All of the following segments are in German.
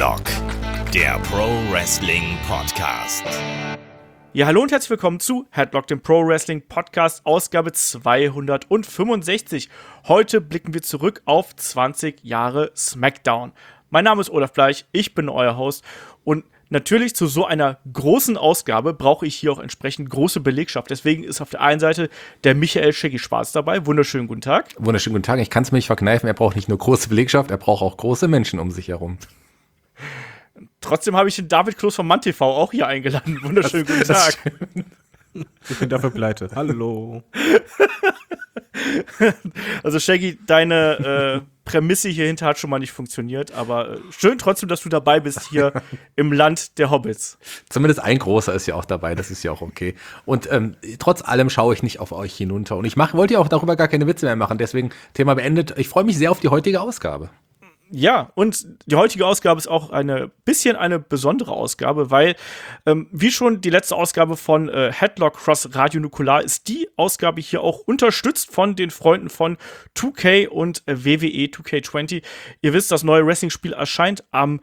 Headlock, der Pro Wrestling Podcast. Ja, hallo und herzlich willkommen zu Headlock, dem Pro Wrestling Podcast, Ausgabe 265. Heute blicken wir zurück auf 20 Jahre SmackDown. Mein Name ist Olaf Bleich, ich bin euer Host und natürlich zu so einer großen Ausgabe brauche ich hier auch entsprechend große Belegschaft. Deswegen ist auf der einen Seite der Michael Shaggy Schwarz dabei. Wunderschönen guten Tag. Wunderschönen guten Tag. Ich kann es mir nicht verkneifen. Er braucht nicht nur große Belegschaft, er braucht auch große Menschen um sich herum. Trotzdem habe ich den David Kloß von MannTV auch hier eingeladen. Wunderschönen guten Tag. Ich bin dafür pleite. Hallo. Also Shaggy, deine Prämisse hierhinter hat schon mal nicht funktioniert, aber schön trotzdem, dass du dabei bist hier im Land der Hobbits. Zumindest ein großer ist ja auch dabei, das ist ja auch okay. Und trotz allem schaue ich nicht auf euch hinunter. Und ich wollte ja auch darüber gar keine Witze mehr machen, deswegen Thema beendet. Ich freue mich sehr auf die heutige Ausgabe. Ja, und die heutige Ausgabe ist auch eine besondere Ausgabe, weil, wie schon die letzte Ausgabe von Headlock Cross Radio Nukular, ist die Ausgabe hier auch unterstützt von den Freunden von 2K und WWE 2K20. Ihr wisst, das neue Wrestling-Spiel erscheint am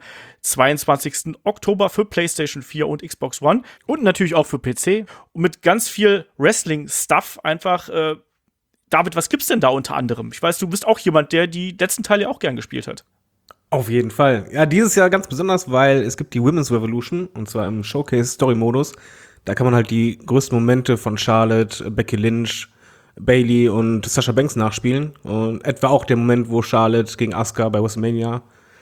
22. Oktober für PlayStation 4 und Xbox One und natürlich auch für PC. Und mit ganz viel Wrestling-Stuff einfach. David, was gibt's denn da unter anderem? Ich weiß, du bist auch jemand, der die letzten Teile auch gern gespielt hat. Auf jeden Fall. Ja, dieses Jahr ganz besonders, weil es gibt die Women's Revolution, und zwar im Showcase-Story-Modus. Da kann man halt die größten Momente von Charlotte, Becky Lynch, Bayley und Sasha Banks nachspielen. Und etwa auch der Moment, wo Charlotte gegen Asuka bei WrestleMania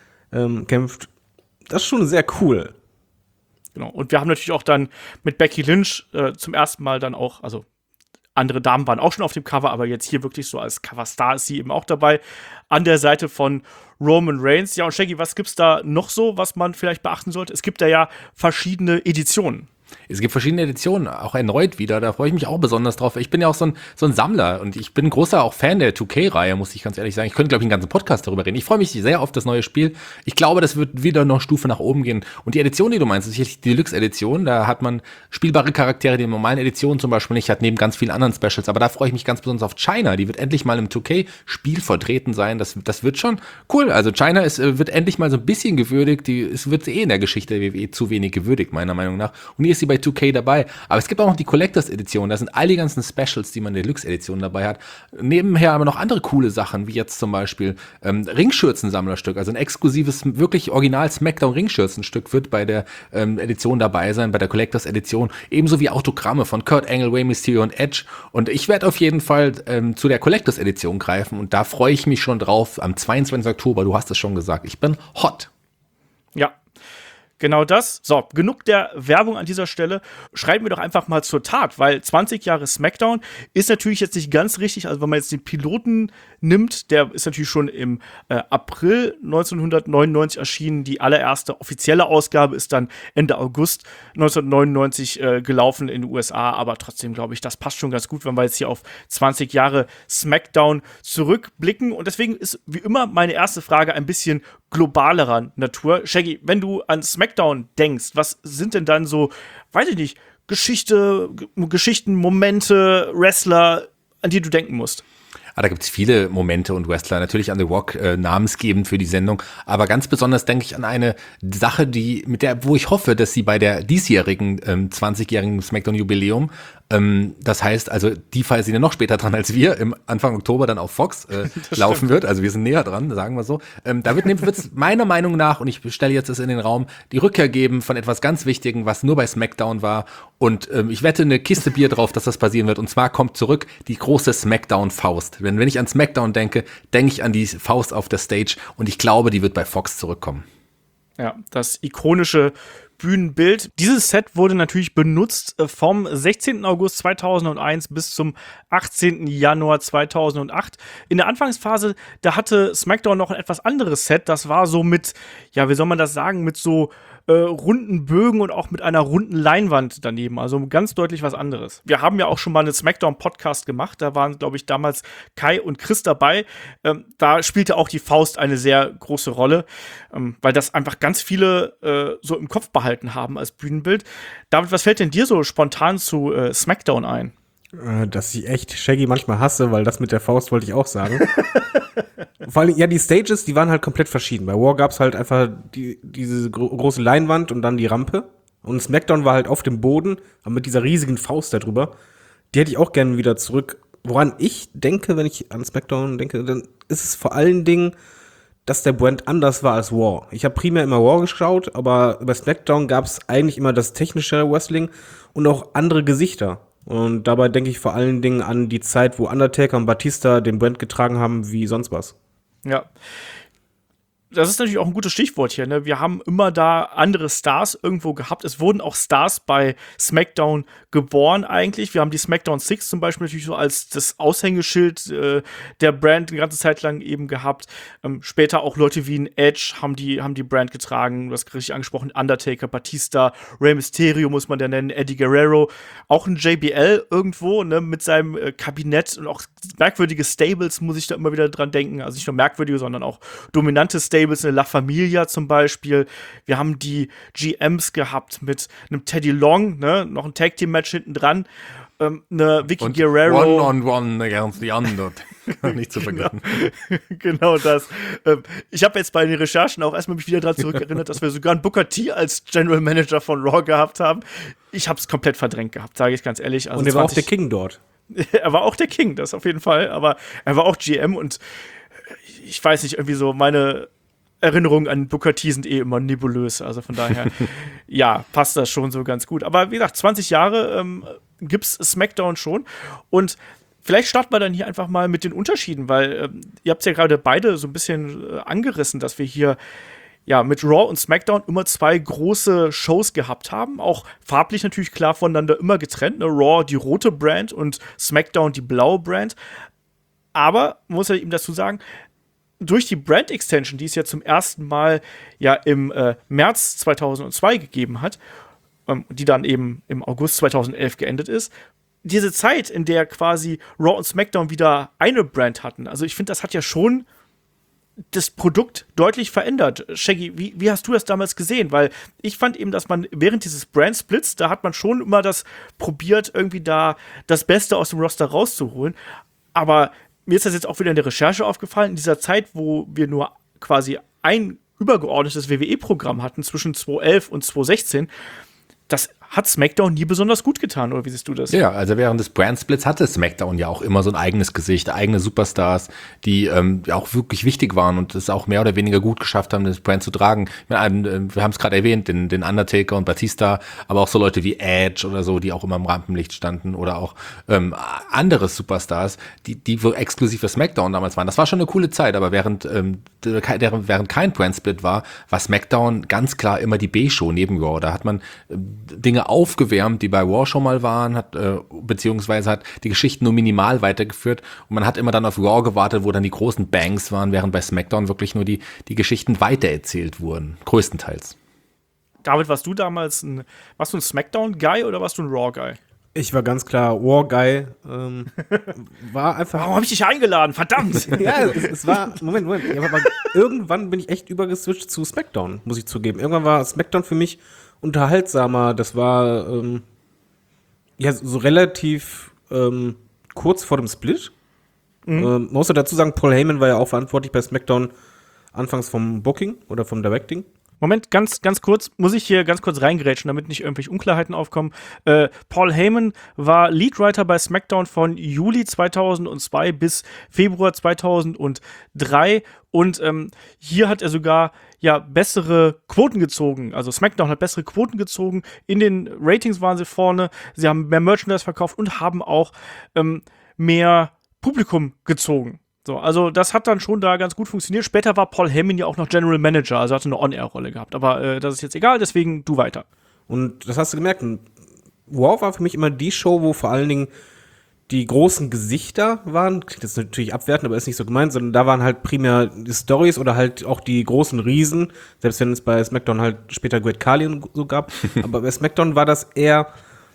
kämpft. Das ist schon sehr cool. Genau. Und wir haben natürlich auch dann mit Becky Lynch zum ersten Mal dann auch, also andere Damen waren auch schon auf dem Cover, aber jetzt hier wirklich so als Coverstar ist sie eben auch dabei. An der Seite von Roman Reigns. Ja, und Shaggy, was gibt's da noch so, was man vielleicht beachten sollte? Es gibt da ja verschiedene Editionen. Es gibt verschiedene Editionen, auch erneut wieder, da freue ich mich auch besonders drauf. Ich bin ja auch so ein Sammler und ich bin ein großer auch Fan der 2K-Reihe, muss ich ganz ehrlich sagen. Ich könnte, glaube ich, einen ganzen Podcast darüber reden. Ich freue mich sehr auf das neue Spiel. Ich glaube, das wird wieder noch Stufe nach oben gehen. Und die Edition, die du meinst, ist sicherlich die Deluxe-Edition. Da hat man spielbare Charaktere, die in normalen Editionen zum Beispiel nicht hat, neben ganz vielen anderen Specials. Aber da freue ich mich ganz besonders auf China. Die wird endlich mal im 2K-Spiel vertreten sein. Das wird schon cool. Also China wird endlich mal so ein bisschen gewürdigt. Es wird in der Geschichte der WWE zu wenig gewürdigt, meiner Meinung nach. Und hier ist sie bei 2K dabei. Aber es gibt auch noch die Collectors Edition. Da sind all die ganzen Specials, die man in der Deluxe Edition dabei hat. Nebenher aber noch andere coole Sachen, wie jetzt zum Beispiel Ringschürzen-Sammlerstück. Also ein exklusives, wirklich original Smackdown Ringschürzenstück wird bei der Edition dabei sein, bei der Collectors Edition. Ebenso wie Autogramme von Kurt Angle, Rey Mysterio und Edge. Und ich werde auf jeden Fall zu der Collectors Edition greifen. Und da freue ich mich schon drauf. Am 22. Oktober, du hast es schon gesagt, ich bin hot. Ja. Genau das. So, genug der Werbung an dieser Stelle. Schreiten wir doch einfach mal zur Tat, weil 20 Jahre SmackDown ist natürlich jetzt nicht ganz richtig. Also wenn man jetzt den Piloten nimmt, der ist natürlich schon im April 1999 erschienen. Die allererste offizielle Ausgabe ist dann Ende August 1999 gelaufen in den USA. Aber trotzdem glaube ich, das passt schon ganz gut, wenn wir jetzt hier auf 20 Jahre SmackDown zurückblicken. Und deswegen ist wie immer meine erste Frage ein bisschen globalerer Natur. Shaggy, wenn du an SmackDown denkst, was sind denn dann so, weiß ich nicht, Geschichten, Momente, Wrestler, an die du denken musst? Da gibt es viele Momente und Wrestler, natürlich an The Rock namensgebend für die Sendung, aber ganz besonders denke ich an eine Sache, wo ich hoffe, dass sie bei der diesjährigen 20-jährigen SmackDown-Jubiläum, das heißt, also die Fall sind ja noch später dran als wir, im Anfang Oktober dann auf Fox laufen wird, also wir sind näher dran, sagen wir so. Da wird es meiner Meinung nach, und ich stelle jetzt das in den Raum, die Rückkehr geben von etwas ganz Wichtigem, was nur bei SmackDown war, und ich wette eine Kiste Bier drauf, dass das passieren wird, und zwar kommt zurück die große SmackDown-Faust. Wenn ich an SmackDown denke, denke ich an die Faust auf der Stage, und ich glaube, die wird bei Fox zurückkommen. Ja, das ikonische Bühnenbild. Dieses Set wurde natürlich benutzt vom 16. August 2001 bis zum 18. Januar 2008. In der Anfangsphase, da hatte SmackDown noch ein etwas anderes Set. Das war so mit, ja, wie soll man das sagen, mit so runden Bögen und auch mit einer runden Leinwand daneben. Also ganz deutlich was anderes. Wir haben ja auch schon mal einen SmackDown-Podcast gemacht. Da waren, glaube ich, damals Kai und Chris dabei. Da spielte auch die Faust eine sehr große Rolle, weil das einfach ganz viele so im Kopf behalten haben als Bühnenbild. David, was fällt denn dir so spontan zu SmackDown ein? Dass ich echt Shaggy manchmal hasse, weil das mit der Faust wollte ich auch sagen. Vor allem, ja, die Stages, die waren halt komplett verschieden. Bei War gab's halt einfach diese große Leinwand und dann die Rampe. Und SmackDown war halt auf dem Boden, aber mit dieser riesigen Faust da drüber. Die hätte ich auch gerne wieder zurück. Woran ich denke, wenn ich an SmackDown denke, dann ist es vor allen Dingen, dass der Brand anders war als War. Ich habe primär immer War geschaut, aber bei SmackDown gab's eigentlich immer das technische Wrestling und auch andere Gesichter. Und dabei denke ich vor allen Dingen an die Zeit, wo Undertaker und Batista den Brand getragen haben wie sonst was. Ja. Das ist natürlich auch ein gutes Stichwort hier, ne? Wir haben immer da andere Stars irgendwo gehabt. Es wurden auch Stars bei SmackDown geboren eigentlich. Wir haben die SmackDown 6 zum Beispiel natürlich so als das Aushängeschild der Brand eine ganze Zeit lang eben gehabt. Später auch Leute wie ein Edge haben die Brand getragen. Du hast richtig angesprochen, Undertaker, Batista, Rey Mysterio muss man da nennen, Eddie Guerrero. Auch ein JBL irgendwo, ne, mit seinem Kabinett und auch merkwürdige Stables muss ich da immer wieder dran denken. Also nicht nur merkwürdige, sondern auch dominante Stables, eine La Familia zum Beispiel. Wir haben die GMs gehabt mit einem Teddy Long, ne, noch ein Tag-Team-Match hinten dran. Eine Vicky Guerrero. One-on-one against the Undertaker. Nicht zu vergessen. Genau das. Ich habe jetzt bei den Recherchen auch erstmal mich wieder daran zurückerinnert, dass wir sogar einen Booker T als General Manager von Raw gehabt haben. Ich habe es komplett verdrängt gehabt, sage ich ganz ehrlich. Also und er war auch der King dort. Er war auch der King, das auf jeden Fall. Aber er war auch GM und ich weiß nicht, irgendwie so meine Erinnerungen an Booker T sind immer nebulös. Also von daher, ja, passt das schon so ganz gut. Aber wie gesagt, 20 Jahre gibt's SmackDown schon. Und vielleicht starten wir dann hier einfach mal mit den Unterschieden, weil ihr habt es ja gerade beide so ein bisschen angerissen, dass wir hier ja mit Raw und SmackDown immer zwei große Shows gehabt haben. Auch farblich natürlich klar voneinander immer getrennt. Ne? Raw die rote Brand und SmackDown die blaue Brand. Aber, man muss ja eben dazu sagen, durch die Brand Extension, die es ja zum ersten Mal ja im März 2002 gegeben hat, die dann eben im August 2011 geendet ist, diese Zeit, in der quasi Raw und SmackDown wieder eine Brand hatten, also ich finde, das hat ja schon das Produkt deutlich verändert. Shaggy, wie hast du das damals gesehen? Weil ich fand eben, dass man während dieses Brand-Splits, da hat man schon immer das probiert, irgendwie da das Beste aus dem Roster rauszuholen. Aber mir ist das jetzt auch wieder in der Recherche aufgefallen, in dieser Zeit, wo wir nur quasi ein übergeordnetes WWE-Programm hatten zwischen 2011 und 2016, das hat SmackDown nie besonders gut getan, oder wie siehst du das? Ja, also während des Brandsplits hatte SmackDown ja auch immer so ein eigenes Gesicht, eigene Superstars, die auch wirklich wichtig waren und es auch mehr oder weniger gut geschafft haben, das Brand zu tragen. Wir haben es gerade erwähnt, den Undertaker und Batista, aber auch so Leute wie Edge oder so, die auch immer im Rampenlicht standen oder auch andere Superstars, die exklusiv für SmackDown damals waren. Das war schon eine coole Zeit, aber während kein Brandsplit war SmackDown ganz klar immer die B-Show neben Raw. Da hat man Dinge aufgewärmt, die bei Raw schon mal waren, beziehungsweise hat die Geschichten nur minimal weitergeführt und man hat immer dann auf Raw gewartet, wo dann die großen Bangs waren, während bei SmackDown wirklich nur die Geschichten weitererzählt wurden, größtenteils. David, warst du damals ein SmackDown-Guy oder warst du ein Raw-Guy? Ich war ganz klar War-Guy. War einfach. Warum habe ich dich eingeladen? Verdammt! Ja, es war. Moment. Ja, aber irgendwann bin ich echt übergeswitcht zu SmackDown, muss ich zugeben. Irgendwann war SmackDown für mich unterhaltsamer. Das war ja so relativ kurz vor dem Split. Man muss ja dazu sagen, Paul Heyman war ja auch verantwortlich bei SmackDown anfangs vom Booking oder vom Directing. Moment, ganz kurz, muss ich hier ganz kurz reingrätschen, damit nicht irgendwelche Unklarheiten aufkommen. Paul Heyman war Leadwriter bei SmackDown von Juli 2002 bis Februar 2003 und hier hat er sogar ja bessere Quoten gezogen. Also SmackDown hat bessere Quoten gezogen. In den Ratings waren sie vorne. Sie haben mehr Merchandise verkauft und haben auch mehr Publikum gezogen. So, also das hat dann schon da ganz gut funktioniert. Später war Paul Heyman ja auch noch General Manager, also hatte eine On-Air-Rolle gehabt. Aber das ist jetzt egal, deswegen du weiter. Und das hast du gemerkt. Raw war für mich immer die Show, wo vor allen Dingen die großen Gesichter waren. Klingt jetzt natürlich abwertend, aber ist nicht so gemeint, sondern da waren halt primär die Storys oder halt auch die großen Riesen. Selbst wenn es bei SmackDown halt später Great Khali und so gab. Aber bei SmackDown war das eher.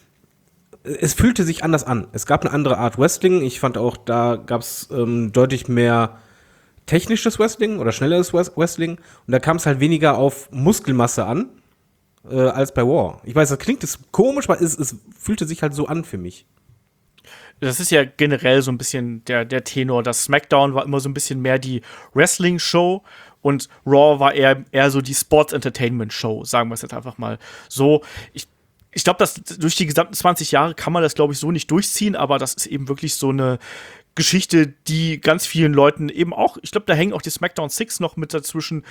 Es fühlte sich anders an. Es gab eine andere Art Wrestling. Ich fand auch, da gab es deutlich mehr technisches Wrestling oder schnelleres Wrestling. Und da kam es halt weniger auf Muskelmasse an, als bei Raw. Ich weiß, das klingt jetzt komisch, aber es fühlte sich halt so an für mich. Das ist ja generell so ein bisschen der Tenor. Das SmackDown war immer so ein bisschen mehr die Wrestling-Show und Raw war eher so die Sports-Entertainment-Show, sagen wir es jetzt einfach mal so. Ich glaube, dass durch die gesamten 20 Jahre kann man das, glaube ich, so nicht durchziehen, aber das ist eben wirklich so eine Geschichte, die ganz vielen Leuten eben auch, ich glaube, da hängen auch die SmackDown 6 noch mit dazwischen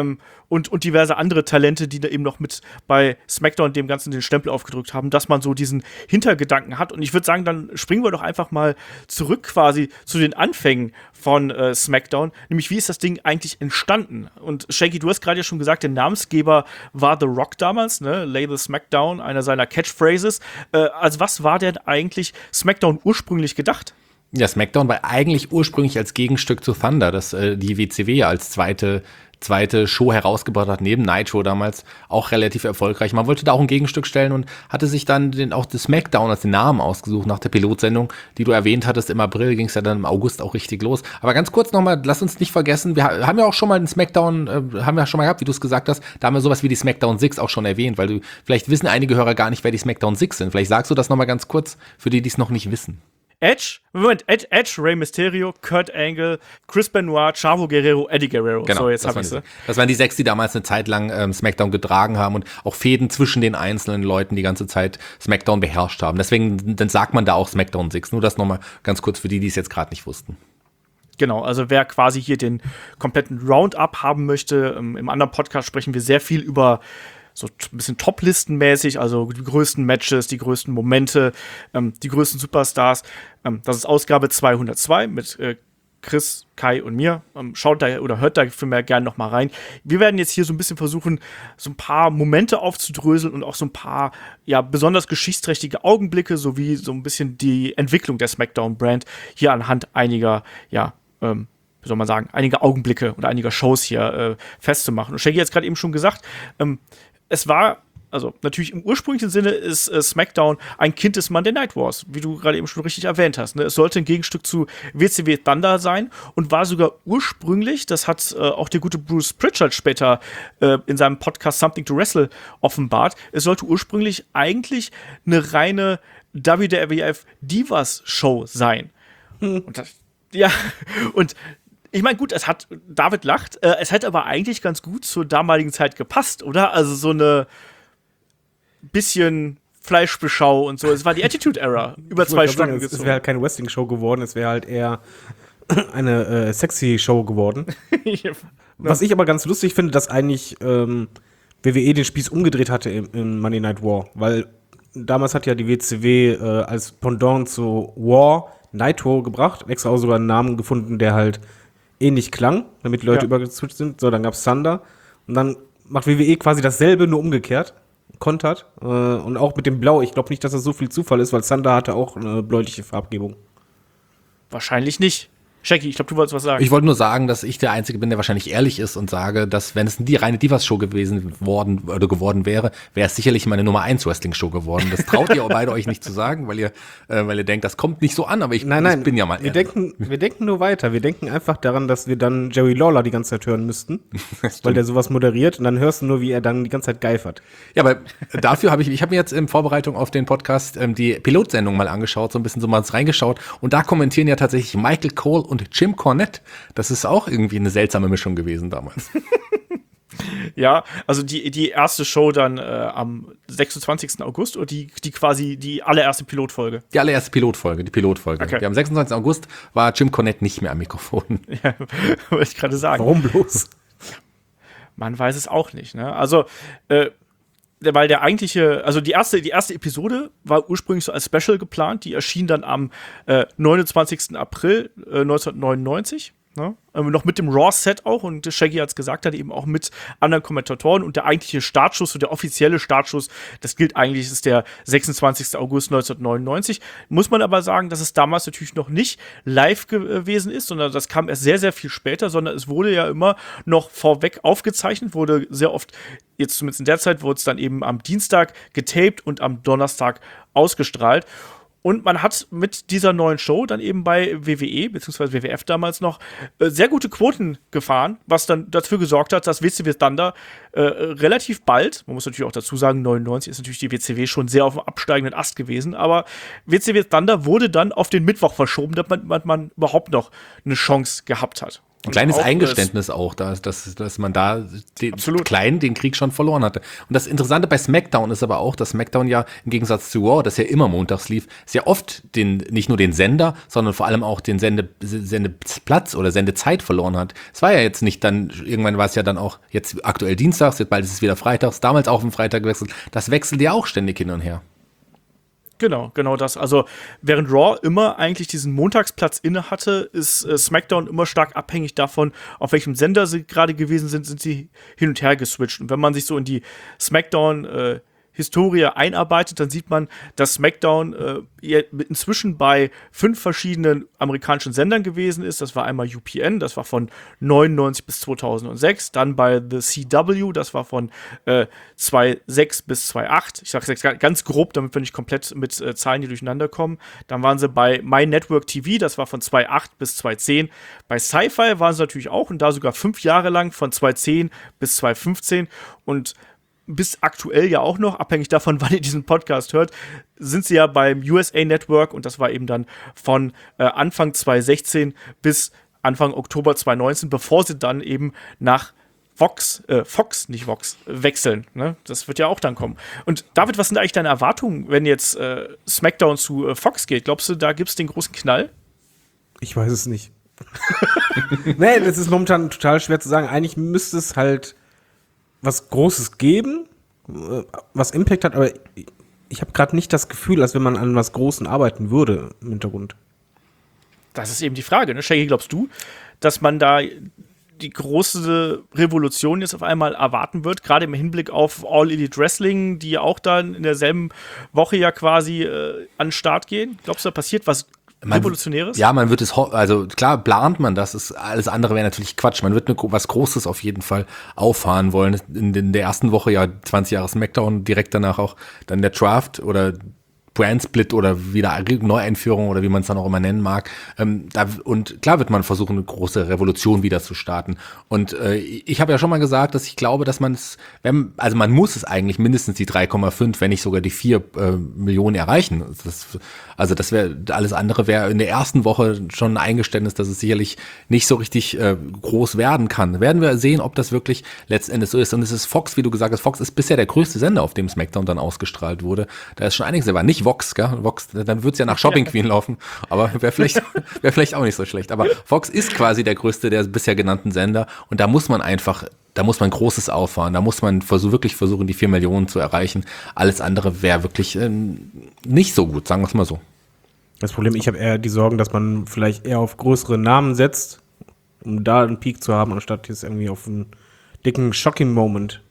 und diverse andere Talente, die da eben noch mit bei SmackDown dem Ganzen den Stempel aufgedrückt haben, dass man so diesen Hintergedanken hat. Und ich würde sagen, dann springen wir doch einfach mal zurück quasi zu den Anfängen von SmackDown, nämlich wie ist das Ding eigentlich entstanden? Und Shaggy, du hast gerade ja schon gesagt, der Namensgeber war The Rock damals, ne? Lay the SmackDown, einer seiner Catchphrases. Also was war denn eigentlich SmackDown ursprünglich gedacht? Ja, SmackDown war eigentlich ursprünglich als Gegenstück zu Thunder, das die WCW ja als zweite Show herausgebracht hat, neben Nitro damals, auch relativ erfolgreich. Man wollte da auch ein Gegenstück stellen und hatte sich dann auch das SmackDown als den Namen ausgesucht nach der Pilotsendung, die du erwähnt hattest. Im April ging es ja dann im August auch richtig los. Aber ganz kurz nochmal, lass uns nicht vergessen, wir haben ja auch schon mal den SmackDown, haben wir schon mal gehabt, wie du es gesagt hast, da haben wir sowas wie die SmackDown 6 auch schon erwähnt, weil vielleicht wissen einige Hörer gar nicht, wer die SmackDown 6 sind. Vielleicht sagst du das nochmal ganz kurz, für die es noch nicht wissen. Edge, Rey Mysterio, Kurt Angle, Chris Benoit, Chavo Guerrero, Eddie Guerrero. Genau, so, jetzt habe ich sie. Das waren die 6, die damals eine Zeit lang SmackDown getragen haben und auch Fäden zwischen den einzelnen Leuten die ganze Zeit SmackDown beherrscht haben. Deswegen dann sagt man da auch SmackDown 6. Nur das nochmal ganz kurz für die es jetzt gerade nicht wussten. Genau, also wer quasi hier den kompletten Roundup haben möchte, im anderen Podcast sprechen wir sehr viel über so ein bisschen Top-Listenmäßig, also die größten Matches, die größten Momente, die größten Superstars. Das ist Ausgabe 202 mit Chris, Kai und mir. Schaut da oder hört da für mehr gerne noch mal rein. Wir werden jetzt hier so ein bisschen versuchen, so ein paar Momente aufzudröseln und auch so ein paar, ja, besonders geschichtsträchtige Augenblicke sowie so ein bisschen die Entwicklung der SmackDown-Brand hier anhand einiger, ja, wie soll man sagen, einige Augenblicke oder einiger Shows hier festzumachen. Und Shaggy hat es gerade eben schon gesagt, es war, also natürlich im ursprünglichen Sinne ist SmackDown ein Kind des Monday Night Wars, wie du gerade eben schon richtig erwähnt hast. Ne? Es sollte ein Gegenstück zu WCW Thunder sein und war sogar ursprünglich, das hat auch der gute Bruce Pritchard später in seinem Podcast Something to Wrestle offenbart, es sollte ursprünglich eigentlich eine reine WWF Divas Show sein. Und das, ja, und ich meine, gut, David lacht, es hätte aber eigentlich ganz gut zur damaligen Zeit gepasst, oder? Also so eine bisschen Fleischbeschau und so. Es war die Attitude-Era, über 2 Stunden gezogen. Es wäre halt keine Wrestling-Show geworden, es wäre halt eher eine Sexy-Show geworden. Ja. Was ich aber ganz lustig finde, dass eigentlich WWE den Spieß umgedreht hatte im Monday Night War, weil damals hat ja die WCW als Pendant zu War Nitro gebracht, extra auch sogar einen Namen gefunden, der halt ähnlich klang, damit die Leute übergeswitcht sind. So, dann gab's Thunder. Und dann macht WWE quasi dasselbe, nur umgekehrt. Kontert. Und auch mit dem Blau. Ich glaube nicht, dass das so viel Zufall ist, weil Thunder hatte auch eine bläuliche Farbgebung. Wahrscheinlich nicht. Shaggy, ich glaube, du wolltest was sagen. Ich wollte nur sagen, dass ich der Einzige bin, der wahrscheinlich ehrlich ist und sage, dass wenn es die reine Divas-Show geworden wäre, wäre es sicherlich meine Nummer 1 Wrestling-Show geworden. Das traut ihr beide euch nicht zu sagen, weil ihr denkt, das kommt nicht so an, aber ich bin ja mal ehrlich. Wir denken nur weiter. Wir denken einfach daran, dass wir dann Jerry Lawler die ganze Zeit hören müssten, weil der sowas moderiert und dann hörst du nur, wie er dann die ganze Zeit geifert. Ja, aber dafür habe ich mir jetzt in Vorbereitung auf den Podcast die Pilotsendung mal angeschaut, so ein bisschen so mal reingeschaut und da kommentieren ja tatsächlich Michael Cole und Jim Cornette. Das ist auch irgendwie eine seltsame Mischung gewesen damals. Ja, also die erste Show dann am 26. August oder die quasi die allererste Pilotfolge? Die allererste Pilotfolge. Okay. Ja, am 26. August war Jim Cornette nicht mehr am Mikrofon. Ja, wollte ich gerade sagen. Warum bloß? Man weiß es auch nicht, ne? Also, weil der eigentliche, also die erste Episode war ursprünglich so als Special geplant, die erschien dann am 29. April 1999, ne? Noch mit dem Raw-Set auch und Shaggy hat es gesagt, hat eben auch mit anderen Kommentatoren und der eigentliche Startschuss, so der offizielle Startschuss, das gilt eigentlich, ist der 26. August 1999. Muss man aber sagen, dass es damals natürlich noch nicht live gewesen ist, sondern das kam erst sehr, sehr viel später, sondern es wurde ja immer noch vorweg aufgezeichnet, wurde sehr oft, jetzt zumindest in der Zeit, wurde es dann eben am Dienstag getaped und am Donnerstag ausgestrahlt. Und man hat mit dieser neuen Show dann eben bei WWE, beziehungsweise WWF damals noch, sehr gute Quoten gefahren, was dann dafür gesorgt hat, dass WCW Thunder relativ bald, man muss natürlich auch dazu sagen, 99 ist natürlich die WCW schon sehr auf dem absteigenden Ast gewesen, aber WCW Thunder wurde dann auf den Mittwoch verschoben, damit man überhaupt noch eine Chance gehabt hat. Ein kleines auch, Eingeständnis auch, dass man da Absolut. den Krieg schon verloren hatte. Und das Interessante bei SmackDown ist aber auch, dass SmackDown ja im Gegensatz zu Raw, das ja immer montags lief, sehr oft nicht nur den Sender, sondern vor allem auch den Sendeplatz oder Sendezeit verloren hat. Es war ja jetzt nicht dann, irgendwann war es ja dann auch jetzt aktuell dienstags, jetzt bald ist es wieder freitags, damals auch am Freitag gewechselt. Das wechselt ja auch ständig hin und her. Genau das. Also während Raw immer eigentlich diesen Montagsplatz inne hatte, ist SmackDown immer stark abhängig davon, auf welchem Sender sie gerade gewesen sind sie hin und her geswitcht. Und wenn man sich so in die SmackDown Historie einarbeitet, dann sieht man, dass SmackDown inzwischen bei 5 verschiedenen amerikanischen Sendern gewesen ist. Das war einmal UPN, das war von 99 bis 2006, dann bei The CW, das war von 2006 bis 2008. Ich sage es jetzt ganz grob, damit wir nicht komplett mit Zahlen hier durcheinander kommen. Dann waren sie bei My Network TV, das war von 2008 bis 2010. Bei Sci-Fi waren sie natürlich auch und da sogar 5 Jahre lang, von 2010 bis 2015 und bis aktuell ja auch noch, abhängig davon, wann ihr diesen Podcast hört, sind sie ja beim USA Network und das war eben dann von Anfang 2016 bis Anfang Oktober 2019, bevor sie dann eben nach Fox wechseln. Ne? Das wird ja auch dann kommen. Und David, was sind eigentlich deine Erwartungen, wenn jetzt SmackDown zu Fox geht? Glaubst du, da gibt es den großen Knall? Ich weiß es nicht. Nee, das ist momentan total schwer zu sagen. Eigentlich müsste es halt was Großes geben, was Impact hat, aber ich habe gerade nicht das Gefühl, als wenn man an was Großem arbeiten würde im Hintergrund. Das ist eben die Frage, ne? Shaggy, glaubst du, dass man da die große Revolution jetzt auf einmal erwarten wird, gerade im Hinblick auf All Elite Wrestling, die ja auch dann in derselben Woche ja quasi an den Start gehen? Glaubst du, da passiert was Revolutionäres? Ja, man wird es, also klar plant man das, alles andere wäre natürlich Quatsch. Man wird was Großes auf jeden Fall auffahren wollen. In der ersten Woche ja 20 Jahre SmackDown, direkt danach auch dann der Draft oder Brand-Split oder wieder Neueinführung oder wie man es dann auch immer nennen mag. Und klar wird man versuchen, eine große Revolution wieder zu starten. Und ich habe ja schon mal gesagt, dass ich glaube, dass man es, also man muss es eigentlich mindestens die 3,5, wenn nicht sogar die 4 Millionen erreichen. Das wäre, alles andere wäre in der ersten Woche schon ein Eingeständnis, dass es sicherlich nicht so richtig groß werden kann. Werden wir sehen, ob das wirklich letztendlich so ist. Und es ist Fox, wie du gesagt hast, Fox ist bisher der größte Sender, auf dem SmackDown dann ausgestrahlt wurde. Da ist schon einiges, aber nicht Vox, gell? Vox, dann wird's ja nach Shopping Queen laufen, aber wäre vielleicht auch nicht so schlecht. Aber Fox ist quasi der größte der bisher genannten Sender und da muss man Großes auffahren, da muss man wirklich versuchen, die 4 Millionen zu erreichen. Alles andere wäre wirklich nicht so gut, sagen wir es mal so. Das Problem, ich habe eher die Sorgen, dass man vielleicht eher auf größere Namen setzt, um da einen Peak zu haben, anstatt jetzt irgendwie auf einen dicken Shocking-Moment.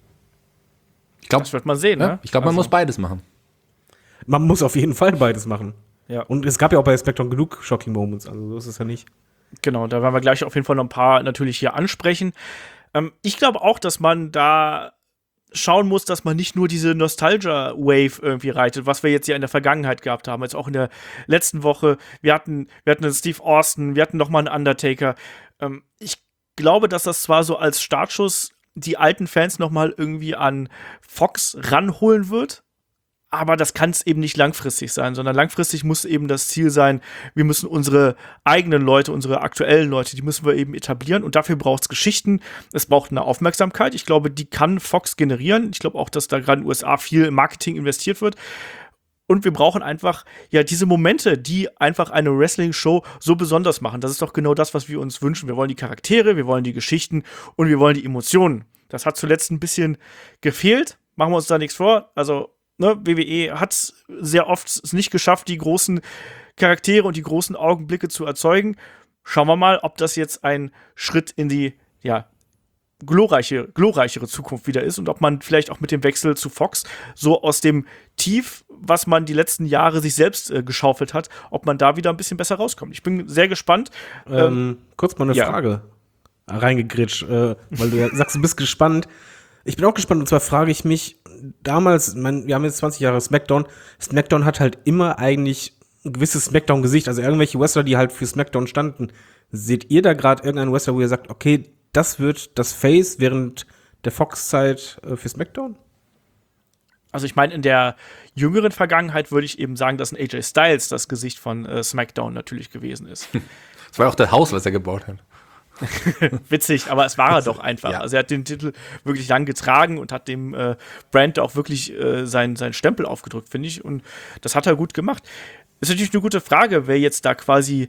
Ich glaube, das wird man sehen, ne? Ich glaube, man muss beides machen. Man muss auf jeden Fall beides machen. Ja. Und es gab ja auch bei SmackDown genug Shocking Moments, also so ist es ja nicht. Genau, da werden wir gleich auf jeden Fall noch ein paar natürlich hier ansprechen. Ich glaube auch, dass man da schauen muss, dass man nicht nur diese Nostalgia-Wave irgendwie reitet, was wir jetzt ja in der Vergangenheit gehabt haben, jetzt auch in der letzten Woche. Wir hatten einen Steve Austin, wir hatten noch mal einen Undertaker. Ich glaube, dass das zwar so als Startschuss die alten Fans noch mal irgendwie an Fox ranholen wird, aber das kann es eben nicht langfristig sein, sondern langfristig muss eben das Ziel sein, wir müssen unsere eigenen Leute, unsere aktuellen Leute, die müssen wir eben etablieren und dafür braucht es Geschichten, es braucht eine Aufmerksamkeit. Ich glaube, die kann Fox generieren. Ich glaube auch, dass da gerade in den USA viel im Marketing investiert wird. Und wir brauchen einfach, ja, diese Momente, die einfach eine Wrestling-Show so besonders machen. Das ist doch genau das, was wir uns wünschen. Wir wollen die Charaktere, wir wollen die Geschichten und wir wollen die Emotionen. Das hat zuletzt ein bisschen gefehlt. Machen wir uns da nichts vor. Also, WWE hat sehr oft es nicht geschafft, die großen Charaktere und die großen Augenblicke zu erzeugen. Schauen wir mal, ob das jetzt ein Schritt in die, ja, glorreichere Zukunft wieder ist und ob man vielleicht auch mit dem Wechsel zu Fox so aus dem Tief, was man die letzten Jahre sich selbst geschaufelt hat, ob man da wieder ein bisschen besser rauskommt. Ich bin sehr gespannt. Kurz mal eine Frage reingegritscht, weil du ja sagst, du bist gespannt. Ich bin auch gespannt, und zwar frage ich mich, damals, wir haben jetzt 20 Jahre SmackDown hat halt immer eigentlich ein gewisses SmackDown-Gesicht, also irgendwelche Wrestler, die halt für SmackDown standen. Seht ihr da gerade irgendeinen Wrestler, wo ihr sagt, okay, das wird das Face während der Fox-Zeit für SmackDown? Also ich meine, in der jüngeren Vergangenheit würde ich eben sagen, dass ein AJ Styles das Gesicht von SmackDown natürlich gewesen ist. Das war auch das Haus, was er gebaut hat. Witzig, aber es war er doch einfach. Ja. Also er hat den Titel wirklich lang getragen und hat dem Brand auch wirklich seinen Stempel aufgedrückt, finde ich. Und das hat er gut gemacht. Ist natürlich eine gute Frage, wer jetzt da quasi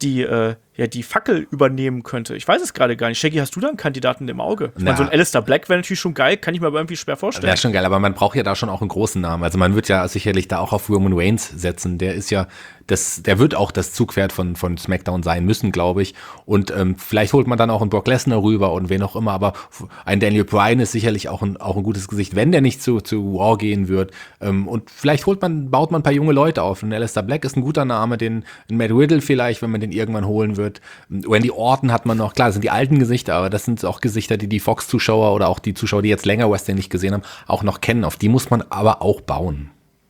die Fackel übernehmen könnte. Ich weiß es gerade gar nicht. Shaggy, hast du da einen Kandidaten im Auge? Ich meine, so ein Alistair Black wäre natürlich schon geil, kann ich mir aber irgendwie schwer vorstellen. Wäre schon geil, aber man braucht ja da schon auch einen großen Namen. Also man wird ja sicherlich da auch auf Roman Reigns setzen. Der ist ja, der wird auch das Zugpferd von SmackDown sein müssen, glaube ich. Und vielleicht holt man dann auch einen Brock Lesnar rüber und wen auch immer. Aber ein Daniel Bryan ist sicherlich auch ein gutes Gesicht, wenn der nicht zu Raw gehen wird. Und vielleicht baut man ein paar junge Leute auf. Ein Alistair Black ist ein guter Name, ein Matt Riddle vielleicht, wenn man den irgendwann holen wird. Randy Orton hat man noch, klar, das sind die alten Gesichter, aber das sind auch Gesichter, die Fox-Zuschauer oder auch die Zuschauer, die jetzt länger Wrestling nicht gesehen haben, auch noch kennen. Auf die muss man aber auch bauen.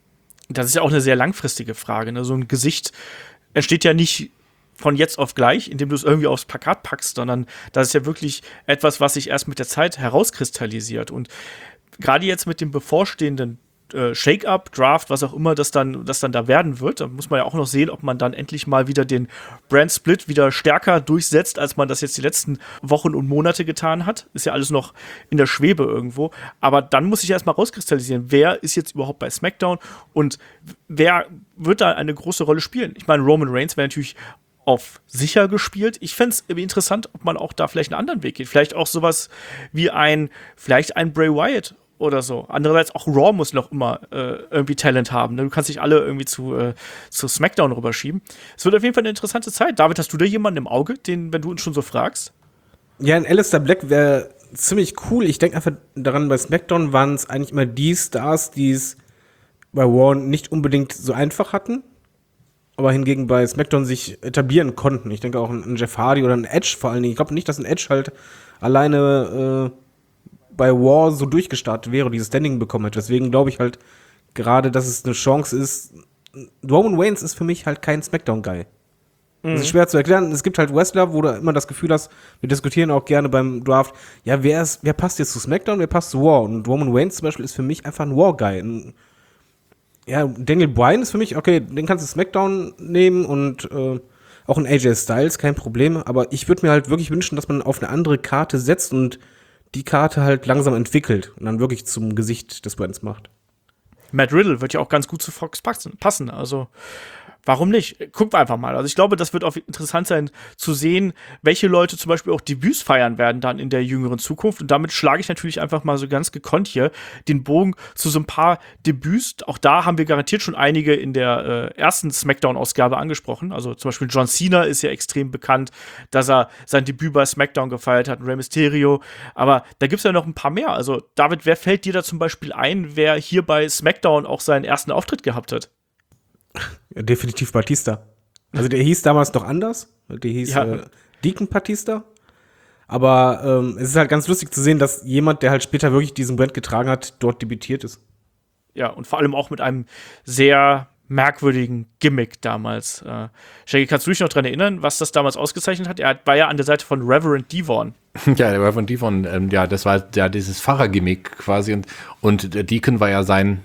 Das ist ja auch eine sehr langfristige Frage. Ne? So ein Gesicht entsteht ja nicht von jetzt auf gleich, indem du es irgendwie aufs Plakat packst, sondern das ist ja wirklich etwas, was sich erst mit der Zeit herauskristallisiert. Und gerade jetzt mit dem bevorstehenden Shake-up, Draft, was auch immer das dann da werden wird. Da muss man ja auch noch sehen, ob man dann endlich mal wieder den Brand-Split wieder stärker durchsetzt, als man das jetzt die letzten Wochen und Monate getan hat. Ist ja alles noch in der Schwebe irgendwo. Aber dann muss sich erstmal rauskristallisieren, wer ist jetzt überhaupt bei SmackDown und wer wird da eine große Rolle spielen. Ich meine, Roman Reigns wäre natürlich auf sicher gespielt. Ich fände es interessant, ob man auch da vielleicht einen anderen Weg geht. Vielleicht auch sowas wie ein Bray Wyatt oder so. Andererseits auch Raw muss noch immer irgendwie Talent haben. Ne? Du kannst nicht alle irgendwie zu SmackDown rüberschieben. Es wird auf jeden Fall eine interessante Zeit. David, hast du da jemanden im Auge, wenn du uns schon so fragst? Ja, ein Alistair Black wäre ziemlich cool. Ich denke einfach daran, bei SmackDown waren es eigentlich immer die Stars, die es bei Raw nicht unbedingt so einfach hatten, aber hingegen bei SmackDown sich etablieren konnten. Ich denke auch an Jeff Hardy oder an Edge vor allen Dingen. Ich glaube nicht, dass ein Edge halt alleine bei Raw so durchgestartet wäre, dieses Standing bekommen hätte. Deswegen glaube ich halt gerade, dass es eine Chance ist. Roman Reigns ist für mich halt kein SmackDown-Guy. Das ist schwer zu erklären. Es gibt halt Wrestler, wo du immer das Gefühl hast, wir diskutieren auch gerne beim Draft, ja, wer passt jetzt zu SmackDown, wer passt zu Raw? Und Roman Reigns zum Beispiel ist für mich einfach ein Raw-Guy. Ja, Daniel Bryan ist für mich, okay, den kannst du SmackDown nehmen und auch ein AJ Styles, kein Problem. Aber ich würde mir halt wirklich wünschen, dass man auf eine andere Karte setzt und die Karte halt langsam entwickelt und dann wirklich zum Gesicht des Brands macht. Matt Riddle wird ja auch ganz gut zu Fox passen. Also warum nicht? Gucken wir einfach mal. Also ich glaube, das wird auch interessant sein zu sehen, welche Leute zum Beispiel auch Debüts feiern werden dann in der jüngeren Zukunft. Und damit schlage ich natürlich einfach mal so ganz gekonnt hier den Bogen zu so ein paar Debüts. Auch da haben wir garantiert schon einige in der ersten SmackDown-Ausgabe angesprochen. Also zum Beispiel John Cena ist ja extrem bekannt, dass er sein Debüt bei SmackDown gefeiert hat, Rey Mysterio. Aber da gibt es ja noch ein paar mehr. Also David, wer fällt dir da zum Beispiel ein, wer hier bei SmackDown auch seinen ersten Auftritt gehabt hat? Ja, definitiv Batista. Also der hieß damals noch anders. Der hieß Deacon Batista. Aber es ist halt ganz lustig zu sehen, dass jemand, der halt später wirklich diesen Brand getragen hat, dort debütiert ist. Ja, und vor allem auch mit einem sehr merkwürdigen Gimmick damals. Shaggy, kannst du dich noch daran erinnern, was das damals ausgezeichnet hat? Er war ja an der Seite von Reverend Devon. Ja, der Reverend Devon, das war ja dieses Pfarrer-Gimmick quasi. Und Deacon war ja sein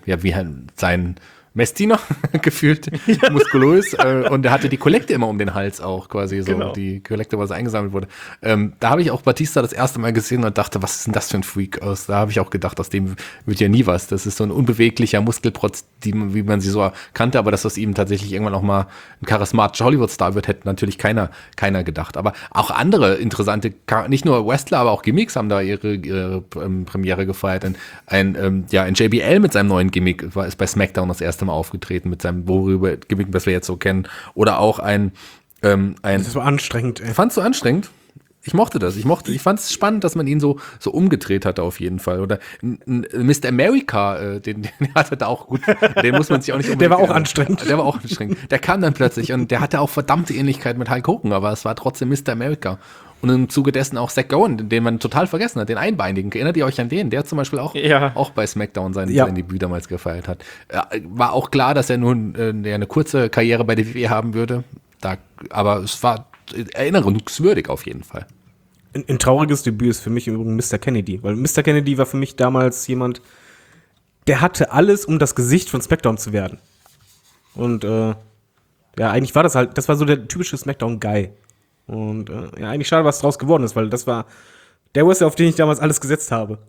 Messdiener gefühlt, muskulös, und er hatte die Kollekte immer um den Hals auch quasi, so genau. Die Kollekte, was eingesammelt wurde. Da habe ich auch Batista das erste Mal gesehen und dachte, was ist denn das für ein Freak aus? Da habe ich auch gedacht, aus dem wird ja nie was. Das ist so ein unbeweglicher Muskelprotz, wie man sie so kannte, aber dass aus ihm tatsächlich irgendwann auch mal ein charismatischer Hollywood-Star wird, hätte natürlich keiner gedacht. Aber auch andere interessante, nicht nur Wrestler, aber auch Gimmicks haben da ihre Premiere gefeiert. Ein JBL mit seinem neuen Gimmick ist bei SmackDown das erste Mal aufgetreten mit seinem Gimmick, das wir jetzt so kennen. Oder auch das war anstrengend, ey. Fandst du anstrengend? Ich mochte das. Ich fand es spannend, dass man ihn so umgedreht hatte auf jeden Fall. Oder Mr. America, den hatte da auch gut. Den muss man sich auch nicht unbedingt. Der war auch anstrengend. Der war auch anstrengend. Der kam dann plötzlich und der hatte auch verdammte Ähnlichkeit mit Hulk Hogan, aber es war trotzdem Mr. America. Und im Zuge dessen auch Zach Gowen, den man total vergessen hat, den Einbeinigen. Erinnert ihr euch an den? Der zum Beispiel auch bei SmackDown sein Debüt damals gefeiert hat. War auch klar, dass er nun eine kurze Karriere bei der WWE haben würde. Aber es war erinnerungswürdig auf jeden Fall. Ein trauriges Debüt ist für mich übrigens Mr. Kennedy, weil Mr. Kennedy war für mich damals jemand, der hatte alles, um das Gesicht von SmackDown zu werden. Und eigentlich war das war so der typische SmackDown-Guy. Und eigentlich schade, was draus geworden ist, weil das war der Wrestler, auf den ich damals alles gesetzt habe.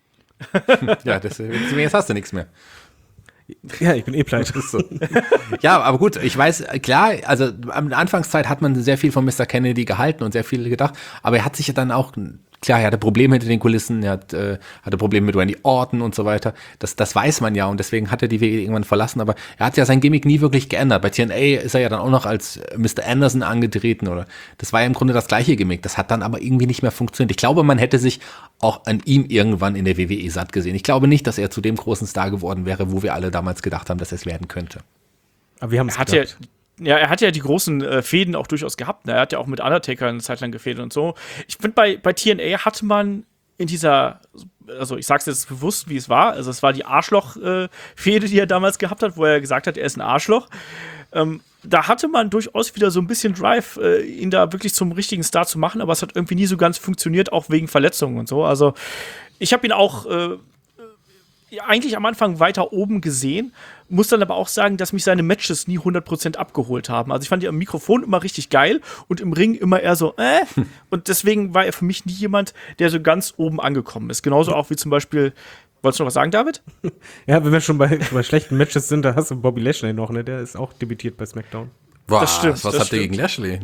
Ja, jetzt hast du nichts mehr. Ja, ich bin pleite. Ja, aber gut, ich weiß, klar, also am Anfangszeit hat man sehr viel von Mr. Kennedy gehalten und sehr viel gedacht, aber er hat sich ja dann auch, klar, er hatte Probleme hinter den Kulissen, er hatte Probleme mit Randy Orton und so weiter, das weiß man ja und deswegen hat er die WWE irgendwann verlassen, aber er hat ja sein Gimmick nie wirklich geändert. Bei TNA ist er ja dann auch noch als Mr. Anderson angetreten oder das war ja im Grunde das gleiche Gimmick, das hat dann aber irgendwie nicht mehr funktioniert. Ich glaube, man hätte sich auch an ihm irgendwann in der WWE satt gesehen. Ich glaube nicht, dass er zu dem großen Star geworden wäre, wo wir alle damals gedacht haben, dass er es werden könnte. Aber wir haben es gedacht. Er hat ja die großen Fäden auch durchaus gehabt. Ne? Er hat ja auch mit Undertaker eine Zeit lang gefädelt und so. Ich finde, bei TNA hatte man in dieser, also ich sag's jetzt bewusst, wie es war, also es war die Arschloch-Fehde, die er damals gehabt hat, wo er gesagt hat, er ist ein Arschloch. Da hatte man durchaus wieder so ein bisschen Drive, ihn da wirklich zum richtigen Star zu machen, aber es hat irgendwie nie so ganz funktioniert, auch wegen Verletzungen und so. Also ich habe ihn auch eigentlich am Anfang weiter oben gesehen, muss dann aber auch sagen, dass mich seine Matches nie 100% abgeholt haben. Also ich fand die am Mikrofon immer richtig geil und im Ring immer eher so, Und deswegen war er für mich nie jemand, der so ganz oben angekommen ist. Genauso auch wie zum Beispiel, wolltest du noch was sagen, David? Ja, wenn wir schon bei schlechten Matches sind, da hast du Bobby Lashley noch, ne? Der ist auch debütiert bei SmackDown. Boah, das stimmt. Was habt ihr gegen Lashley?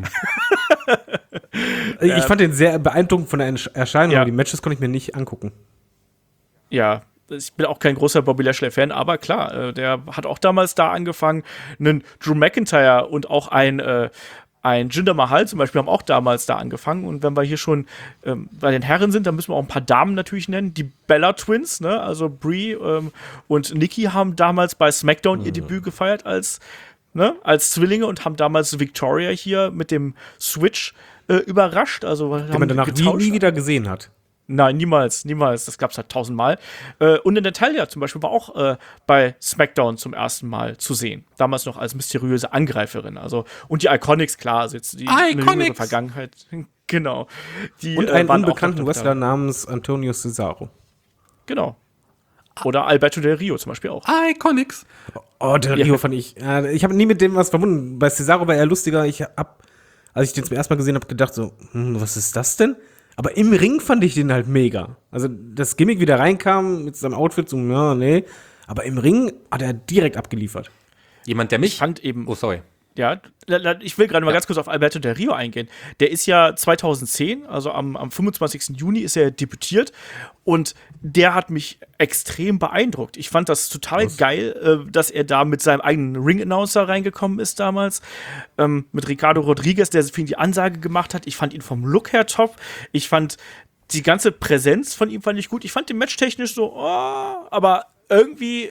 Ich fand den sehr beeindruckend von der Erscheinung, aber die Matches konnte ich mir nicht angucken. Ja, ich bin auch kein großer Bobby Lashley-Fan, aber klar, der hat auch damals da angefangen. Einen Drew McIntyre und auch ein Jinder Mahal zum Beispiel haben auch damals da angefangen. Und wenn wir hier schon bei den Herren sind, dann müssen wir auch ein paar Damen natürlich nennen. Die Bella Twins, ne? Also Brie und Nikki haben damals bei SmackDown ihr Debüt gefeiert als Zwillinge und haben damals Victoria hier mit dem Switch überrascht. Also den man danach nie wieder gesehen hat. Nein, niemals. Das gab's halt 1000-mal. Und Natalia zum Beispiel war auch bei SmackDown zum ersten Mal zu sehen. Damals noch als mysteriöse Angreiferin. Also, und die Iconics, klar, also jetzt die jüngere Vergangenheit. Genau. Und einen unbekannten Wrestler namens Antonio Cesaro. Genau. Oder Alberto Del Rio zum Beispiel auch. Iconics. Oh, Del Rio fand ich. Ich habe nie mit dem was verbunden. Bei Cesaro war er lustiger. Als ich den zum ersten Mal gesehen habe, gedacht so, was ist das denn? Aber im Ring fand ich den halt mega. Also das Gimmick wieder reinkam mit seinem Outfit, so, ja, nee. Aber im Ring hat er direkt abgeliefert. Jemand, der mich fand eben. Oh, sorry. Ja, ich will gerade mal ganz kurz auf Alberto Del Rio eingehen. Der ist ja 2010, also am 25. Juni ist er debütiert und der hat mich extrem beeindruckt. Ich fand das total geil, dass er da mit seinem eigenen Ring-Announcer reingekommen ist damals. Mit Ricardo Rodriguez, der für ihn die Ansage gemacht hat. Ich fand ihn vom Look her top. Ich fand die ganze Präsenz von ihm fand ich gut. Ich fand den Match technisch so, aber irgendwie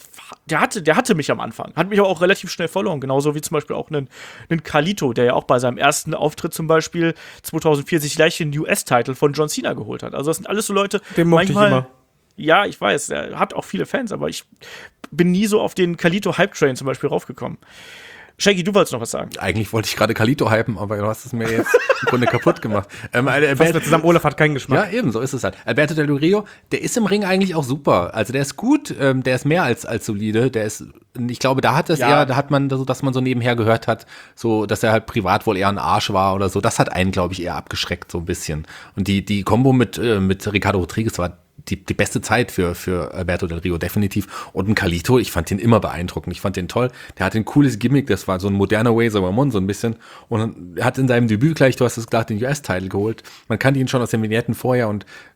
der hatte mich am Anfang. Hat mich aber auch relativ schnell verloren. Genauso wie zum Beispiel auch einen Carlito, der ja auch bei seinem ersten Auftritt zum Beispiel 2004 sich gleich den US-Title von John Cena geholt hat. Also das sind alles so Leute, den mochte ich immer. Ja, ich weiß, er hat auch viele Fans, aber ich bin nie so auf den Carlito-Hype-Train zum Beispiel raufgekommen. Shaggy, du wolltest noch was sagen. Eigentlich wollte ich gerade Carlito hypen, aber du hast es mir jetzt im Grunde kaputt gemacht. Fassen zusammen, Olaf hat keinen Geschmack. Ja, eben, so ist es halt. Alberto Del Rio, der ist im Ring eigentlich auch super. Also der ist gut, der ist mehr als solide. Ich glaube, da hat man so, dass man so nebenher gehört hat, so, dass er halt privat wohl eher ein Arsch war oder so. Das hat einen, glaube ich, eher abgeschreckt, so ein bisschen. Und die Kombo mit Ricardo Rodriguez war die beste Zeit für Alberto Del Rio, definitiv. Und ein Carlito, ich fand den immer beeindruckend. Ich fand den toll. Der hat ein cooles Gimmick, das war so ein moderner Razor Ramon, so ein bisschen. Und er hat in seinem Debüt gleich, du hast es gesagt, den US-Title geholt. Man kannte ihn schon aus den Vignetten vorher und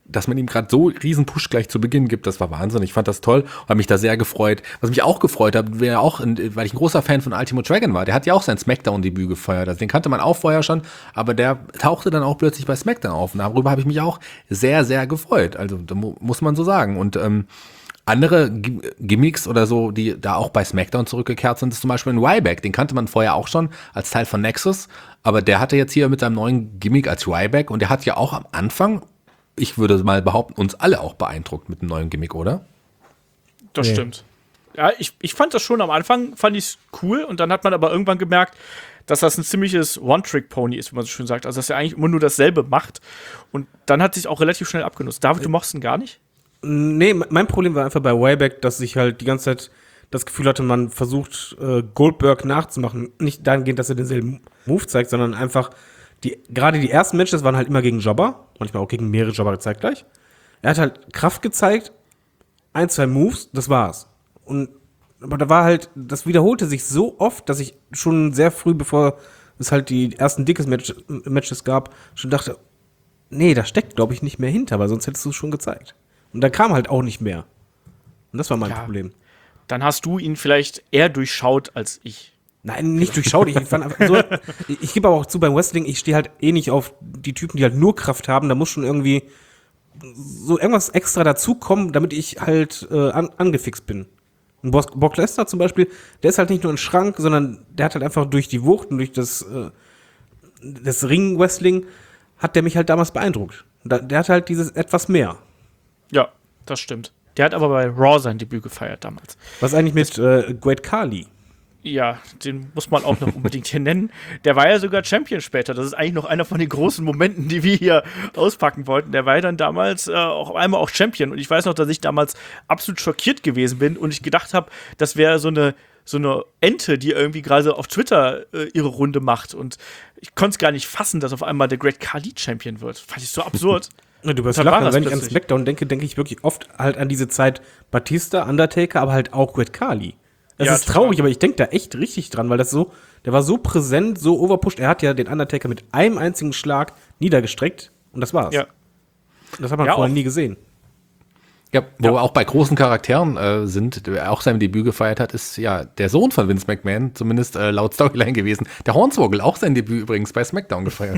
dass man ihm gerade so riesen Push gleich zu Beginn gibt, das war Wahnsinn. Ich fand das toll, habe mich da sehr gefreut. Was mich auch gefreut hat, wäre auch, weil ich ein großer Fan von Ultimo Dragon war, der hat ja auch sein SmackDown-Debüt gefeiert. Also den kannte man auch vorher schon, aber der tauchte dann auch plötzlich bei SmackDown auf. Und darüber habe ich mich auch sehr, sehr gefreut. Also da muss man so sagen. Und andere Gimmicks oder so, die da auch bei SmackDown zurückgekehrt sind, ist zum Beispiel ein Ryback. Den kannte man vorher auch schon als Teil von Nexus, aber der hatte jetzt hier mit seinem neuen Gimmick als Ryback und der hat ja auch am Anfang, ich würde mal behaupten, uns alle auch beeindruckt mit dem neuen Gimmick, oder? Das stimmt. Ja, ich fand das schon am Anfang, fand ich es cool und dann hat man aber irgendwann gemerkt, dass das ein ziemliches One-Trick-Pony ist, wie man so schön sagt. Also, dass er eigentlich immer nur dasselbe macht und dann hat sich auch relativ schnell abgenutzt. David, du mochtest ihn gar nicht? Nee, mein Problem war einfach bei Ryback, dass ich halt die ganze Zeit das Gefühl hatte, man versucht, Goldberg nachzumachen. Nicht dahingehend, dass er denselben Move zeigt, sondern einfach, gerade die ersten Matches waren halt immer gegen Jobber, manchmal auch gegen mehrere Jobber zeitgleich. Er hat halt Kraft gezeigt, 1, 2 Moves, das war's. Aber da war halt, das wiederholte sich so oft, dass ich schon sehr früh, bevor es halt die ersten dickes Matches gab, schon dachte, nee, da steckt, glaube ich, nicht mehr hinter, weil sonst hättest du es schon gezeigt. Und da kam halt auch nicht mehr. Und das war mein Problem. Dann hast du ihn vielleicht eher durchschaut als ich. Nein, nicht durchschaut. Ich fand einfach so, ich gebe aber auch zu, beim Wrestling, ich stehe halt eh nicht auf die Typen, die halt nur Kraft haben. Da muss schon irgendwie so irgendwas extra dazukommen, damit ich halt angefixt bin. Und Brock Lesnar zum Beispiel, der ist halt nicht nur ein Schrank, sondern der hat halt einfach durch die Wucht und durch das Ring-Wrestling hat der mich halt damals beeindruckt. Der hat halt dieses etwas mehr. Ja, das stimmt. Der hat aber bei Raw sein Debüt gefeiert damals. Was eigentlich mit Great Khali? Ja, den muss man auch noch unbedingt hier nennen. Der war ja sogar Champion später. Das ist eigentlich noch einer von den großen Momenten, die wir hier auspacken wollten. Der war ja dann damals auch einmal auch Champion. Und ich weiß noch, dass ich damals absolut schockiert gewesen bin und ich gedacht habe, das wäre so eine Ente, die irgendwie gerade auf Twitter ihre Runde macht. Und ich konnte es gar nicht fassen, dass auf einmal der Great Khali Champion wird. Fand ich so absurd. Du wirst lachen, wenn ich an SmackDown denke ich wirklich oft halt an diese Zeit Batista, Undertaker, aber halt auch Great Khali. Es ist traurig, aber ich denke da echt richtig dran, weil der war so präsent, so overpushed. Er hat ja den Undertaker mit einem einzigen Schlag niedergestreckt und das war's. Ja. Das hat man vorher nie gesehen. Ja, wo wir auch bei großen Charakteren sind, der auch sein Debüt gefeiert hat, ist ja der Sohn von Vince McMahon, zumindest laut Storyline gewesen. Der Hornswoggle, auch sein Debüt übrigens bei SmackDown gefeiert.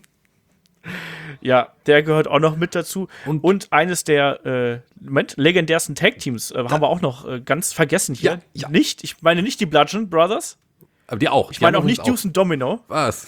Ja, der gehört auch noch mit dazu. Und eines der legendärsten Tag-Teams haben wir auch noch ganz vergessen hier. Ja. Ich meine nicht die Bludgeon Brothers. Aber die auch. Ich meine auch nicht Deuce und Domino. Was?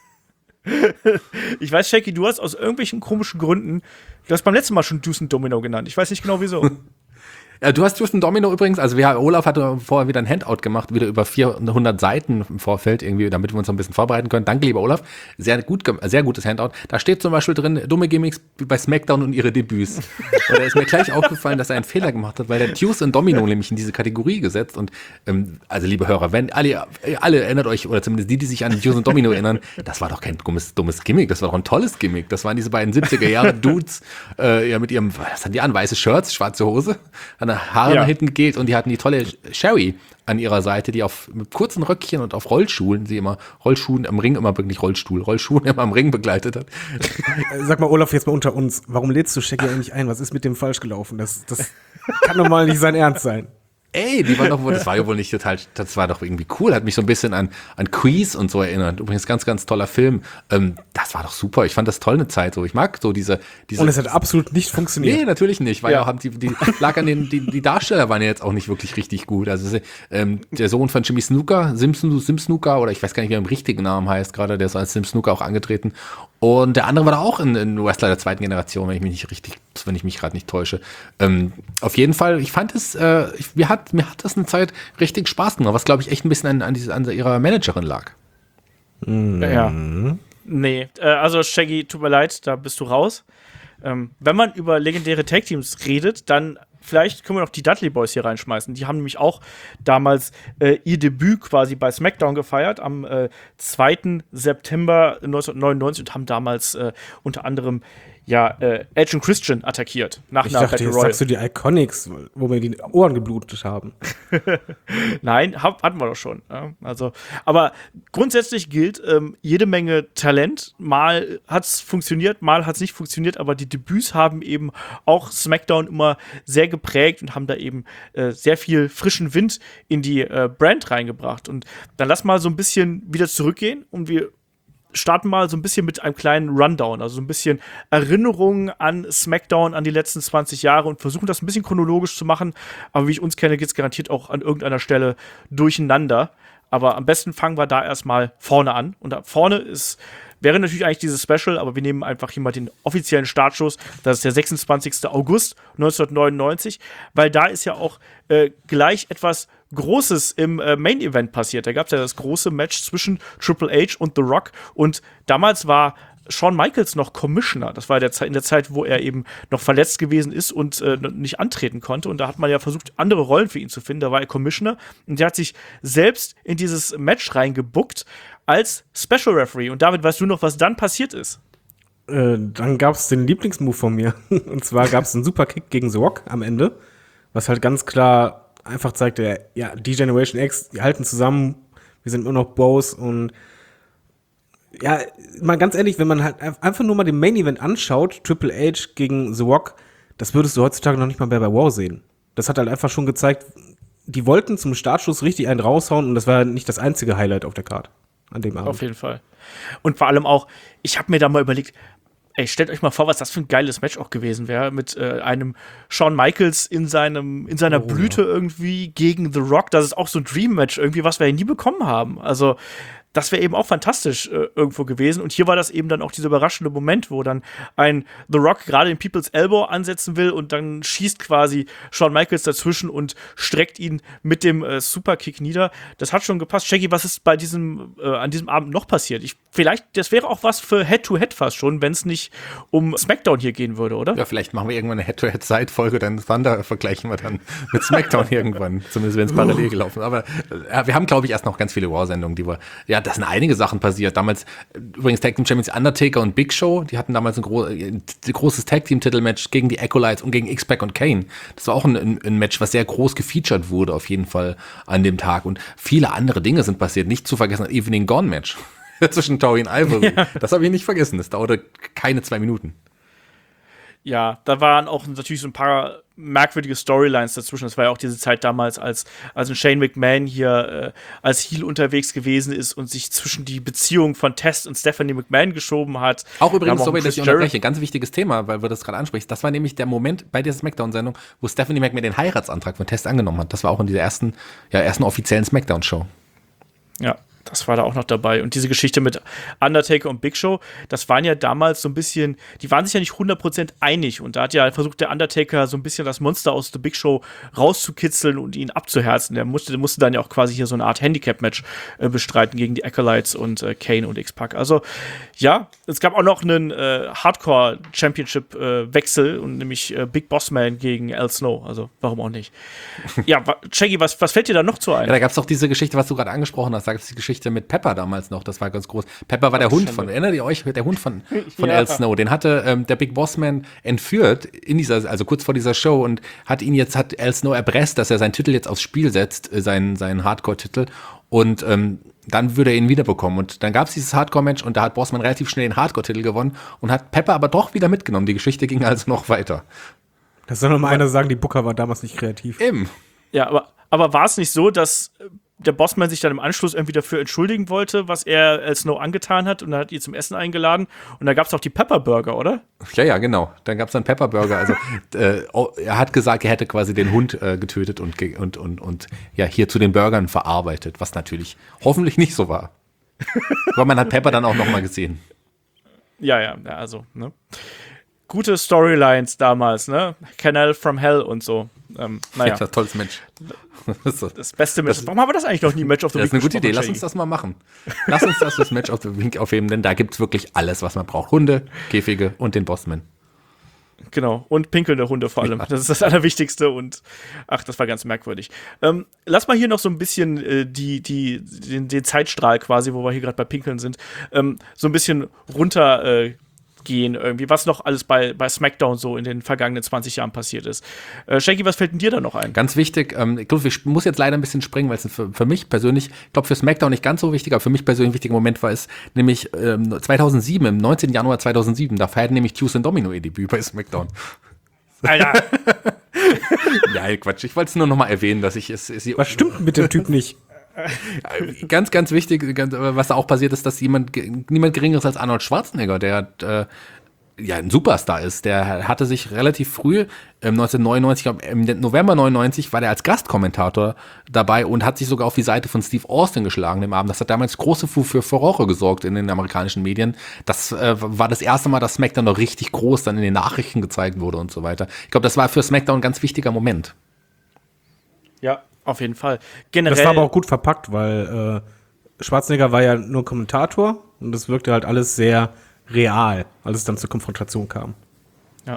Ich weiß, Shaggy, du hast aus irgendwelchen komischen Gründen, du hast beim letzten Mal schon Deuce und Domino genannt. Ich weiß nicht genau wieso. Ja, du hast Deuce und Domino übrigens, also Olaf hatte vorher wieder ein Handout gemacht, wieder über 400 Seiten im Vorfeld, irgendwie, damit wir uns noch ein bisschen vorbereiten können. Danke, lieber Olaf. Sehr gutes Handout. Da steht zum Beispiel drin, dumme Gimmicks bei SmackDown und ihre Debüts. Und da ist mir gleich aufgefallen, dass er einen Fehler gemacht hat, weil der Deuce und Domino nämlich in diese Kategorie gesetzt. Und also, liebe Hörer, wenn alle erinnert euch, oder zumindest die sich an Deuce und Domino erinnern, das war doch kein dummes Gimmick, das war doch ein tolles Gimmick. Das waren diese beiden 70er-Jahre-Dudes, mit ihrem, was hatten die an, weiße Shirts, schwarze Hose, an der Haare nach hinten geht und die hatten die tolle Sherry an ihrer Seite, die mit kurzen Röckchen und auf Rollschuhen, Rollschuhen am Ring immer wirklich Rollschuhen immer am Ring begleitet hat. Sag mal, Olaf, jetzt mal unter uns, warum lädst du Shaggy eigentlich ein? Was ist mit dem falsch gelaufen? Das kann doch mal nicht sein Ernst sein. Ey, das war ja wohl nicht total, das war doch irgendwie cool, hat mich so ein bisschen an Grease und so erinnert. Übrigens ganz, ganz toller Film. Das war doch super, ich fand das toll eine Zeit so. Ich mag so diese und es hat absolut nicht funktioniert. Nee, natürlich nicht, weil lag an die Darsteller waren ja jetzt auch nicht wirklich richtig gut. Also der Sohn von Jimmy Snuka, Sim Snuka, oder ich weiß gar nicht, wie er im richtigen Namen heißt gerade, der ist als Sim Snuka auch angetreten. Und der andere war da auch ein Wrestler der zweiten Generation, wenn ich mich gerade nicht täusche. Auf jeden Fall, ich fand es, mir hat das eine Zeit richtig Spaß gemacht, was glaube ich echt ein bisschen an ihrer Managerin lag. Ja. Nee, also Shaggy, tut mir leid, da bist du raus. Wenn man über legendäre Tag-Teams redet, dann vielleicht können wir noch die Dudley Boys hier reinschmeißen. Die haben nämlich auch damals ihr Debüt quasi bei SmackDown gefeiert am 2. September 1999 und haben damals unter anderem Edge und Christian attackiert. Nach Ich einer dachte, Battle jetzt Royal. sagst du die Iconics, wo mir die Ohren geblutet haben. Nein, hatten wir doch schon. Ja, also, aber grundsätzlich gilt, jede Menge Talent. Mal hat es funktioniert, mal hat es nicht funktioniert, aber die Debüts haben eben auch SmackDown immer sehr geprägt und haben da eben sehr viel frischen Wind in die Brand reingebracht. Und dann lass mal so ein bisschen wieder zurückgehen und wir starten mal so ein bisschen mit einem kleinen Rundown, also so ein bisschen Erinnerungen an SmackDown, an die letzten 20 Jahre und versuchen das ein bisschen chronologisch zu machen, aber wie ich uns kenne, geht es garantiert auch an irgendeiner Stelle durcheinander. Aber am besten fangen wir da erstmal vorne an. Und da vorne wäre natürlich eigentlich dieses Special, aber wir nehmen einfach hier mal den offiziellen Startschuss. Das ist der 26. August 1999, weil da ist ja auch gleich etwas Großes im Main-Event passiert. Da gab es ja das große Match zwischen Triple H und The Rock und damals war Shawn Michaels noch Commissioner. Das war in der Zeit, wo er eben noch verletzt gewesen ist und nicht antreten konnte. Und da hat man ja versucht, andere Rollen für ihn zu finden. Da war er Commissioner und der hat sich selbst in dieses Match reingebuckt als Special Referee. Und David, weißt du noch, was dann passiert ist? Dann gab es den Lieblingsmove von mir. Und zwar gab es einen Superkick gegen The Rock am Ende, was halt ganz klar einfach zeigte, ja, die Generation X, die halten zusammen, wir sind immer noch Bros und ja, mal ganz ehrlich, wenn man halt einfach nur mal den Main Event anschaut, Triple H gegen The Rock, das würdest du heutzutage noch nicht mal mehr bei Raw sehen. Das hat halt einfach schon gezeigt, die wollten zum Startschuss richtig einen raushauen und das war nicht das einzige Highlight auf der Card an dem Abend. Auf jeden Fall. Und vor allem auch, ich habe mir da mal überlegt, ey, stellt euch mal vor, was das für ein geiles Match auch gewesen wäre, mit einem Shawn Michaels in seiner Blüte irgendwie gegen The Rock. Das ist auch so ein Dream-Match irgendwie, was wir ja nie bekommen haben. Also, das wäre eben auch fantastisch irgendwo gewesen. Und hier war das eben dann auch dieser überraschende Moment, wo dann ein The Rock gerade den People's Elbow ansetzen will und dann schießt quasi Shawn Michaels dazwischen und streckt ihn mit dem Superkick nieder. Das hat schon gepasst. Shaggy, was ist bei an diesem Abend noch passiert? Das wäre auch was für Head-to-Head fast schon, wenn es nicht um SmackDown hier gehen würde, oder? Ja, vielleicht machen wir irgendwann eine Head-to-Head-Zeitfolge, dann Thunder vergleichen wir dann mit SmackDown irgendwann. Zumindest wenn es parallel gelaufen ist. Aber wir haben, glaube ich, erst noch ganz viele Raw-Sendungen, da sind einige Sachen passiert. Damals, übrigens Tag Team Champions Undertaker und Big Show, die hatten damals ein großes Tag Team Titelmatch gegen die Acolytes und gegen X-Pac und Kane. Das war auch ein Match, was sehr groß gefeatured wurde auf jeden Fall an dem Tag. Und viele andere Dinge sind passiert. Nicht zu vergessen, ein Evening Gone Match zwischen Tori und Ivory. Ja. Das habe ich nicht vergessen. Das dauerte keine 2 Minuten. Ja, da waren auch natürlich so ein paar merkwürdige Storylines dazwischen. Das war ja auch diese Zeit damals, als ein Shane McMahon hier als Heel unterwegs gewesen ist und sich zwischen die Beziehung von Test und Stephanie McMahon geschoben hat. Auch übrigens, sorry, dass ich unterbreche, ganz wichtiges Thema, weil wir das gerade ansprechen. Das war nämlich der Moment bei dieser Smackdown-Sendung, wo Stephanie McMahon den Heiratsantrag von Test angenommen hat. Das war auch in dieser ersten offiziellen Smackdown-Show. Ja. Das war da auch noch dabei. Und diese Geschichte mit Undertaker und Big Show, das waren ja damals so ein bisschen, die waren sich ja nicht 100% einig. Und da hat ja versucht, der Undertaker so ein bisschen das Monster aus der Big Show rauszukitzeln und ihn abzuherzen. Der musste dann ja auch quasi hier so eine Art Handicap-Match bestreiten gegen die Acolytes und Kane und X-Pac. Also ja, es gab auch noch einen Hardcore-Championship-Wechsel und nämlich Big Boss Man gegen Al Snow. Also warum auch nicht? Ja, Shaggy, was fällt dir da noch zu ein? Ja, da gab es doch diese Geschichte, was du gerade angesprochen hast. Da gab es die Geschichte mit Pepper damals noch, das war ganz groß. Pepper war der Hund erinnert ihr euch, der Hund von ja. Al Snow, den hatte der Big Boss Man entführt also kurz vor dieser Show und hat Al Snow erpresst, dass er seinen Titel jetzt aufs Spiel setzt, seinen Hardcore-Titel und dann würde er ihn wiederbekommen. Und dann gab es dieses Hardcore-Match und da hat Bossman relativ schnell den Hardcore-Titel gewonnen und hat Pepper aber doch wieder mitgenommen. Die Geschichte ging also noch weiter. Das soll noch mal einer sagen, die Booker war damals nicht kreativ. Eben. Ja, aber war es nicht so, dass der Bossman sich dann im Anschluss irgendwie dafür entschuldigen wollte, was er Al Snow angetan hat und dann hat ihn zum Essen eingeladen und da gab es auch die Pepper Burger, oder? Ja, genau. Dann gab es dann Pepper Burger. Also er hat gesagt, er hätte quasi den Hund getötet und ja, hier zu den Burgern verarbeitet, was natürlich hoffentlich nicht so war. Aber man hat Pepper dann auch noch mal gesehen. Ja, also, ne? Gute Storylines damals, ne? Canal from Hell und so. Ja, das tolles Match. Das beste Match. Warum haben wir das eigentlich noch nie Match of the Week? Das ist eine gute Idee. Lass uns das mal machen. Lass uns das Match of the Week aufheben, denn da gibt es wirklich alles, was man braucht. Hunde, Käfige und den Bossman. Genau, und pinkelnde Hunde vor allem. Ja. Das ist das Allerwichtigste und das war ganz merkwürdig. Lass mal hier noch so ein bisschen den Zeitstrahl quasi, wo wir hier gerade bei Pinkeln sind, so ein bisschen runter gehen irgendwie, was noch alles bei SmackDown so in den vergangenen 20 Jahren passiert ist. Shaggy, was fällt denn dir da noch ein? Ganz wichtig, ich glaube, ich muss jetzt leider ein bisschen springen, weil es für mich persönlich, ich glaube für SmackDown nicht ganz so wichtig, aber für mich persönlich ein wichtiger Moment war es, nämlich 2007, im 19. Januar 2007, da feiert nämlich Deuce und Domino ihr Debüt bei SmackDown. Alter! Nein, Quatsch, ich wollte es nur noch mal erwähnen, dass ich es Was stimmt mit dem Typ nicht? ganz, ganz wichtig, was da auch passiert ist, dass niemand Geringeres als Arnold Schwarzenegger, der ein Superstar ist, der hatte sich relativ früh, 1999, im November 99, war der als Gastkommentator dabei und hat sich sogar auf die Seite von Steve Austin geschlagen dem Abend. Das hat damals große für Furore gesorgt in den amerikanischen Medien. Das war das erste Mal, dass SmackDown noch richtig groß dann in den Nachrichten gezeigt wurde und so weiter. Ich glaube, das war für SmackDown ein ganz wichtiger Moment. Ja, auf jeden Fall. Generell, Das war aber auch gut verpackt, weil Schwarzenegger war ja nur Kommentator und das wirkte halt alles sehr real, als es dann zur Konfrontation kam. Ja.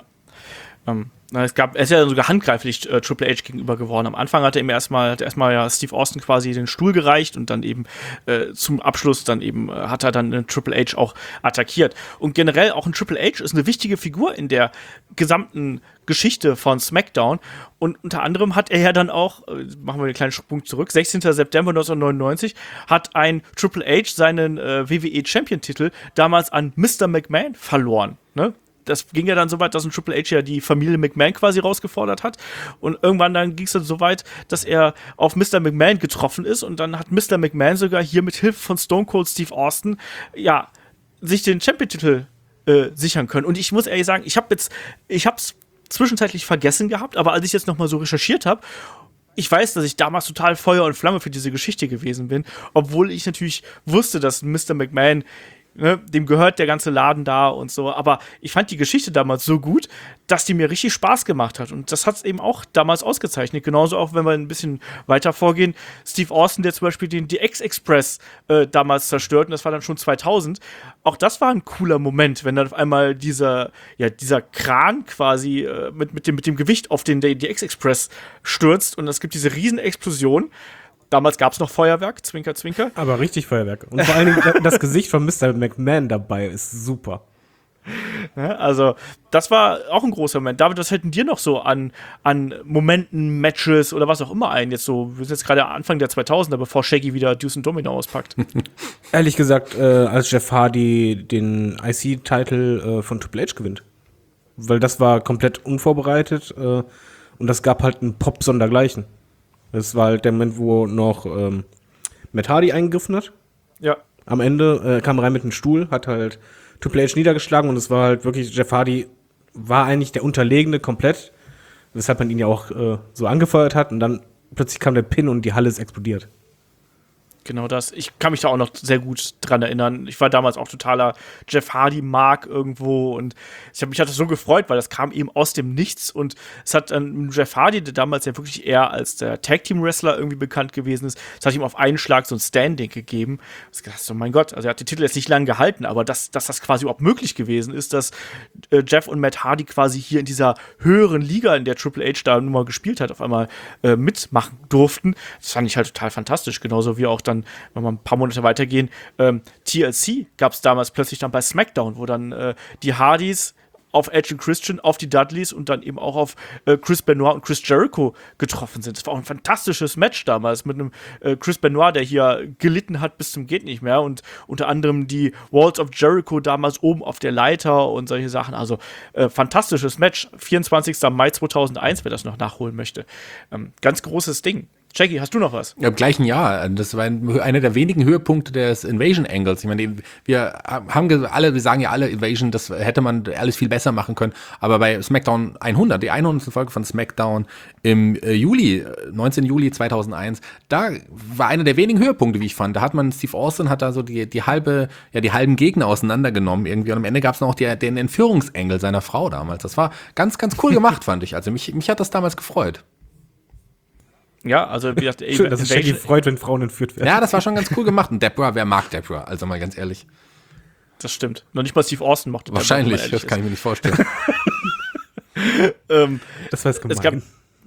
Er ist ja sogar handgreiflich Triple H gegenüber geworden. Am Anfang hat er ihm erstmal ja Steve Austin quasi den Stuhl gereicht und dann eben zum Abschluss dann eben hat er dann Triple H auch attackiert. Und generell auch ein Triple H ist eine wichtige Figur in der gesamten Geschichte von SmackDown. Und unter anderem hat er ja dann auch, machen wir einen kleinen Sprung zurück, 16. September 1999 hat ein Triple H seinen WWE-Champion-Titel damals an Mr. McMahon verloren, ne? Das ging ja dann so weit, dass ein Triple H ja die Familie McMahon quasi rausgefordert hat. Und irgendwann dann ging es dann so weit, dass er auf Mr. McMahon getroffen ist. Und dann hat Mr. McMahon sogar hier mit Hilfe von Stone Cold Steve Austin, ja, sich den Champion-Titel sichern können. Und ich muss ehrlich sagen, ich hab's zwischenzeitlich vergessen gehabt, aber als ich jetzt nochmal so recherchiert habe, ich weiß, dass ich damals total Feuer und Flamme für diese Geschichte gewesen bin, obwohl ich natürlich wusste, dass Mr. McMahon, ne, dem gehört der ganze Laden da und so, aber ich fand die Geschichte damals so gut, dass die mir richtig Spaß gemacht hat und das hat es eben auch damals ausgezeichnet, genauso auch, wenn wir ein bisschen weiter vorgehen, Steve Austin, der zum Beispiel den DX Express damals zerstört und das war dann schon 2000, auch das war ein cooler Moment, wenn dann auf einmal dieser Kran quasi mit dem Gewicht auf den DX Express stürzt und es gibt diese Riesenexplosion. Damals gab es noch Feuerwerk, Zwinker, Zwinker. Aber richtig Feuerwerk. Und vor allen Dingen das Gesicht von Mr. McMahon dabei ist super. Ja, also, das war auch ein großer Moment. David, was fällt denn dir noch so an Momenten, Matches oder was auch immer ein? Jetzt so, wir sind jetzt gerade Anfang der 2000er, bevor Shaggy wieder Deuce und Domino auspackt. Ehrlich gesagt, als Jeff Hardy den IC-Titel von Triple H gewinnt. Weil das war komplett unvorbereitet und das gab halt einen Pop sondergleichen. Das war halt der Moment, wo noch Matt Hardy eingegriffen hat. Ja. Am Ende kam rein mit einem Stuhl, hat halt Triple H niedergeschlagen und es war halt wirklich, Jeff Hardy war eigentlich der Unterlegene komplett, weshalb man ihn ja auch so angefeuert hat und dann plötzlich kam der Pin und die Halle ist explodiert. Genau das. Ich kann mich da auch noch sehr gut dran erinnern. Ich war damals auch totaler Jeff Hardy-Mark irgendwo und mich hat das so gefreut, weil das kam eben aus dem Nichts und es hat dann Jeff Hardy, der damals ja wirklich eher als der Tag-Team-Wrestler irgendwie bekannt gewesen ist, es hat ihm auf einen Schlag so ein Standing gegeben. Ich gedacht, so mein Gott, also er hat den Titel jetzt nicht lange gehalten, aber dass das quasi überhaupt möglich gewesen ist, dass Jeff und Matt Hardy quasi hier in dieser höheren Liga, in der Triple H da nun mal gespielt hat, auf einmal mitmachen durften, das fand ich halt total fantastisch. Genauso wie auch dann, wenn wir ein paar Monate weitergehen, TLC gab es damals plötzlich dann bei SmackDown, wo dann die Hardys auf Edge und Christian, auf die Dudleys und dann eben auch auf Chris Benoit und Chris Jericho getroffen sind. Das war auch ein fantastisches Match damals mit einem Chris Benoit, der hier gelitten hat bis zum geht nicht mehr und unter anderem die Walls of Jericho damals oben auf der Leiter und solche Sachen. Also fantastisches Match. 24. Mai 2001, wer das noch nachholen möchte. Ganz großes Ding. Jackie, hast du noch was? Ja, im gleichen Jahr. Das war einer der wenigen Höhepunkte des Invasion-Angles. Ich meine, wir sagen ja alle, Invasion, das hätte man alles viel besser machen können. Aber bei SmackDown 100, die 100. Folge von SmackDown im 19. Juli 2001, da war einer der wenigen Höhepunkte, wie ich fand. Da hat man, Steve Austin hat da so die halben Gegner auseinandergenommen irgendwie. Und am Ende gab es noch den Entführungsengel seiner Frau damals. Das war ganz, ganz cool gemacht, fand ich. Also mich hat das damals gefreut. Ja, also wie gesagt, Schön, dass es Shaggy freut, wenn Frauen entführt werden. Ja, das war schon ganz cool gemacht. Und Deborah, wer mag Deborah? Also mal ganz ehrlich. Das stimmt. Noch nicht mal Steve Austin mochte Deborah. Wahrscheinlich, das kann ich mir nicht vorstellen. Das war jetzt gemein.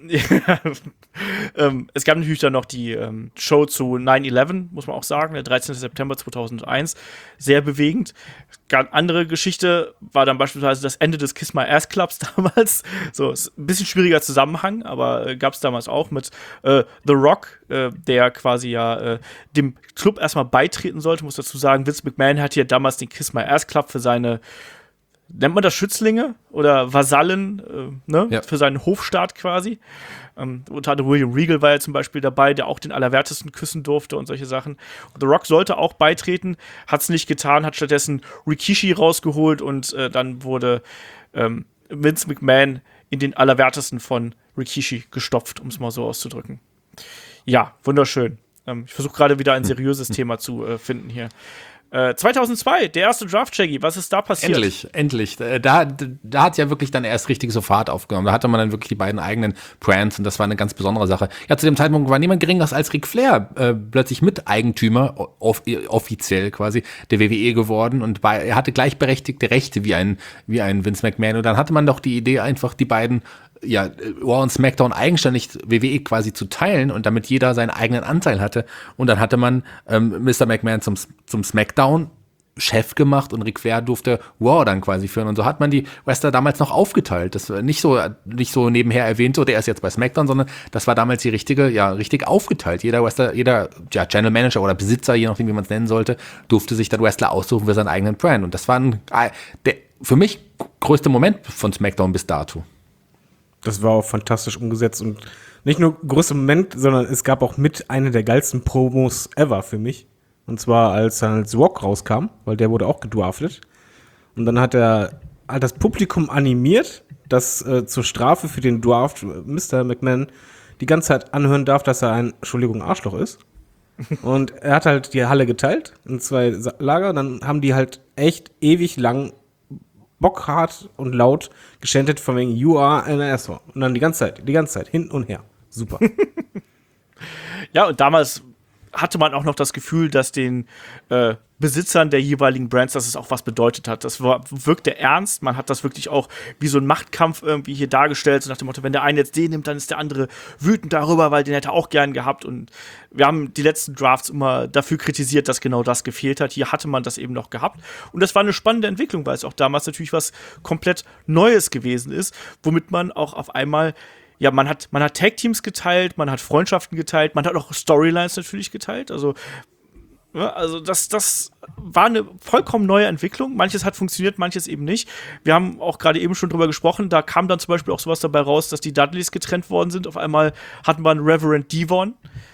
Es gab natürlich dann noch die Show zu 9/11, muss man auch sagen, der 13. September 2001. Sehr bewegend. Ganz andere Geschichte war dann beispielsweise das Ende des Kiss My Ass Clubs damals. So, ist ein bisschen schwieriger Zusammenhang, aber gab es damals auch mit The Rock, der quasi dem Club erstmal beitreten sollte. Muss dazu sagen, Vince McMahon hatte ja damals den Kiss My Ass Club für seine, nennt man das Schützlinge oder Vasallen, Ja. für seinen Hofstaat quasi. Unter anderem William Regal war ja zum Beispiel dabei, der auch den Allerwertesten küssen durfte und solche Sachen. Und The Rock sollte auch beitreten, hat es nicht getan, hat stattdessen Rikishi rausgeholt und dann wurde Vince McMahon in den Allerwertesten von Rikishi gestopft, um es mal so auszudrücken. Ja, wunderschön. Ich versuche gerade wieder ein seriöses Thema zu finden hier. 2002, der erste Draft, Shaggy, was ist da passiert? Endlich. Da hat ja wirklich dann erst richtig so Fahrt aufgenommen. Da hatte man dann wirklich die beiden eigenen Brands und das war eine ganz besondere Sache. Ja, zu dem Zeitpunkt war niemand geringeres als Ric Flair plötzlich Miteigentümer, offiziell quasi, der WWE geworden und er hatte gleichberechtigte Rechte wie ein Vince McMahon. Und dann hatte man doch die Idee, einfach die beiden Raw und SmackDown eigenständig WWE quasi zu teilen und damit jeder seinen eigenen Anteil hatte. Und dann hatte man Mr. McMahon zum SmackDown Chef gemacht und Ric Flair durfte Raw dann quasi führen. Und so hat man die Wrestler damals noch aufgeteilt. Das war nicht so nebenher erwähnt, so der ist jetzt bei SmackDown, sondern das war damals die richtig aufgeteilt. Jeder Wrestler, General Manager oder Besitzer, je nachdem, wie man es nennen sollte, durfte sich dann Wrestler aussuchen für seinen eigenen Brand. Und das war der für mich größte Moment von SmackDown bis dato. Das war auch fantastisch umgesetzt und nicht nur größter Moment, sondern es gab auch mit eine der geilsten Promos ever für mich. Und zwar als Rock rauskam, weil der wurde auch gedraftet. Und dann hat er das Publikum animiert, das zur Strafe für den Draft Mr. McMahon die ganze Zeit anhören darf, dass er ein, Arschloch ist. Und er hat halt die Halle geteilt in 2 Lager. Dann haben die halt echt ewig lang bockhart und laut geschändet von wegen You are an asshole. Und dann die ganze Zeit, hin und her. Super. Ja, und damals hatte man auch noch das Gefühl, dass den Besitzern der jeweiligen Brands, dass es auch was bedeutet hat. Das wirkte ernst, man hat das wirklich auch wie so ein Machtkampf irgendwie hier dargestellt, so nach dem Motto, wenn der eine jetzt den nimmt, dann ist der andere wütend darüber, weil den hätte er auch gern gehabt und wir haben die letzten Drafts immer dafür kritisiert, dass genau das gefehlt hat. Hier hatte man das eben noch gehabt und das war eine spannende Entwicklung, weil es auch damals natürlich was komplett Neues gewesen ist, womit man auch auf einmal man hat Tag-Teams geteilt, man hat Freundschaften geteilt, man hat auch Storylines natürlich geteilt. Also das war eine vollkommen neue Entwicklung. Manches hat funktioniert, manches eben nicht. Wir haben auch gerade eben schon drüber gesprochen, da kam dann zum Beispiel auch sowas dabei raus, dass die Dudleys getrennt worden sind. Auf einmal hatten wir einen Reverend Devon.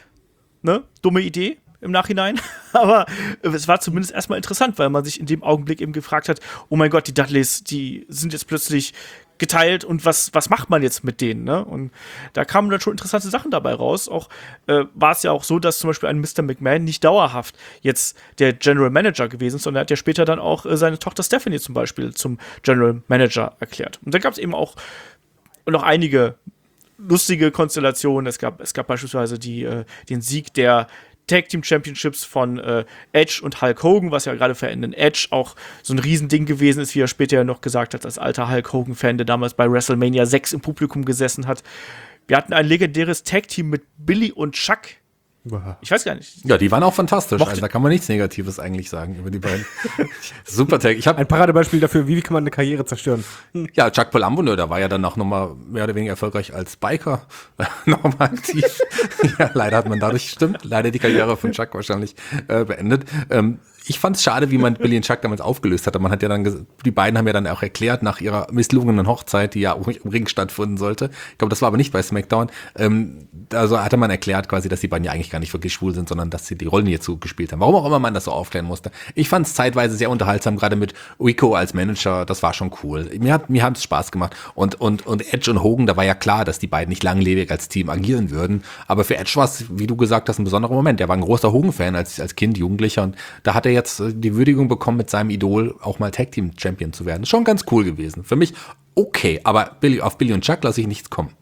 Ne? Dumme Idee im Nachhinein. Aber es war zumindest erstmal interessant, weil man sich in dem Augenblick eben gefragt hat, oh mein Gott, die Dudleys, die sind jetzt plötzlich geteilt und was macht man jetzt mit denen, ne? Und da kamen dann schon interessante Sachen dabei raus. Auch war es ja auch so, dass zum Beispiel ein Mr. McMahon nicht dauerhaft jetzt der General Manager gewesen ist, sondern er hat ja später dann auch seine Tochter Stephanie zum Beispiel zum General Manager erklärt. Und da gab es eben auch noch einige lustige Konstellationen. Es gab beispielsweise den Sieg der Tag Team Championships von Edge und Hulk Hogan, was ja gerade für einen Edge auch so ein Riesending gewesen ist, wie er später ja noch gesagt hat, als alter Hulk Hogan-Fan, der damals bei WrestleMania 6 im Publikum gesessen hat. Wir hatten ein legendäres Tag Team mit Billy und Chuck. Ich weiß gar nicht. Ja, die waren auch fantastisch. Also da kann man nichts Negatives eigentlich sagen über die beiden. Super Tag. Ich habe ein Paradebeispiel dafür, wie kann man eine Karriere zerstören. Ja, Chuck Palumbo, der war ja dann noch mal mehr oder weniger erfolgreich als Biker nochmal aktiv. Ja, leider hat man dadurch, leider die Karriere von Chuck wahrscheinlich beendet. Ich fand es schade, wie man Billy und Chuck damals aufgelöst hatte. Man hat ja dann, die beiden haben ja dann auch erklärt, nach ihrer misslungenen Hochzeit, die ja im Ring stattfinden sollte. Ich glaube, das war aber nicht bei SmackDown. Also hatte man erklärt quasi, dass die beiden ja eigentlich gar nicht wirklich schwul sind, sondern dass sie die Rollen hierzu gespielt haben. Warum auch immer man das so aufklären musste. Ich fand es zeitweise sehr unterhaltsam, gerade mit Rico als Manager. Das war schon cool. Mir hat es Spaß gemacht. Und Edge und Hogan, da war ja klar, dass die beiden nicht langlebig als Team agieren würden. Aber für Edge war es, wie du gesagt hast, ein besonderer Moment. Er war ein großer Hogan-Fan als Kind, Jugendlicher. Und da hat er jetzt die Würdigung bekommen, mit seinem Idol auch mal Tag Team Champion zu werden. Schon ganz cool gewesen. Für mich okay, aber auf Billy und Chuck lasse ich nichts kommen.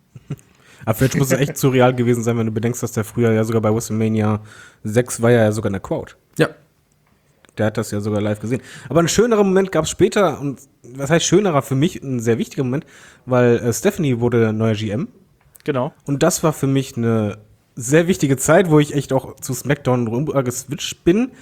Aber für Edge muss es echt surreal gewesen sein, wenn du bedenkst, dass der früher ja sogar bei WrestleMania 6 war ja sogar in der Crowd. Ja. Der hat das ja sogar live gesehen. Aber ein schönerer Moment gab es später, und was heißt schönerer, für mich ein sehr wichtiger Moment, weil Stephanie wurde neuer GM. Genau. Und das war für mich eine sehr wichtige Zeit, wo ich echt auch zu SmackDown rüber geswitcht bin.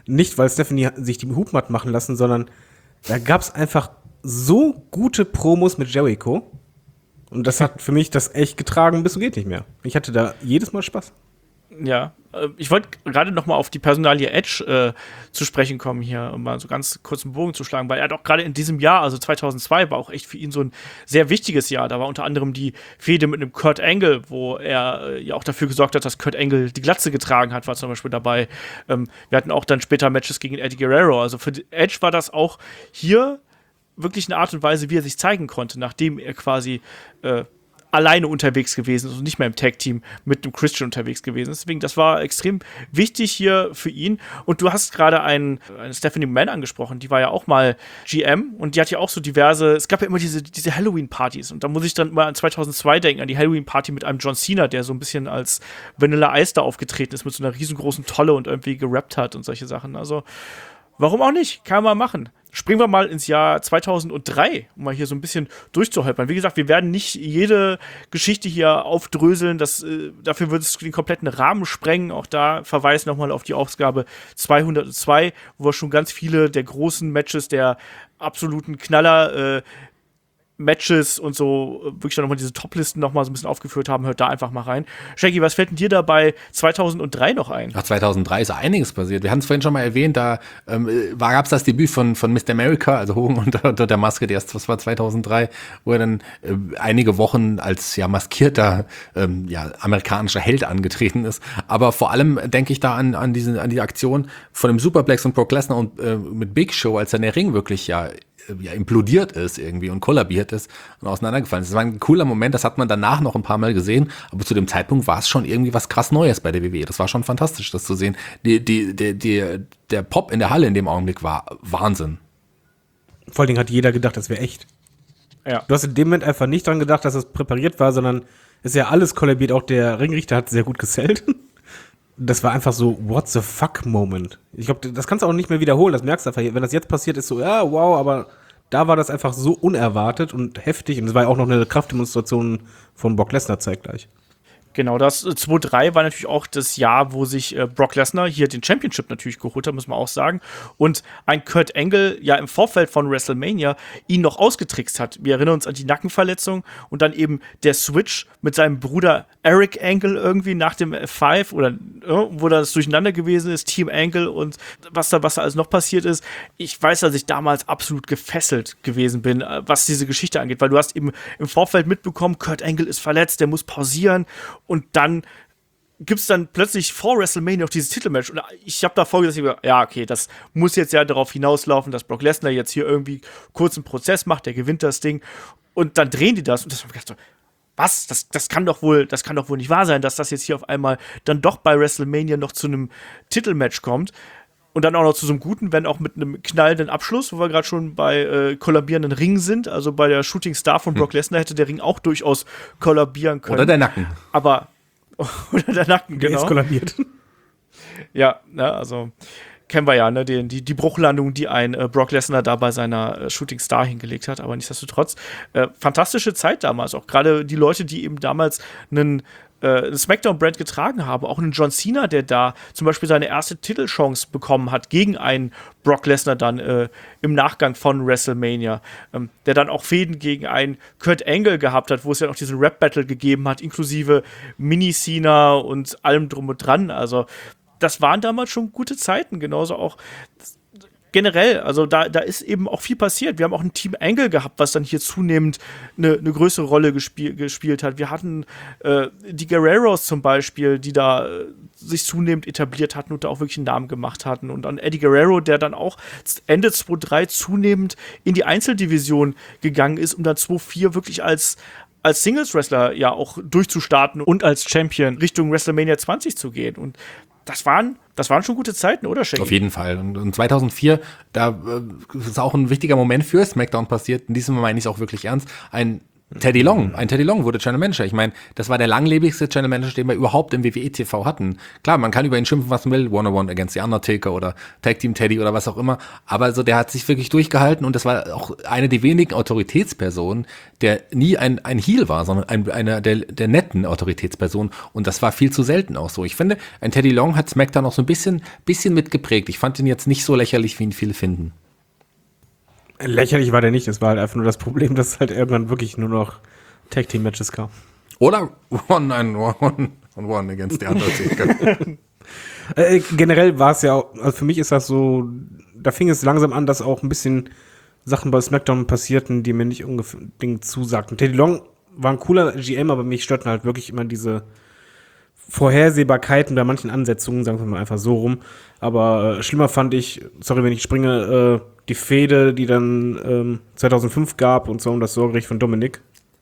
Nicht, weil Stephanie sich die Hupen hat machen lassen, sondern da gab es einfach so gute Promos mit Jericho. Und das hat für mich das echt getragen, bis zum geht nicht mehr. Ich hatte da jedes Mal Spaß. Ja, ich wollte gerade noch mal auf die Personalie Edge zu sprechen kommen hier, um mal so ganz kurz einen Bogen zu schlagen, weil er hat auch gerade in diesem Jahr, also 2002, war auch echt für ihn so ein sehr wichtiges Jahr. Da war unter anderem die Fehde mit einem Kurt Angle, wo er ja auch dafür gesorgt hat, dass Kurt Angle die Glatze getragen hat, war zum Beispiel dabei. Wir hatten auch dann später Matches gegen Eddie Guerrero. Also für Edge war das auch hier wirklich eine Art und Weise, wie er sich zeigen konnte, nachdem er quasi alleine unterwegs gewesen ist und nicht mehr im Tag-Team mit einem Christian unterwegs gewesen ist. Deswegen, das war extrem wichtig hier für ihn. Und du hast gerade eine Stephanie McMahon angesprochen, die war ja auch mal GM und die hat ja auch so diverse, es gab ja immer diese Halloween-Partys und da muss ich dann mal an 2002 denken, an die Halloween-Party mit einem John Cena, der so ein bisschen als Vanilla Ice da aufgetreten ist mit so einer riesengroßen Tolle und irgendwie gerappt hat und solche Sachen. Also, warum auch nicht? Kann man machen. Springen wir mal ins Jahr 2003, um mal hier so ein bisschen durchzuholpern. Wie gesagt, wir werden nicht jede Geschichte hier aufdröseln. Dafür würde es den kompletten Rahmen sprengen. Auch da Verweis nochmal auf die Ausgabe 202, wo wir schon ganz viele der großen Matches, der absoluten Knaller Matches und so wirklich dann nochmal diese Top-Listen nochmal so ein bisschen aufgeführt haben. Hört da einfach mal rein. Shaggy, was fällt denn dir dabei 2003 noch ein? Ach, 2003 ist einiges passiert. Wir hatten es vorhin schon mal erwähnt, da gab es das Debüt von Mr. America, also Hogan unter der Maske, das war 2003, wo er dann einige Wochen als maskierter amerikanischer Held angetreten ist. Aber vor allem denke ich da an die Aktion von dem Superplex und Brock Lesnar und mit Big Show, als dann der Ring wirklich implodiert ist irgendwie und kollabiert ist und auseinandergefallen ist. Das war ein cooler Moment, das hat man danach noch ein paar Mal gesehen, aber zu dem Zeitpunkt war es schon irgendwie was krass Neues bei der WWE. Das war schon fantastisch, das zu sehen. Der Pop in der Halle in dem Augenblick war Wahnsinn. Vor allen Dingen hat jeder gedacht, das wäre echt. Ja. Du hast in dem Moment einfach nicht dran gedacht, dass es präpariert war, sondern es ist ja alles kollabiert. Auch der Ringrichter hat sehr gut gesellt. Das war einfach so what the fuck Moment. Ich glaube, das kannst du auch nicht mehr wiederholen. Das merkst du einfach. Wenn das jetzt passiert, ist so, ja, wow, aber da war das einfach so unerwartet und heftig. Und es war ja auch noch eine Kraftdemonstration von Brock Lesnar zeitgleich. Genau, das 2-3 war natürlich auch das Jahr, wo sich Brock Lesnar hier den Championship natürlich geholt hat, muss man auch sagen. Und ein Kurt Angle ja im Vorfeld von WrestleMania ihn noch ausgetrickst hat. Wir erinnern uns an die Nackenverletzung und dann eben der Switch mit seinem Bruder Eric Angle irgendwie nach dem F5 oder wo das durcheinander gewesen ist, Team Angle und was da alles noch passiert ist. Ich weiß, dass ich damals absolut gefesselt gewesen bin, was diese Geschichte angeht, weil du hast eben im Vorfeld mitbekommen, Kurt Angle ist verletzt, der muss pausieren. Und dann gibt es dann plötzlich vor WrestleMania noch dieses Titelmatch. Und ich habe davor gesagt, ja, okay, das muss jetzt ja darauf hinauslaufen, dass Brock Lesnar jetzt hier irgendwie kurz einen Prozess macht, der gewinnt das Ding. Und dann drehen die das. Und das habe ich gedacht, was? Das kann doch wohl nicht wahr sein, dass das jetzt hier auf einmal dann doch bei WrestleMania noch zu einem Titelmatch kommt. Und dann auch noch zu so einem guten, wenn auch mit einem knallenden Abschluss, wo wir gerade schon bei kollabierenden Ringen sind. Also bei der Shooting Star von Brock Lesnar hätte der Ring auch durchaus kollabieren können. Oder der Nacken. Oder der Nacken, genau. Der ist kollabiert. Ja, also kennen wir ja, ne, die Bruchlandung, die ein Brock Lesnar da bei seiner Shooting Star hingelegt hat. Aber nichtsdestotrotz, fantastische Zeit damals. Auch gerade die Leute, die eben damals einen Smackdown-Brand getragen haben. Auch einen John Cena, der da zum Beispiel seine erste Titelchance bekommen hat gegen einen Brock Lesnar dann im Nachgang von WrestleMania. Der dann auch Fäden gegen einen Kurt Angle gehabt hat, wo es ja noch diesen Rap-Battle gegeben hat, inklusive Mini-Cena und allem drum und dran. Also das waren damals schon gute Zeiten. Genauso auch generell, also da ist eben auch viel passiert. Wir haben auch ein Team Angle gehabt, was dann hier zunehmend eine größere Rolle gespielt hat. Wir hatten die Guerreros zum Beispiel, die da sich zunehmend etabliert hatten und da auch wirklich einen Namen gemacht hatten. Und dann Eddie Guerrero, der dann auch Ende 2-3 zunehmend in die Einzeldivision gegangen ist, um dann 2-4 wirklich als Singles-Wrestler ja auch durchzustarten und als Champion Richtung WrestleMania 20 zu gehen. Und das waren schon gute Zeiten, oder, Shaggy? Auf jeden Fall. Und 2004, da ist auch ein wichtiger Moment für SmackDown passiert. In diesem Mal meine ich es auch wirklich ernst. Ein Teddy Long wurde General Manager. Ich meine, das war der langlebigste General Manager, den wir überhaupt im WWE-TV hatten. Klar, man kann über ihn schimpfen, was man will, One-on-One against the Undertaker oder Tag Team Teddy oder was auch immer, aber so, der hat sich wirklich durchgehalten und das war auch eine der wenigen Autoritätspersonen, der nie ein Heel war, sondern einer der netten Autoritätspersonen und das war viel zu selten auch so. Ich finde, ein Teddy Long hat SmackDown auch so ein bisschen mitgeprägt. Ich fand ihn jetzt nicht so lächerlich, wie ihn viele finden. Lächerlich war der nicht, es war halt einfach nur das Problem, dass halt irgendwann wirklich nur noch Tag-Team-Matches kam. Oder One against the Undertaker. Generell war es ja auch, also für mich ist das so, da fing es langsam an, dass auch ein bisschen Sachen bei SmackDown passierten, die mir nicht unbedingt zusagten. Teddy Long war ein cooler GM, aber mich störten halt wirklich immer diese Vorhersehbarkeiten bei manchen Ansetzungen, sagen wir mal einfach so rum. Aber schlimmer fand ich, sorry, wenn ich springe, die Fehde, die dann 2005 gab, und zwar um das Sorgerecht von Dominik.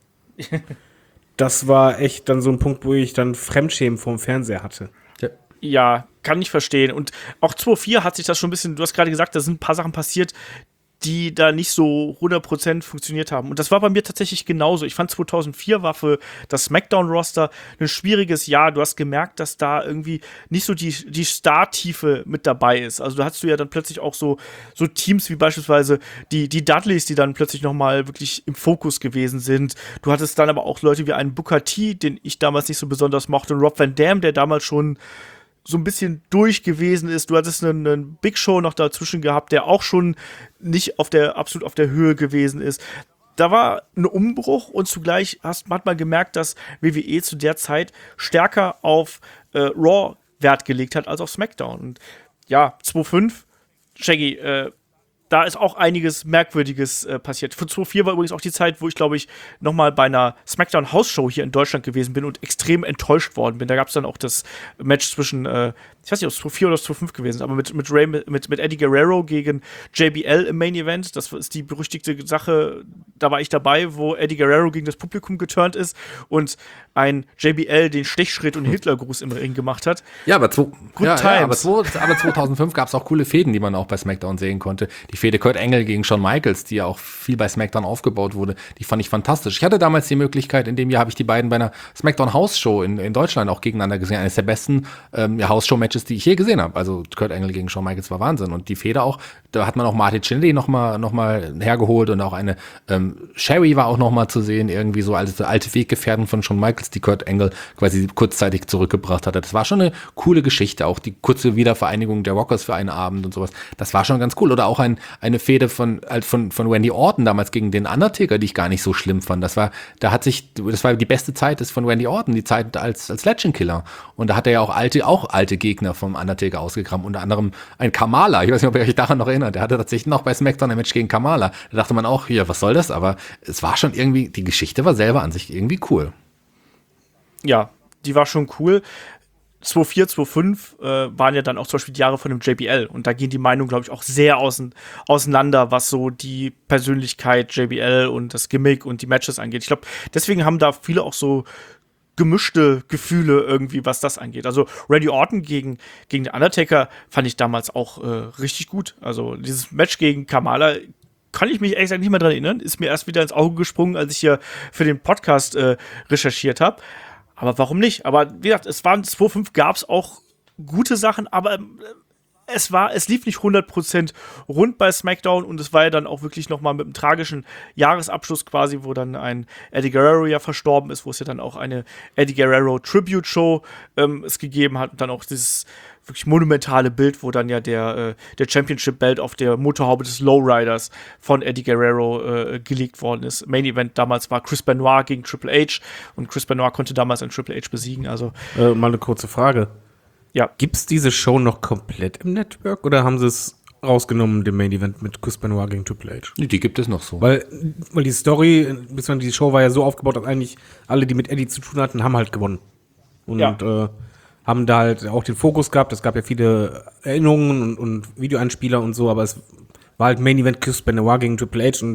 Das war echt dann so ein Punkt, wo ich dann Fremdschämen vorm Fernseher hatte. Ja, kann ich verstehen. Und auch 2004 hat sich das schon ein bisschen, du hast gerade gesagt, da sind ein paar Sachen passiert, die da nicht so 100% funktioniert haben. Und das war bei mir tatsächlich genauso. Ich fand 2004 war für das SmackDown-Roster ein schwieriges Jahr. Du hast gemerkt, dass da irgendwie nicht so die Star-Tiefe mit dabei ist. Also da hattest du ja dann plötzlich auch so Teams wie beispielsweise die Dudleys, die dann plötzlich nochmal wirklich im Fokus gewesen sind. Du hattest dann aber auch Leute wie einen Booker T, den ich damals nicht so besonders mochte, und Rob Van Dam, der damals schon so ein bisschen durch gewesen ist. Du hattest einen Big Show noch dazwischen gehabt, der auch schon nicht absolut auf der Höhe gewesen ist. Da war ein Umbruch und zugleich hat man gemerkt, dass WWE zu der Zeit stärker auf Raw Wert gelegt hat als auf SmackDown. Und ja, 2005, Shaggy, da ist auch einiges Merkwürdiges passiert. Für 2004 war übrigens auch die Zeit, wo ich, glaube ich, nochmal bei einer SmackDown-House-Show hier in Deutschland gewesen bin und extrem enttäuscht worden bin. Da gab es dann auch das Match zwischen, ich weiß nicht, ob es 2004 oder 2005 gewesen ist, aber mit Eddie Guerrero gegen JBL im Main Event. Das ist die berüchtigte Sache, da war ich dabei, wo Eddie Guerrero gegen das Publikum geturnt ist und ein JBL den Stechschritt und Hitlergruß im Ring gemacht hat. Ja, aber 2005 gab es auch coole Fäden, die man auch bei SmackDown sehen konnte. Die Fehde Kurt Angle gegen Shawn Michaels, die ja auch viel bei SmackDown aufgebaut wurde, die fand ich fantastisch. Ich hatte damals die Möglichkeit, in dem Jahr habe ich die beiden bei einer SmackDown House Show in Deutschland auch gegeneinander gesehen. Eines der besten House Show Matches, die ich je gesehen habe. Also Kurt Angle gegen Shawn Michaels war Wahnsinn. Und die Fehde auch, da hat man auch Marty Jannetty noch mal hergeholt und auch eine Sherry war auch noch mal zu sehen, irgendwie so alte Weggefährten von Shawn Michaels, die Kurt Angle quasi kurzzeitig zurückgebracht hatte. Das war schon eine coole Geschichte, auch die kurze Wiedervereinigung der Rockers für einen Abend und sowas. Das war schon ganz cool. Oder auch eine Fehde von Randy Orton damals gegen den Undertaker, die ich gar nicht so schlimm fand. Das war die beste Zeit von Randy Orton, die Zeit als Legend Killer. Und da hat er ja auch alte Gegner vom Undertaker ausgegraben, unter anderem ein Kamala. Ich weiß nicht, ob ihr euch daran noch erinnert. Der hatte tatsächlich noch bei SmackDown ein Match gegen Kamala. Da dachte man auch, hier, was soll das? Aber es war schon irgendwie, die Geschichte war selber an sich irgendwie cool. Ja, die war schon cool. 2004, 2005 waren ja dann auch zum Beispiel die Jahre von dem JBL. Und da gehen die Meinungen, glaube ich, auch sehr auseinander, was so die Persönlichkeit JBL und das Gimmick und die Matches angeht. Ich glaube, deswegen haben da viele auch so gemischte Gefühle irgendwie, was das angeht. Also Randy Orton gegen den Undertaker fand ich damals auch richtig gut. Also dieses Match gegen Kamala kann ich mich ehrlich gesagt nicht mehr dran erinnern. Ist mir erst wieder ins Auge gesprungen, als ich hier für den Podcast recherchiert habe. Aber warum nicht? Aber wie gesagt, 2005 gab es auch gute Sachen, aber es lief nicht 100% rund bei SmackDown und es war ja dann auch wirklich nochmal mit einem tragischen Jahresabschluss quasi, wo dann ein Eddie Guerrero ja verstorben ist, wo es ja dann auch eine Eddie Guerrero Tribute Show es gegeben hat und dann auch dieses wirklich monumentale Bild, wo dann ja der Championship Belt auf der Motorhaube des Lowriders von Eddie Guerrero gelegt worden ist. Main Event damals war Chris Benoit gegen Triple H und Chris Benoit konnte damals einen Triple H besiegen. Also mal eine kurze Frage. Ja. Gibt's diese Show noch komplett im Network oder haben sie es rausgenommen, den Main Event mit Chris Benoit gegen Triple H? Die gibt es noch so. Weil die Story, beziehungsweise die Show war ja so aufgebaut, dass eigentlich alle, die mit Eddie zu tun hatten, haben halt gewonnen. Und haben da halt auch den Fokus gehabt. Es gab ja viele Erinnerungen und Videoeinspieler und so, aber es war halt Main Event Chris Benoit gegen Triple H und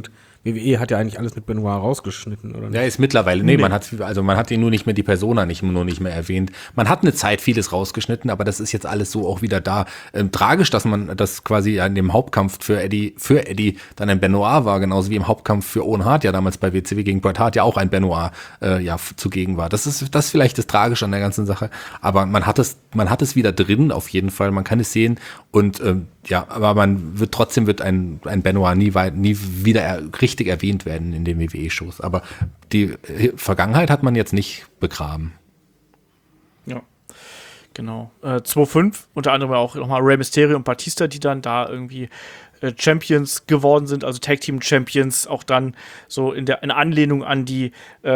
WWE hat ja eigentlich alles mit Benoit rausgeschnitten, oder nicht? Ja, ist mittlerweile, man hat ihn nur nicht mehr, die Persona nicht mehr erwähnt. Man hat eine Zeit vieles rausgeschnitten, aber das ist jetzt alles so auch wieder da. Tragisch, dass man das quasi in dem Hauptkampf für Eddie dann ein Benoit war, genauso wie im Hauptkampf für Owen Hart ja damals bei WCW gegen Bret Hart ja auch ein Benoit zugegen war. Das ist vielleicht das Tragische an der ganzen Sache, aber man hat es wieder drin auf jeden Fall, man kann es sehen und aber trotzdem wird ein Benoit nie wieder richtig erwähnt werden in den WWE-Shows. Aber die Vergangenheit hat man jetzt nicht begraben. Ja, genau. 2.5, unter anderem auch nochmal Rey Mysterio und Batista, die dann da irgendwie Champions geworden sind, also Tag Team Champions, auch dann so in Anlehnung an die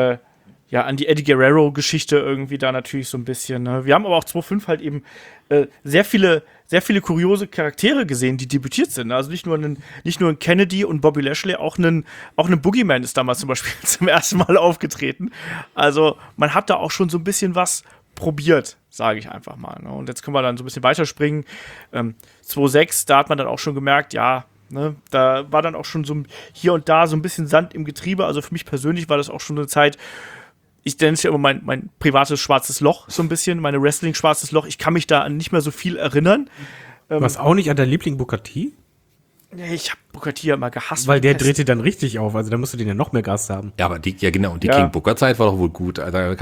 an die Eddie Guerrero-Geschichte irgendwie da natürlich so ein bisschen. Ne? Wir haben aber auch 2.5 halt eben sehr viele kuriose Charaktere gesehen, die debütiert sind. Ne? Also nicht nur ein Kennedy und Bobby Lashley, auch ein Boogeyman ist damals zum Beispiel zum ersten Mal aufgetreten. Also man hat da auch schon so ein bisschen was probiert, sage ich einfach mal. Ne? Und jetzt können wir dann so ein bisschen weiterspringen. 2.6, da hat man dann auch schon gemerkt, da war dann auch schon so hier und da so ein bisschen Sand im Getriebe. Also für mich persönlich war das auch schon eine Zeit, ich nenne es ja immer mein privates schwarzes Loch, so ein bisschen, meine Wrestling-schwarzes Loch. Ich kann mich da an nicht mehr so viel erinnern. Du warst auch nicht an der Liebling Booker T? Nee, ich habe Booker T ja immer gehasst. Weil der drehte dann richtig auf, also da musst du den ja noch mehr Gas haben. Ja, aber die King Booker Zeit war doch wohl gut. Also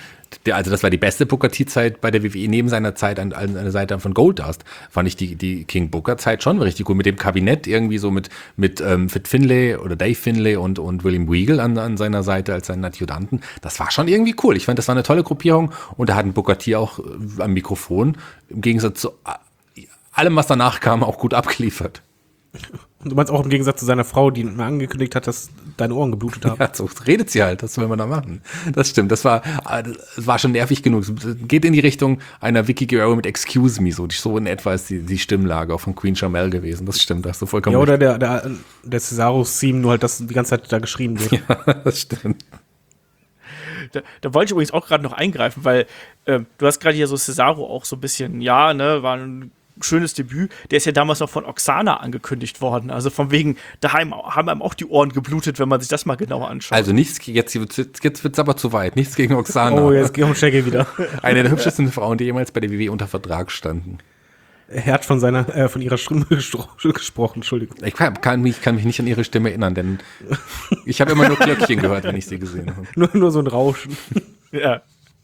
das war die beste Booker T-Zeit bei der WWE neben seiner Zeit an der Seite von Goldust. Fand ich die King Booker Zeit schon richtig gut. Mit dem Kabinett irgendwie so mit Fit Finlay oder Dave Finlay und William Regal an seiner Seite als seinen Adjutanten. Das war schon irgendwie cool. Ich fand, das war eine tolle Gruppierung und da hat ein Booker T auch am Mikrofon im Gegensatz zu allem, was danach kam, auch gut abgeliefert. Und du meinst auch im Gegensatz zu seiner Frau, die mir angekündigt hat, dass deine Ohren geblutet haben. Ja, so redet sie halt, das will man da machen. Das stimmt, das war schon nervig genug. Geht in die Richtung einer Vicky Guerrero mit Excuse Me, so in etwa ist die Stimmlage auch von Queen Charmel gewesen. Das stimmt, da hast du vollkommen recht. Ja, oder der Cesaro-Theme, nur halt, dass die ganze Zeit da geschrien wird. Ja, das stimmt. Da wollte ich übrigens auch gerade noch eingreifen, weil du hast gerade hier so Cesaro auch so ein bisschen, war ein schönes Debüt. Der ist ja damals noch von Oksana angekündigt worden. Also von wegen, daheim haben einem auch die Ohren geblutet, wenn man sich das mal genauer anschaut. Also jetzt wird's aber zu weit. Nichts gegen Oksana. Oh, jetzt geht um Shaggy wieder. Eine der hübschesten Frauen, die jemals bei der WWE unter Vertrag standen. Er hat von ihrer Stimme gesprochen, Entschuldigung. Ich kann mich nicht an ihre Stimme erinnern, denn ich habe immer nur Glöckchen gehört, wenn ich sie gesehen habe. Nur so ein Rauschen. Ja.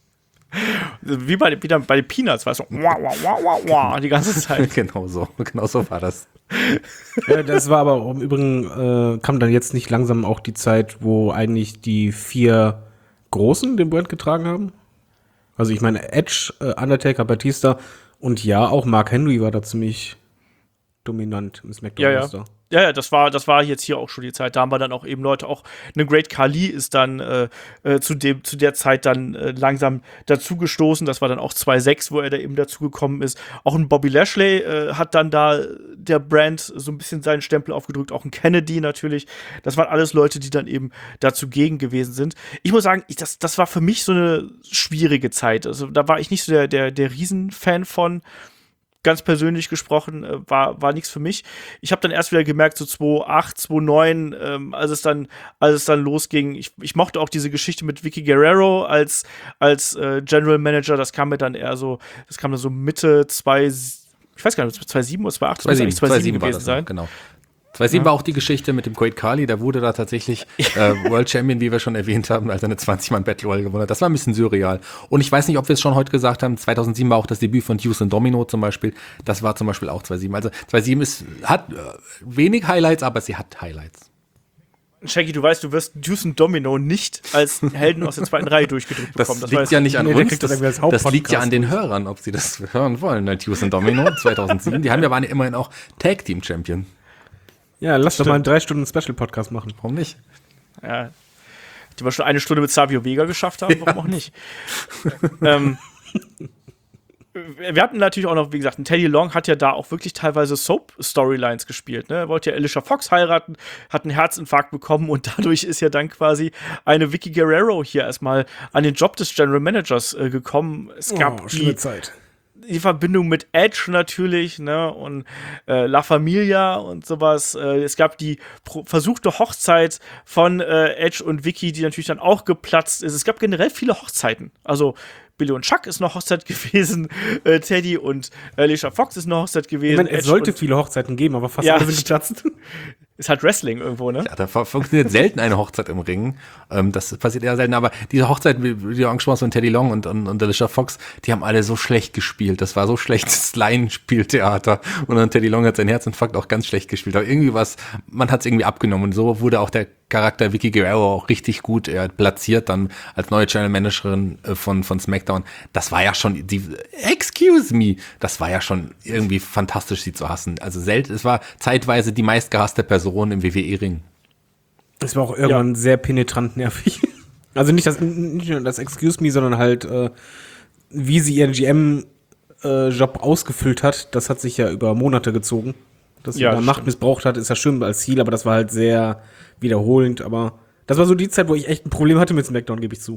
Wie bei den Peanuts, weißt du, die ganze Zeit. Genau so war das. Das war aber im Übrigen, kam dann jetzt nicht langsam auch die Zeit, wo eigentlich die 4 Großen den Brand getragen haben? Also ich meine Edge, Undertaker, Batista und auch Mark Henry war da ziemlich dominant im SmackDown-Roster. Ja, das war jetzt hier auch schon die Zeit. Da haben wir dann auch eben Leute, auch eine Great Khali ist dann zu der Zeit dann langsam dazugestoßen. Das war dann auch 2.6, wo er da eben dazugekommen ist. Auch ein Bobby Lashley hat dann da der Brand so ein bisschen seinen Stempel aufgedrückt. Auch ein Kennedy natürlich. Das waren alles Leute, die dann eben dazugegen gewesen sind. Ich muss sagen, das war für mich so eine schwierige Zeit. Also da war ich nicht so der Riesenfan von. Ganz persönlich gesprochen, war nichts für mich. Ich habe dann erst wieder gemerkt, so 2.8, 2.9, als es dann losging. Ich mochte auch diese Geschichte mit Vicky Guerrero als General Manager. Das kam dann so Mitte 2, ich weiß gar nicht, 2.7 oder 2.8, 2.7 gewesen sein. Genau. 2.7 war auch die Geschichte mit dem Great Khali, da wurde da tatsächlich World Champion, wie wir schon erwähnt haben, als eine 20-Mann-Battle Royale gewonnen hat. Das war ein bisschen surreal. Und ich weiß nicht, ob wir es schon heute gesagt haben, 2007 war auch das Debüt von Deuce und Domino zum Beispiel. Das war zum Beispiel auch 2.7. Also 2.7 hat wenig Highlights, aber sie hat Highlights. Shaggy, du weißt, du wirst Deuce und Domino nicht als Helden aus der zweiten Reihe durchgedrückt bekommen. Das liegt ja nicht an uns, das liegt ja an den Hörern, ob sie das hören wollen. Deuce und Domino 2007, waren ja immerhin auch Tag-Team-Champion. Ja, lass doch mal einen 3-Stunden-Special-Podcast machen. Warum nicht? Ja, die wir schon 1 Stunde mit Savio Vega geschafft haben, warum auch nicht? Wir hatten natürlich auch noch, wie gesagt, Teddy Long hat ja da auch wirklich teilweise Soap-Storylines gespielt. Ne? Er wollte ja Alicia Fox heiraten, hat einen Herzinfarkt bekommen und dadurch ist ja dann quasi eine Vicky Guerrero hier erstmal an den Job des General Managers gekommen. Es gab schöne Zeit. die Verbindung mit Edge natürlich, ne, und La Familia und sowas. Es gab die versuchte Hochzeit von Edge und Vicky, die natürlich dann auch geplatzt ist. Es gab generell viele Hochzeiten. Also Billy und Chuck ist eine Hochzeit gewesen, Teddy und Alicia Fox ist eine Hochzeit gewesen. Ich meine, es sollte viele Hochzeiten geben, aber fast alle sind geplatzt. Ist halt Wrestling irgendwo, ne? Ja, da funktioniert selten eine Hochzeit im Ring. Das passiert eher selten. Aber diese Hochzeit, wie du angesprochen hast, von Teddy Long und Alicia Fox, die haben alle so schlecht gespielt. Das war so schlechtes Laienspieltheater. Und dann Teddy Long hat seinen Herzinfarkt auch ganz schlecht gespielt. Aber irgendwie man hat es irgendwie abgenommen. Und so wurde auch der Charakter Vicky Guerrero auch richtig gut platziert, dann als neue Channel Managerin von SmackDown. Das war ja schon, excuse me, das war ja schon irgendwie fantastisch, sie zu hassen. Also es war zeitweise die meistgehasste Person im WWE-Ring. Es war auch irgendwann sehr penetrant nervig. Also nicht nur das Excuse me, sondern halt, wie sie ihren GM-Job ausgefüllt hat, das hat sich ja über Monate gezogen. Dass sie da Macht missbraucht hat, ist ja schön als Ziel, aber das war halt sehr wiederholend. Aber das war so die Zeit, wo ich echt ein Problem hatte mit SmackDown, gebe ich zu.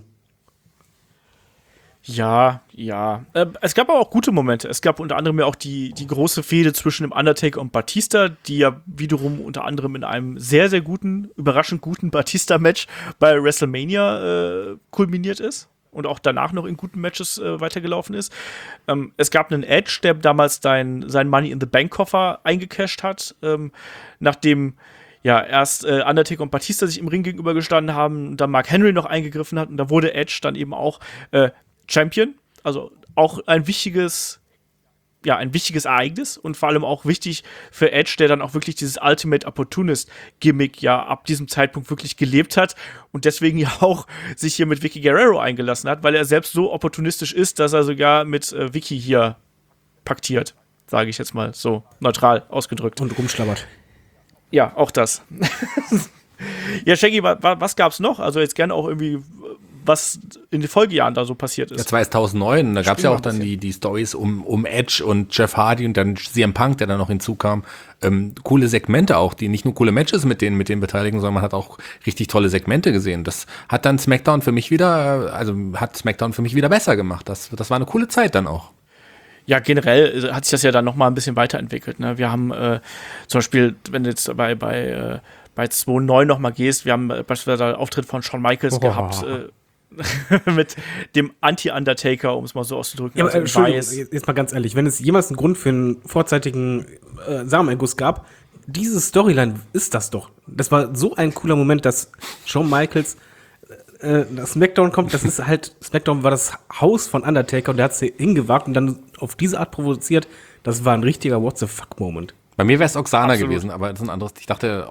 Ja. Es gab aber auch gute Momente. Es gab unter anderem ja auch die große Fehde zwischen dem Undertaker und Batista, die ja wiederum unter anderem in einem sehr, sehr guten, überraschend guten Batista-Match bei WrestleMania kulminiert ist. Und auch danach noch in guten Matches weitergelaufen ist. Es gab einen Edge, der damals seinen Money in the Bank Koffer eingecasht hat, nachdem ja erst Undertaker und Batista sich im Ring gegenübergestanden haben und dann Mark Henry noch eingegriffen hat und da wurde Edge dann eben auch Champion, also auch ein wichtiges Ereignis und vor allem auch wichtig für Edge, der dann auch wirklich dieses Ultimate Opportunist-Gimmick ja ab diesem Zeitpunkt wirklich gelebt hat und deswegen ja auch sich hier mit Vicky Guerrero eingelassen hat, weil er selbst so opportunistisch ist, dass er sogar mit Vicky hier paktiert, sage ich jetzt mal so neutral ausgedrückt. Und rumschlabbert. Ja, auch das. Ja, Shaggy, was gab's noch? Also jetzt gerne auch irgendwie was in den Folgejahren da so passiert ist. Ja, 2009, da gab es ja auch dann die Stories um Edge und Jeff Hardy und dann CM Punk, der dann noch hinzukam. Coole Segmente auch, die nicht nur coole Matches mit den Beteiligten, sondern man hat auch richtig tolle Segmente gesehen. Das hat dann SmackDown für mich wieder besser gemacht. Das war eine coole Zeit dann auch. Ja, generell hat sich das ja dann noch mal ein bisschen weiterentwickelt. Ne? Wir haben zum Beispiel, wenn du jetzt bei 2.9 noch mal gehst, wir haben beispielsweise den Auftritt von Shawn Michaels gehabt, mit dem Anti-Undertaker, um es mal so auszudrücken. Ja, aber Entschuldigung, jetzt mal ganz ehrlich, wenn es jemals einen Grund für einen vorzeitigen Samenerguss gab, diese Storyline ist das doch. Das war so ein cooler Moment, dass Shawn Michaels nach SmackDown kommt, das ist halt, SmackDown war das Haus von Undertaker und der hat es hingewagt und dann auf diese Art provoziert. Das war ein richtiger What the fuck-Moment. Bei mir wäre es Oksana gewesen, aber das ist ein anderes. Ich dachte,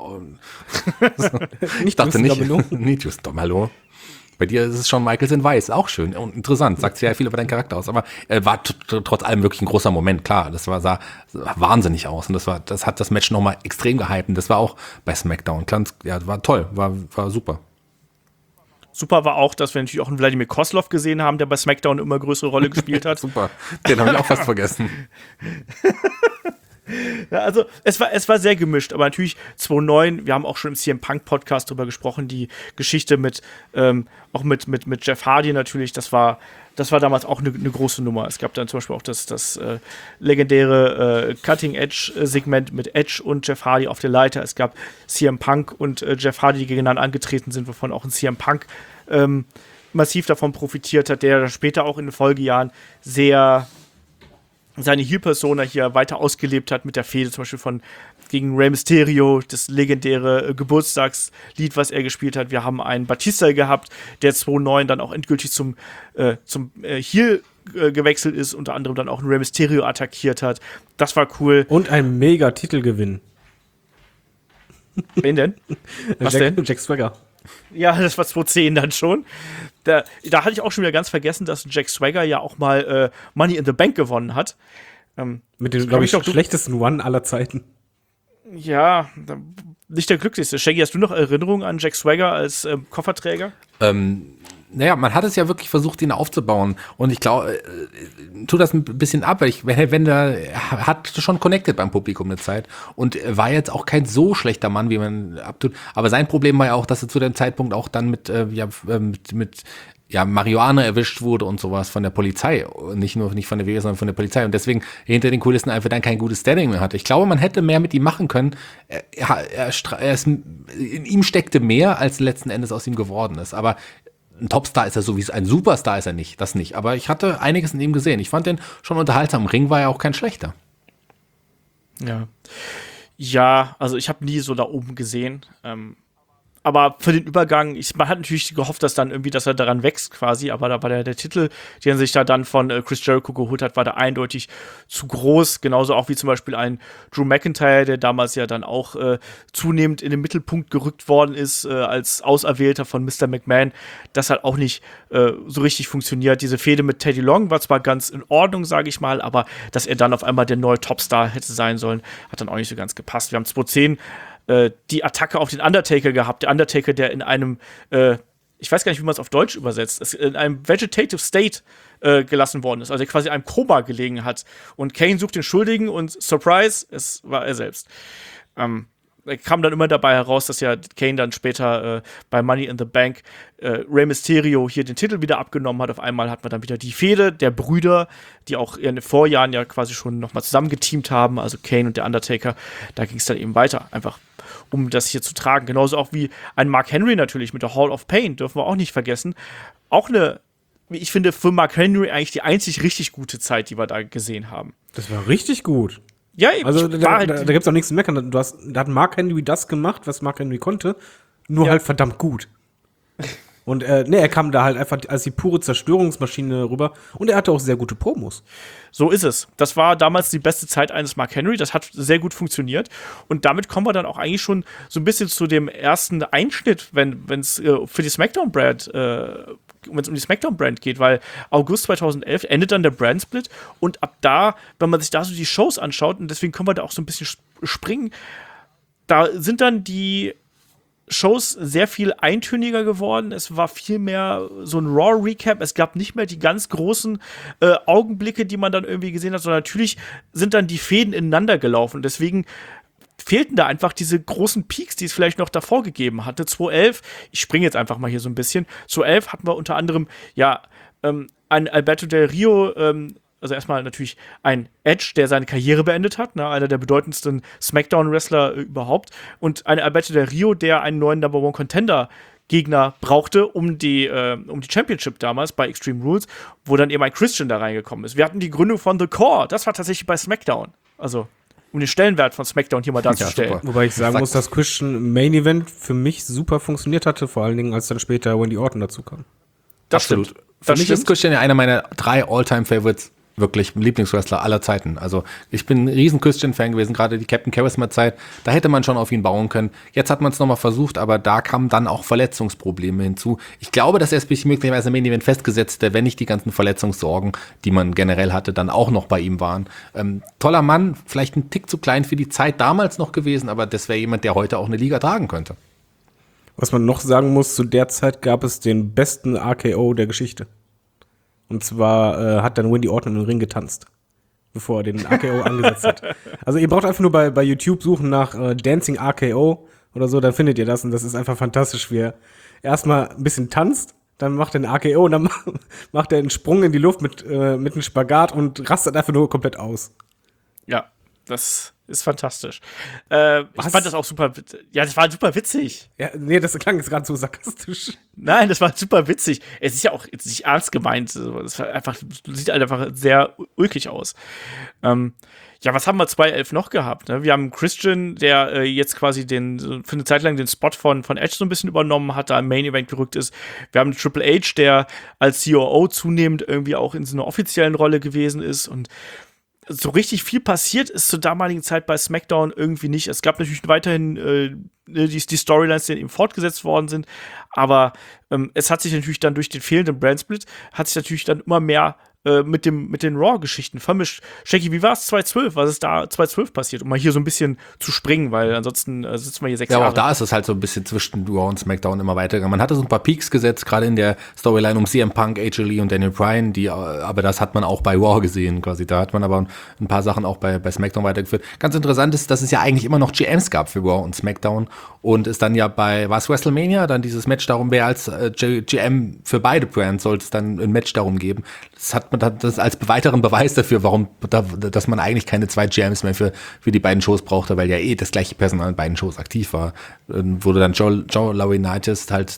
nicht Just Domalo. Bei dir ist es schon Michaels in Weiß, auch schön und interessant, sagt sehr viel über deinen Charakter aus, aber war trotz allem wirklich ein großer Moment, klar, sah wahnsinnig aus und das hat das Match nochmal extrem gehypt und das war auch bei SmackDown, war toll, war super. Super war auch, dass wir natürlich auch einen Wladimir Kozlov gesehen haben, der bei SmackDown immer größere Rolle gespielt hat. Super, den habe ich auch fast vergessen. Ja, also es war sehr gemischt, aber natürlich 2009, wir haben auch schon im CM Punk Podcast drüber gesprochen, die Geschichte mit Jeff Hardy natürlich, das war damals auch eine große Nummer. Es gab dann zum Beispiel auch das legendäre Cutting Edge Segment mit Edge und Jeff Hardy auf der Leiter. Es gab CM Punk und Jeff Hardy, die gegeneinander angetreten sind, wovon auch ein CM Punk massiv davon profitiert hat, der später auch in den Folgejahren sehr seine Heel-Persona hier weiter ausgelebt hat mit der Fehde zum Beispiel gegen Rey Mysterio, das legendäre Geburtstagslied, was er gespielt hat. Wir haben einen Batista gehabt, der 2009 dann auch endgültig zum Heel gewechselt ist, unter anderem dann auch einen Rey Mysterio attackiert hat. Das war cool. Und ein mega Titelgewinn. Wen denn? Was denn? Jack Swagger. Ja, das war 2010 dann schon. Da hatte ich auch schon wieder ganz vergessen, dass Jack Swagger ja auch mal Money in the Bank gewonnen hat. Mit dem, glaube ich, schlechtesten One aller Zeiten. Ja, nicht der glücklichste. Shaggy, hast du noch Erinnerungen an Jack Swagger als Kofferträger? Naja, man hat es ja wirklich versucht, ihn aufzubauen. Und ich glaube, tut das ein bisschen ab. Hat schon connected beim Publikum eine Zeit. Und war jetzt auch kein so schlechter Mann, wie man abtut. Aber sein Problem war ja auch, dass er zu dem Zeitpunkt auch dann mit Marihuana erwischt wurde und sowas von der Polizei. Nicht von der WWE, sondern von der Polizei. Und deswegen hinter den Kulissen einfach dann kein gutes Standing mehr hatte. Ich glaube, man hätte mehr mit ihm machen können. In ihm steckte mehr, als letzten Endes aus ihm geworden ist. Aber ein Topstar ist er sowieso, ein Superstar ist er nicht, das nicht. Aber ich hatte einiges in ihm gesehen. Ich fand den schon unterhaltsam. Im Ring war er auch kein schlechter. Ja. Ja, also ich habe nie so da oben gesehen. Aber für den Übergang, man hat natürlich gehofft, dass er daran wächst quasi, aber da war der Titel, den er sich da dann von Chris Jericho geholt hat, war da eindeutig zu groß. Genauso auch wie zum Beispiel ein Drew McIntyre, der damals ja dann auch zunehmend in den Mittelpunkt gerückt worden ist, als Auserwählter von Mr. McMahon. Das hat auch nicht so richtig funktioniert. Diese Fehde mit Teddy Long war zwar ganz in Ordnung, sage ich mal, aber dass er dann auf einmal der neue Topstar hätte sein sollen, hat dann auch nicht so ganz gepasst. Wir haben 2010 die Attacke auf den Undertaker gehabt. Der Undertaker, der in einem, ich weiß gar nicht, wie man es auf Deutsch übersetzt, in einem Vegetative State gelassen worden ist, also der quasi in einem Koma gelegen hat. Und Kane sucht den Schuldigen und Surprise, es war er selbst. Kam dann immer dabei heraus, dass ja Kane dann später bei Money in the Bank Rey Mysterio hier den Titel wieder abgenommen hat. Auf einmal hat man dann wieder die Fehde der Brüder, die auch in den Vorjahren ja quasi schon nochmal zusammen geteamt haben, also Kane und der Undertaker. Da ging es dann eben weiter, einfach um das hier zu tragen. Genauso auch wie ein Mark Henry natürlich mit der Hall of Pain, dürfen wir auch nicht vergessen. Auch eine, wie ich finde, für Mark Henry eigentlich die einzig richtig gute Zeit, die wir da gesehen haben. Das war richtig gut. Ja, also da gibt's auch nichts zu meckern. Da hat Mark Henry das gemacht, was Mark Henry konnte, nur halt verdammt gut. Und er kam da halt einfach als die pure Zerstörungsmaschine rüber und er hatte auch sehr gute Promos. So ist es. Das war damals die beste Zeit eines Mark Henry. Das hat sehr gut funktioniert. Und damit kommen wir dann auch eigentlich schon so ein bisschen zu dem ersten Einschnitt, wenn es für die SmackDown-Brand wenn es um die SmackDown-Brand geht, weil August 2011 endet dann der Brand-Split und ab da, wenn man sich da so die Shows anschaut, und deswegen können wir da auch so ein bisschen springen, da sind dann die Shows sehr viel eintöniger geworden. Es war viel mehr so ein Raw-Recap. Es gab nicht mehr die ganz großen Augenblicke, die man dann irgendwie gesehen hat, sondern natürlich sind dann die Fäden ineinander gelaufen. Deswegen fehlten da einfach diese großen Peaks, die es vielleicht noch davor gegeben hatte. 2011, ich springe jetzt einfach mal hier so ein bisschen, 2011 hatten wir unter anderem ein Alberto Del Rio, also erstmal natürlich ein Edge, der seine Karriere beendet hat, ne, einer der bedeutendsten SmackDown-Wrestler überhaupt, und ein Alberto Del Rio, der einen neuen Number-One-Contender-Gegner brauchte, um die Championship damals bei Extreme Rules, wo dann eben ein Christian da reingekommen ist. Wir hatten die Gründung von The Core, das war tatsächlich bei SmackDown, also um den Stellenwert von SmackDown hier mal darzustellen. Ja, wobei ich sagen muss, dass Christian Main Event für mich super funktioniert hatte, vor allen Dingen, als dann später Randy Orton dazu kam. Das Absolut. stimmt. Für mich ist Christian ja einer meiner 3 All-Time-Favorites, wirklich Lieblingswrestler aller Zeiten. Also ich bin ein riesen Christian-Fan gewesen, gerade die Captain Charisma-Zeit, da hätte man schon auf ihn bauen können. Jetzt hat man es nochmal versucht, aber da kamen dann auch Verletzungsprobleme hinzu. Ich glaube, dass er es bis möglicherweise im Main Event festgesetzte, wenn nicht die ganzen Verletzungssorgen, die man generell hatte, dann auch noch bei ihm waren. Toller Mann, vielleicht ein Tick zu klein für die Zeit damals noch gewesen, aber das wäre jemand, der heute auch eine Liga tragen könnte. Was man noch sagen muss, zu der Zeit gab es den besten RKO der Geschichte. Und zwar hat dann Randy Orton im Ring getanzt, bevor er den RKO angesetzt hat. Also ihr braucht einfach nur bei YouTube suchen nach Dancing RKO oder so, dann findet ihr das. Und das ist einfach fantastisch, wie er erstmal ein bisschen tanzt, dann macht er einen RKO und dann macht er einen Sprung in die Luft mit einem Spagat und rastet einfach nur komplett aus. Ja, das ist fantastisch. Ich fand das auch super, das war super witzig. Ja, nee, das klang jetzt gerade so sarkastisch. Nein, das war super witzig. Es ist ja auch jetzt nicht ernst gemeint. Es war einfach, sieht halt einfach sehr ulkig aus. Was haben wir 2011 noch gehabt? Ne? Wir haben Christian, der jetzt quasi für eine Zeit lang den Spot von Edge so ein bisschen übernommen hat, da im Main Event gerückt ist. Wir haben Triple H, der als COO zunehmend irgendwie auch in so einer offiziellen Rolle gewesen ist, und so richtig viel passiert ist zur damaligen Zeit bei SmackDown irgendwie nicht. Es gab natürlich weiterhin die Storylines, die eben fortgesetzt worden sind, aber es hat sich natürlich dann durch den fehlenden Brandsplit hat sich natürlich dann immer mehr mit den Raw-Geschichten vermischt. Shaggy, wie war es 2012? Was ist da 2012 passiert? Um mal hier so ein bisschen zu springen, weil ansonsten sitzen wir hier 6 Jahre. Ja, aber auch da ist es halt so ein bisschen zwischen Raw und SmackDown immer weitergegangen. Man hatte so ein paar Peaks gesetzt, gerade in der Storyline um CM Punk, AJ Lee und Daniel Bryan, aber das hat man auch bei Raw gesehen quasi. Da hat man aber ein paar Sachen auch bei SmackDown weitergeführt. Ganz interessant ist, dass es ja eigentlich immer noch GMs gab für Raw und SmackDown und es dann ja war es WrestleMania, dann dieses Match darum, wer als GM für beide Brands sollte es dann ein Match darum geben. Das als weiteren Beweis dafür, dass man eigentlich keine 2 GMs mehr für die beiden Shows brauchte, weil ja das gleiche Personal in beiden Shows aktiv war. Wurde dann John Laurinaitis halt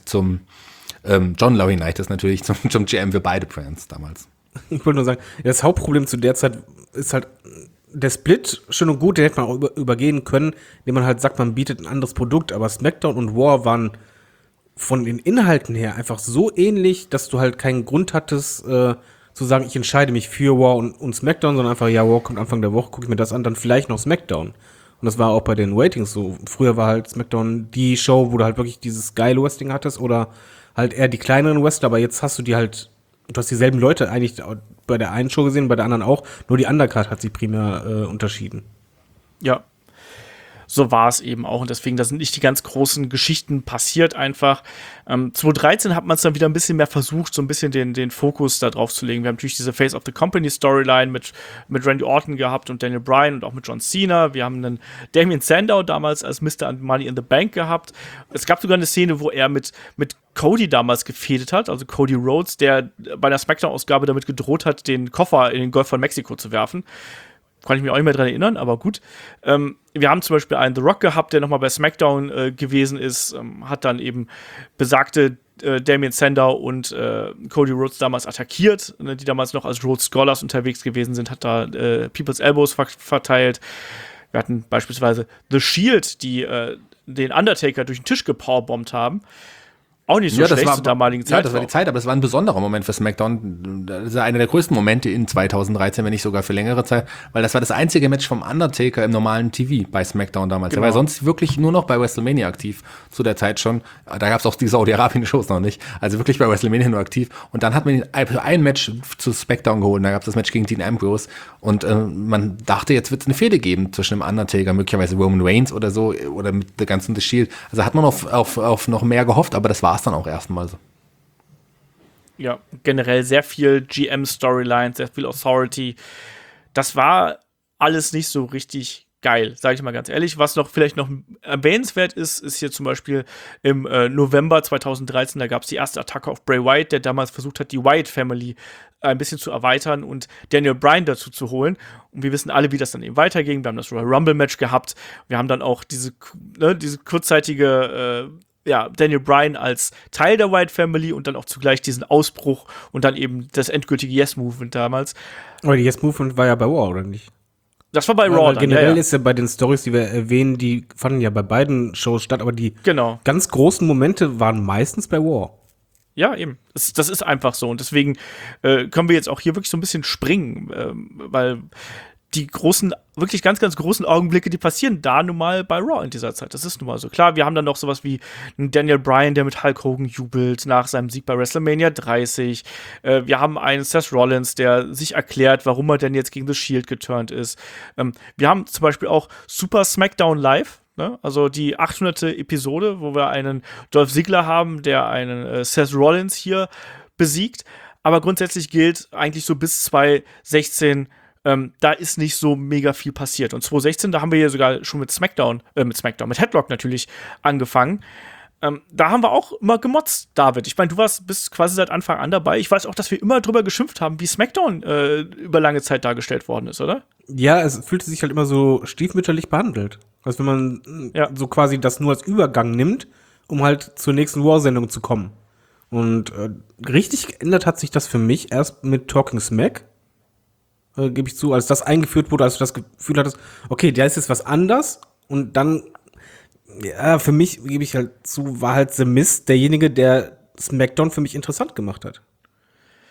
John Laurinaitis natürlich zum GM für beide Brands damals. Ich wollte nur sagen, das Hauptproblem zu der Zeit ist halt der Split, schön und gut, den hätte man auch übergehen können, indem man halt sagt, man bietet ein anderes Produkt, aber SmackDown und Raw waren von den Inhalten her einfach so ähnlich, dass du halt keinen Grund hattest, zu sagen, ich entscheide mich für Raw und SmackDown, sondern einfach, ja, Raw kommt Anfang der Woche, gucke ich mir das an, dann vielleicht noch SmackDown. Und das war auch bei den Ratings so. Früher war halt SmackDown die Show, wo du halt wirklich dieses geile Wrestling hattest oder halt eher die kleineren Wrestler, aber jetzt hast du du hast dieselben Leute eigentlich bei der einen Show gesehen, bei der anderen auch, nur die Undercard hat sich primär unterschieden. Ja. So war es eben auch und deswegen, da sind nicht die ganz großen Geschichten passiert einfach. 2013 hat man es dann wieder ein bisschen mehr versucht, so ein bisschen den Fokus da drauf zu legen. Wir haben natürlich diese Face of the Company Storyline mit Randy Orton gehabt und Daniel Bryan und auch mit John Cena. Wir haben einen Damien Sandow damals als Mr. Money in the Bank gehabt. Es gab sogar eine Szene, wo er mit Cody damals gefädet hat, also Cody Rhodes, der bei der SmackDown-Ausgabe damit gedroht hat, den Koffer in den Golf von Mexiko zu werfen. Kann ich mich auch nicht mehr dran erinnern, aber gut. Wir haben zum Beispiel einen The Rock gehabt, der nochmal bei SmackDown gewesen ist, hat dann eben besagte Damien Sandow und Cody Rhodes damals attackiert, die damals noch als Rhodes Scholars unterwegs gewesen sind, hat da People's Elbows verteilt. Wir hatten beispielsweise The Shield, die den Undertaker durch den Tisch gepowerbombt haben. Auch nicht so schlecht zur damaligen Zeit. Ja, das war die Zeit, aber es war ein besonderer Moment für SmackDown. Das ist einer der größten Momente in 2013, wenn nicht sogar für längere Zeit, weil das war das einzige Match vom Undertaker im normalen TV bei SmackDown damals. Genau. Er war sonst wirklich nur noch bei WrestleMania aktiv, zu der Zeit schon. Da gab es auch die Saudi-Arabien-Shows noch nicht. Also wirklich bei WrestleMania nur aktiv. Und dann hat man ihn für ein Match zu SmackDown geholt. Da gab es das Match gegen Dean Ambrose. Und man dachte, jetzt wird es eine Fehde geben zwischen dem Undertaker, möglicherweise Roman Reigns oder so, oder mit der ganzen The Shield. Also hat man auf noch mehr gehofft, aber das war es dann auch erstmal so. Ja, generell sehr viel GM-Storyline, sehr viel Authority. Das war alles nicht so richtig geil, sage ich mal ganz ehrlich. Was vielleicht noch erwähnenswert ist hier zum Beispiel im November 2013, da gab es die erste Attacke auf Bray Wyatt, der damals versucht hat, die Wyatt Family ein bisschen zu erweitern und Daniel Bryan dazu zu holen. Und wir wissen alle, wie das dann eben weiterging. Wir haben das Royal Rumble-Match gehabt. Wir haben dann auch diese kurzzeitige Daniel Bryan als Teil der Wyatt Family und dann auch zugleich diesen Ausbruch und dann eben das endgültige Yes-Movement damals. Aber die Yes-Movement war ja bei Raw, oder nicht? Das war bei Raw dann, generell ist ja bei den Stories, die wir erwähnen, die fanden ja bei beiden Shows statt, aber die ganz großen Momente waren meistens bei Raw. Ja, eben. Das ist einfach so und deswegen können wir jetzt auch hier wirklich so ein bisschen springen, weil die großen, wirklich ganz, ganz großen Augenblicke, die passieren da nun mal bei Raw in dieser Zeit. Das ist nun mal so. Klar, wir haben dann noch sowas wie einen Daniel Bryan, der mit Hulk Hogan jubelt nach seinem Sieg bei WrestleMania 30. Wir haben einen Seth Rollins, der sich erklärt, warum er denn jetzt gegen The Shield geturnt ist. Wir haben zum Beispiel auch Super SmackDown Live, ne? Also die 800. Episode, wo wir einen Dolph Ziggler haben, der einen Seth Rollins hier besiegt. Aber grundsätzlich gilt eigentlich so bis 2016, da ist nicht so mega viel passiert. Und 2016, da haben wir ja sogar schon mit mit Headlock natürlich angefangen. Da haben wir auch immer gemotzt, David. Ich meine, bist quasi seit Anfang an dabei. Ich weiß auch, dass wir immer drüber geschimpft haben, wie SmackDown über lange Zeit dargestellt worden ist, oder? Ja, es fühlte sich halt immer so stiefmütterlich behandelt. Also wenn man so quasi das nur als Übergang nimmt, um halt zur nächsten War-Sendung zu kommen. Und richtig geändert hat sich das für mich erst mit Talking Smack. Gebe ich zu, als das eingeführt wurde, als du das Gefühl hattest, okay, da ist jetzt was anders und dann, ja, für mich, gebe ich halt zu, war halt The Miz derjenige, der SmackDown für mich interessant gemacht hat.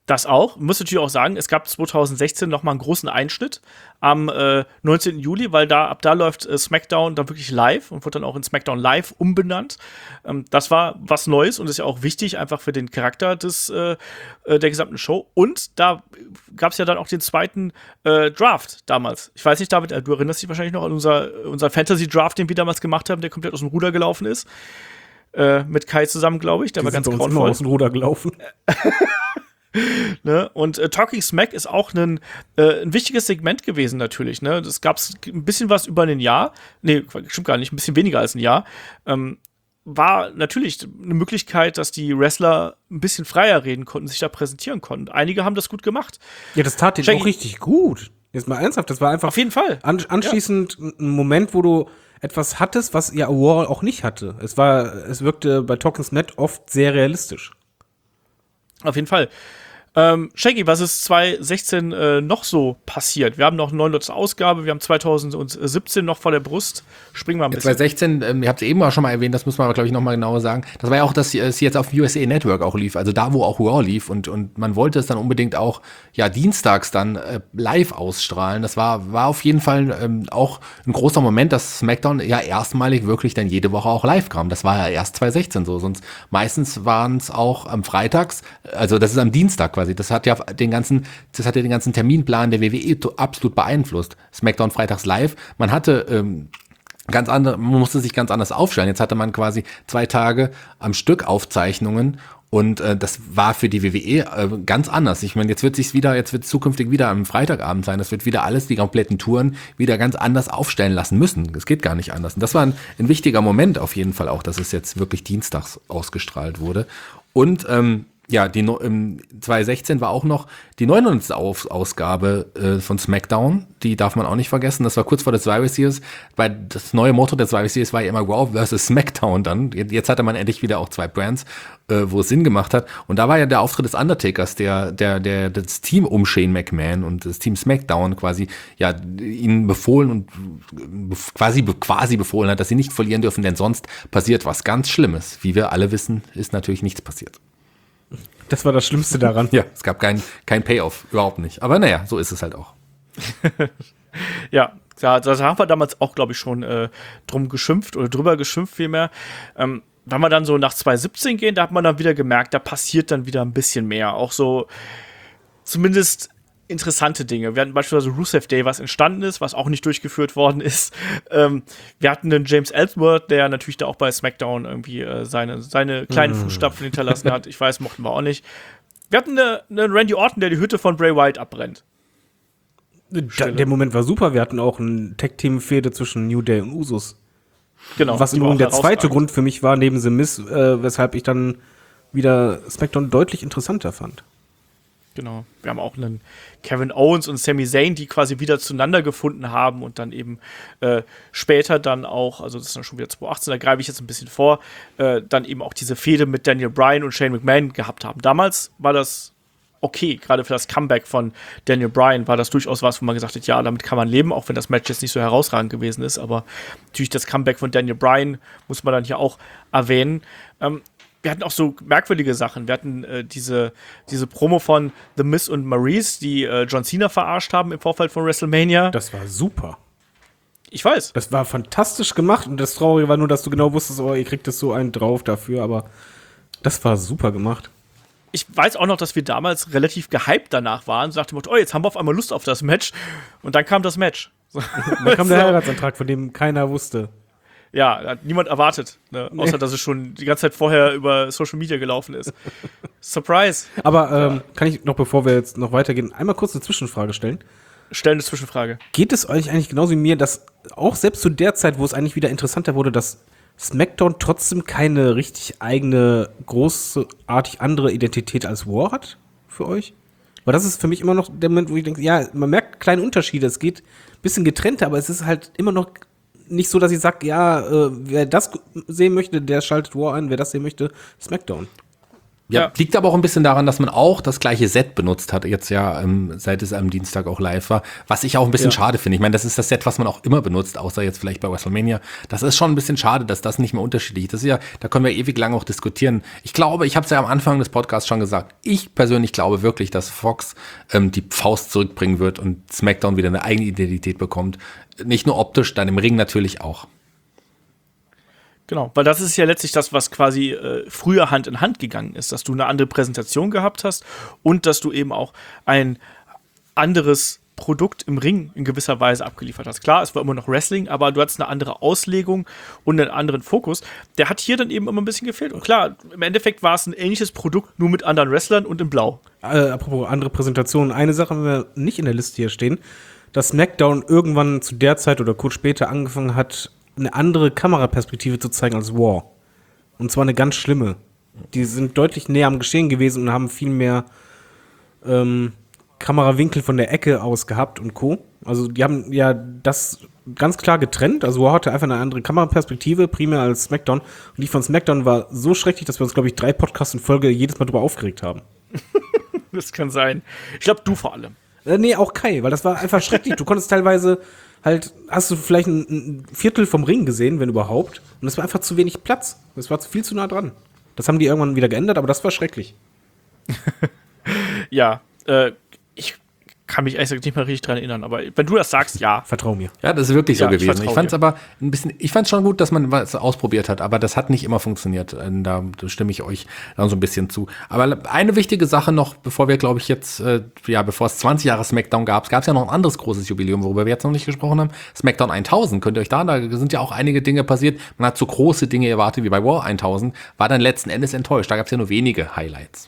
Das auch. Muss natürlich auch sagen, es gab 2016 noch mal einen großen Einschnitt am 19. Juli, weil ab da läuft SmackDown dann wirklich live und wird dann auch in SmackDown Live umbenannt. Das war was Neues und ist ja auch wichtig, einfach für den Charakter der gesamten Show. Und da gab es ja dann auch den zweiten Draft damals. Ich weiß nicht, David, du erinnerst dich wahrscheinlich noch an unser Fantasy-Draft, den wir damals gemacht haben, der komplett aus dem Ruder gelaufen ist. Mit Kai zusammen, glaube ich. Der war ganz grauenvoll. Aus dem Ruder gelaufen. Ne? Und Talking Smack ist auch ein wichtiges Segment gewesen natürlich. Ne? Das gab es ein bisschen was über ein Jahr. Nee, stimmt gar nicht, ein bisschen weniger als ein Jahr. War natürlich eine Möglichkeit, dass die Wrestler ein bisschen freier reden konnten, sich da präsentieren konnten. Einige haben das gut gemacht. Ja, das tat denen auch richtig gut. Jetzt mal ernsthaft, das war einfach auf jeden Fall anschließend ein Moment, wo du etwas hattest, was ja War auch nicht hatte. Es wirkte bei Talking Smack oft sehr realistisch. Auf jeden Fall. Shaggy, was ist 2016 noch so passiert? Wir haben noch eine 9. Ausgabe, wir haben 2017 noch vor der Brust. Springen wir ein bisschen. 2016, ihr habt es eben auch schon mal erwähnt, das muss man aber, glaube ich, noch mal genauer sagen. Das war ja auch, dass es jetzt auf USA Network auch lief, also da, wo auch Raw lief. Und man wollte es dann unbedingt auch dienstags dann live ausstrahlen. Das war auf jeden Fall auch ein großer Moment, dass SmackDown ja erstmalig wirklich dann jede Woche auch live kam. Das war ja erst 2016 so. Sonst meistens waren es auch am Freitags, also das ist am Dienstag quasi. Das hat ja den ganzen Terminplan der WWE absolut beeinflusst. SmackDown freitags live. Man hatte man musste sich ganz anders aufstellen. Jetzt hatte man quasi 2 Tage am Stück Aufzeichnungen und das war für die WWE ganz anders. Ich meine, jetzt wird es zukünftig wieder am Freitagabend sein. Das wird wieder alles, die kompletten Touren, wieder ganz anders aufstellen lassen müssen. Das geht gar nicht anders. Und das war ein wichtiger Moment auf jeden Fall auch, dass es jetzt wirklich dienstags ausgestrahlt wurde. Und 2016 war auch noch die 900. Ausgabe von SmackDown. Die darf man auch nicht vergessen. Das war kurz vor der Survivor Series. Weil das neue Motto der Survivor Series war ja immer Raw versus SmackDown dann. Jetzt hatte man endlich wieder auch 2 Brands, wo es Sinn gemacht hat. Und da war ja der Auftritt des Undertakers, der das Team um Shane McMahon und das Team SmackDown quasi ihnen befohlen und quasi befohlen hat, dass sie nicht verlieren dürfen, denn sonst passiert was ganz Schlimmes. Wie wir alle wissen, ist natürlich nichts passiert. Das war das Schlimmste daran. Ja, es gab kein Payoff, überhaupt nicht. Aber naja, so ist es halt auch. Ja, da haben wir damals auch, glaube ich, schon drüber geschimpft vielmehr. Wenn wir dann so nach 2017 gehen, da hat man dann wieder gemerkt, da passiert dann wieder ein bisschen mehr. Auch so zumindest interessante Dinge. Wir hatten beispielsweise Rusev Day, was entstanden ist, was auch nicht durchgeführt worden ist. Wir hatten einen James Ellsworth, der natürlich da auch bei SmackDown irgendwie seine kleinen Fußstapfen hinterlassen hat. Ich weiß, mochten wir auch nicht. Wir hatten einen Randy Orton, der die Hütte von Bray Wyatt abbrennt. Der Moment war super. Wir hatten auch ein Tag-Team-Fehde zwischen New Day und Usos. Genau. Was übrigens der zweite Grund für mich war, neben The Miz, weshalb ich dann wieder SmackDown deutlich interessanter fand. Genau. Wir haben auch einen Kevin Owens und Sami Zayn, die quasi wieder zueinander gefunden haben und dann eben später dann auch, also das ist dann schon wieder 2018, da greife ich jetzt ein bisschen vor, dann eben auch diese Fehde mit Daniel Bryan und Shane McMahon gehabt haben. Damals war das okay, gerade für das Comeback von Daniel Bryan war das durchaus was, wo man gesagt hat, ja, damit kann man leben, auch wenn das Match jetzt nicht so herausragend gewesen ist, aber natürlich das Comeback von Daniel Bryan muss man dann hier auch erwähnen. Wir hatten auch so merkwürdige Sachen. Wir hatten diese Promo von The Miz und Maryse, die John Cena verarscht haben im Vorfeld von WrestleMania. Das war super. Ich weiß. Das war fantastisch gemacht und das Traurige war nur, dass du genau wusstest, ihr kriegt es so einen drauf dafür, aber das war super gemacht. Ich weiß auch noch, dass wir damals relativ gehypt danach waren und sagten, jetzt haben wir auf einmal Lust auf das Match. Und dann kam das Match. Dann kam der Heiratsantrag, von dem keiner wusste. Ja, hat niemand erwartet, ne? Außer dass es schon die ganze Zeit vorher über Social Media gelaufen ist. Surprise! Aber kann ich noch, bevor wir jetzt noch weitergehen, einmal kurz eine Zwischenfrage stellen? Stellen eine Zwischenfrage. Geht es euch eigentlich genauso wie mir, dass auch selbst zu der Zeit, wo es eigentlich wieder interessanter wurde, dass SmackDown trotzdem keine richtig eigene, großartig andere Identität als War hat für euch? Weil das ist für mich immer noch der Moment, wo ich denke, ja, man merkt kleine Unterschiede, es geht ein bisschen getrennter, aber es ist halt immer noch nicht so, dass ich sage, ja, wer das sehen möchte, der schaltet War ein, wer das sehen möchte, SmackDown. Ja, liegt aber auch ein bisschen daran, dass man auch das gleiche Set benutzt hat, jetzt ja, seit es am Dienstag auch live war, was ich auch ein bisschen schade finde. Ich meine, das ist das Set, was man auch immer benutzt, außer jetzt vielleicht bei WrestleMania. Das ist schon ein bisschen schade, dass das nicht mehr unterschiedlich ist. Das ist ja, da können wir ewig lang auch diskutieren. Ich glaube, ich habe es ja am Anfang des Podcasts schon gesagt, ich persönlich glaube wirklich, dass Fox die Faust zurückbringen wird und SmackDown wieder eine eigene Identität bekommt. Nicht nur optisch, dann im Ring natürlich auch. Genau, weil das ist ja letztlich das, was quasi früher Hand in Hand gegangen ist, dass du eine andere Präsentation gehabt hast und dass du eben auch ein anderes Produkt im Ring in gewisser Weise abgeliefert hast. Klar, es war immer noch Wrestling, aber du hattest eine andere Auslegung und einen anderen Fokus. Der hat hier dann eben immer ein bisschen gefehlt. Und klar, im Endeffekt war es ein ähnliches Produkt, nur mit anderen Wrestlern und in Blau. Apropos andere Präsentationen, eine Sache haben wir nicht in der Liste hier stehen, dass SmackDown irgendwann zu der Zeit oder kurz später angefangen hat, eine andere Kameraperspektive zu zeigen als War. Und zwar eine ganz schlimme. Die sind deutlich näher am Geschehen gewesen und haben viel mehr Kamerawinkel von der Ecke aus gehabt und Co. Also die haben ja das ganz klar getrennt. Also War hatte einfach eine andere Kameraperspektive, primär als SmackDown. Und die von SmackDown war so schrecklich, dass wir uns, glaube ich, 3 Podcasts in Folge jedes Mal drüber aufgeregt haben. Das kann sein. Ich glaube, du vor allem. Nee, auch Kai, weil das war einfach schrecklich. Du konntest teilweise halt, hast du vielleicht ein Viertel vom Ring gesehen, wenn überhaupt. Und das war einfach zu wenig Platz. Das war viel zu nah dran. Das haben die irgendwann wieder geändert, aber das war schrecklich. Ja, ich kann mich eigentlich nicht mehr richtig dran erinnern, aber wenn du das sagst, ja. Vertrau mir. Ja, das ist wirklich so Ja, gewesen. Ich fand es dir. aber ein bisschen, ich fand es schon gut, dass man was ausprobiert hat, aber das hat nicht immer funktioniert. Da stimme ich euch dann so ein bisschen zu. Aber eine wichtige Sache noch, bevor wir, glaube ich, jetzt, bevor es 20 Jahre SmackDown gab es ja noch ein anderes großes Jubiläum, worüber wir jetzt noch nicht gesprochen haben. SmackDown 1000, könnt ihr euch da sind ja auch einige Dinge passiert. Man hat so große Dinge erwartet wie bei War 1000, war dann letzten Endes enttäuscht. Da gab es ja nur wenige Highlights.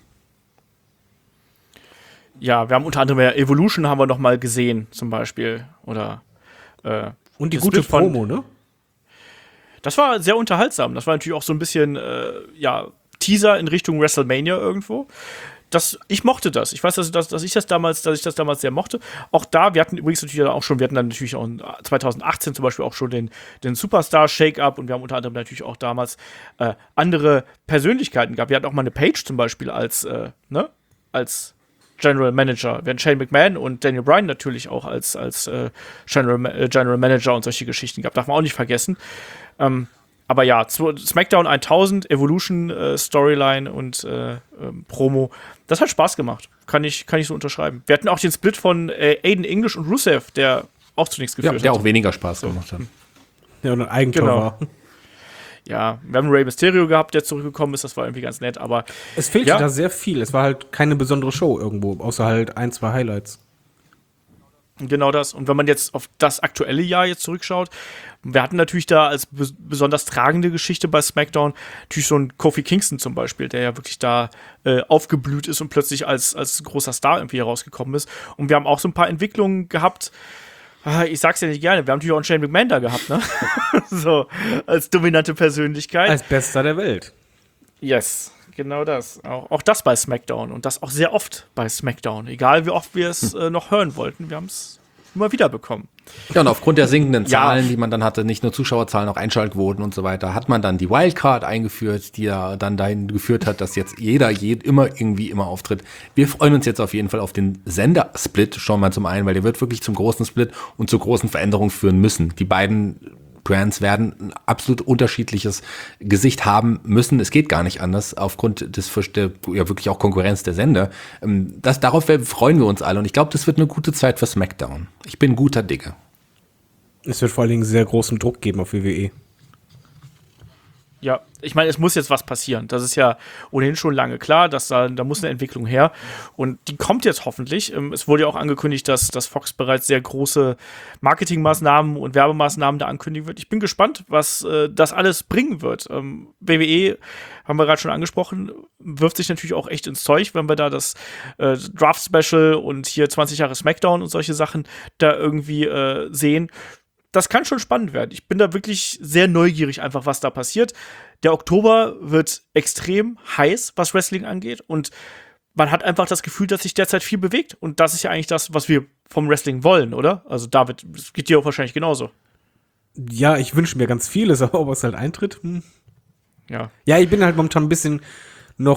Ja, wir haben unter anderem ja Evolution haben wir noch mal gesehen, zum Beispiel. Oder Und die das gute Bild von- Promo, ne? Das war sehr unterhaltsam. Das war natürlich auch so ein bisschen Teaser in Richtung WrestleMania irgendwo. Ich mochte das. Ich weiß, dass ich das damals sehr mochte. Auch da, wir hatten übrigens natürlich auch schon, wir hatten dann natürlich auch in 2018 zum Beispiel auch schon den Superstar Shake-Up und wir haben unter anderem natürlich auch damals andere Persönlichkeiten gehabt. Wir hatten auch mal eine Page zum Beispiel als General Manager. Wir hatten Shane McMahon und Daniel Bryan natürlich auch als General Manager und solche Geschichten gehabt. Darf man auch nicht vergessen. Aber ja, SmackDown 1000, Evolution Storyline und Promo, das hat Spaß gemacht. Kann ich so unterschreiben. Wir hatten auch den Split von Aiden English und Rusev, der auch zu nichts geführt hat. Der auch weniger Spaß gemacht hat. Ja, und ein Eigentor Genau. war. Ja, wir haben Rey Mysterio gehabt, der zurückgekommen ist. Das war irgendwie ganz nett, aber Es fehlte Ja. da sehr viel. Es war halt keine besondere Show irgendwo, außer halt 1, 2 Highlights. genau das. Und wenn man jetzt auf das aktuelle Jahr jetzt zurückschaut, wir hatten natürlich da als besonders tragende Geschichte bei SmackDown natürlich so einen Kofi Kingston zum Beispiel, der ja wirklich da aufgeblüht ist und plötzlich als großer Star irgendwie herausgekommen ist. Und wir haben auch so ein paar Entwicklungen gehabt. Ich sag's ja nicht gerne, wir haben natürlich auch einen Shane McMahon da gehabt, ne? So, als dominante Persönlichkeit. Als Bester der Welt. Yes, genau das. Auch das bei SmackDown und das auch sehr oft bei SmackDown. Egal wie oft wir es noch hören wollten, wir haben es immer wieder bekommen. Ja, und aufgrund der sinkenden Ja. Zahlen, die man dann hatte, nicht nur Zuschauerzahlen, auch Einschaltquoten und so weiter, hat man dann die Wildcard eingeführt, die ja dann dahin geführt hat, dass jetzt jeder immer auftritt. Wir freuen uns jetzt auf jeden Fall auf den Sender-Split, schon mal zum einen, weil der wird wirklich zum großen Split und zu großen Veränderungen führen müssen. Die beiden Brands werden ein absolut unterschiedliches Gesicht haben müssen. Es geht gar nicht anders aufgrund der wirklich auch Konkurrenz der Sender. Darauf freuen wir uns alle und ich glaube, das wird eine gute Zeit für SmackDown. Ich bin guter Dinge. Es wird vor allen Dingen sehr großen Druck geben auf WWE. Ja, ich meine, es muss jetzt was passieren. Das ist ja ohnehin schon lange klar, dass da muss eine Entwicklung her. Und die kommt jetzt hoffentlich. Es wurde ja auch angekündigt, dass Fox bereits sehr große Marketingmaßnahmen und Werbemaßnahmen da ankündigen wird. Ich bin gespannt, was das alles bringen wird. WWE, haben wir gerade schon angesprochen, wirft sich natürlich auch echt ins Zeug, wenn wir da das Draft-Special und hier 20 Jahre SmackDown und solche Sachen da irgendwie sehen. Das kann schon spannend werden. Ich bin da wirklich sehr neugierig einfach, was da passiert. Der Oktober wird extrem heiß, was Wrestling angeht. Und man hat einfach das Gefühl, dass sich derzeit viel bewegt. Und das ist ja eigentlich das, was wir vom Wrestling wollen, oder? Also David, das geht dir auch wahrscheinlich genauso. Ja, ich wünsche mir ganz vieles, aber ob es halt eintritt, Ja. Ja, ich bin halt momentan ein bisschen noch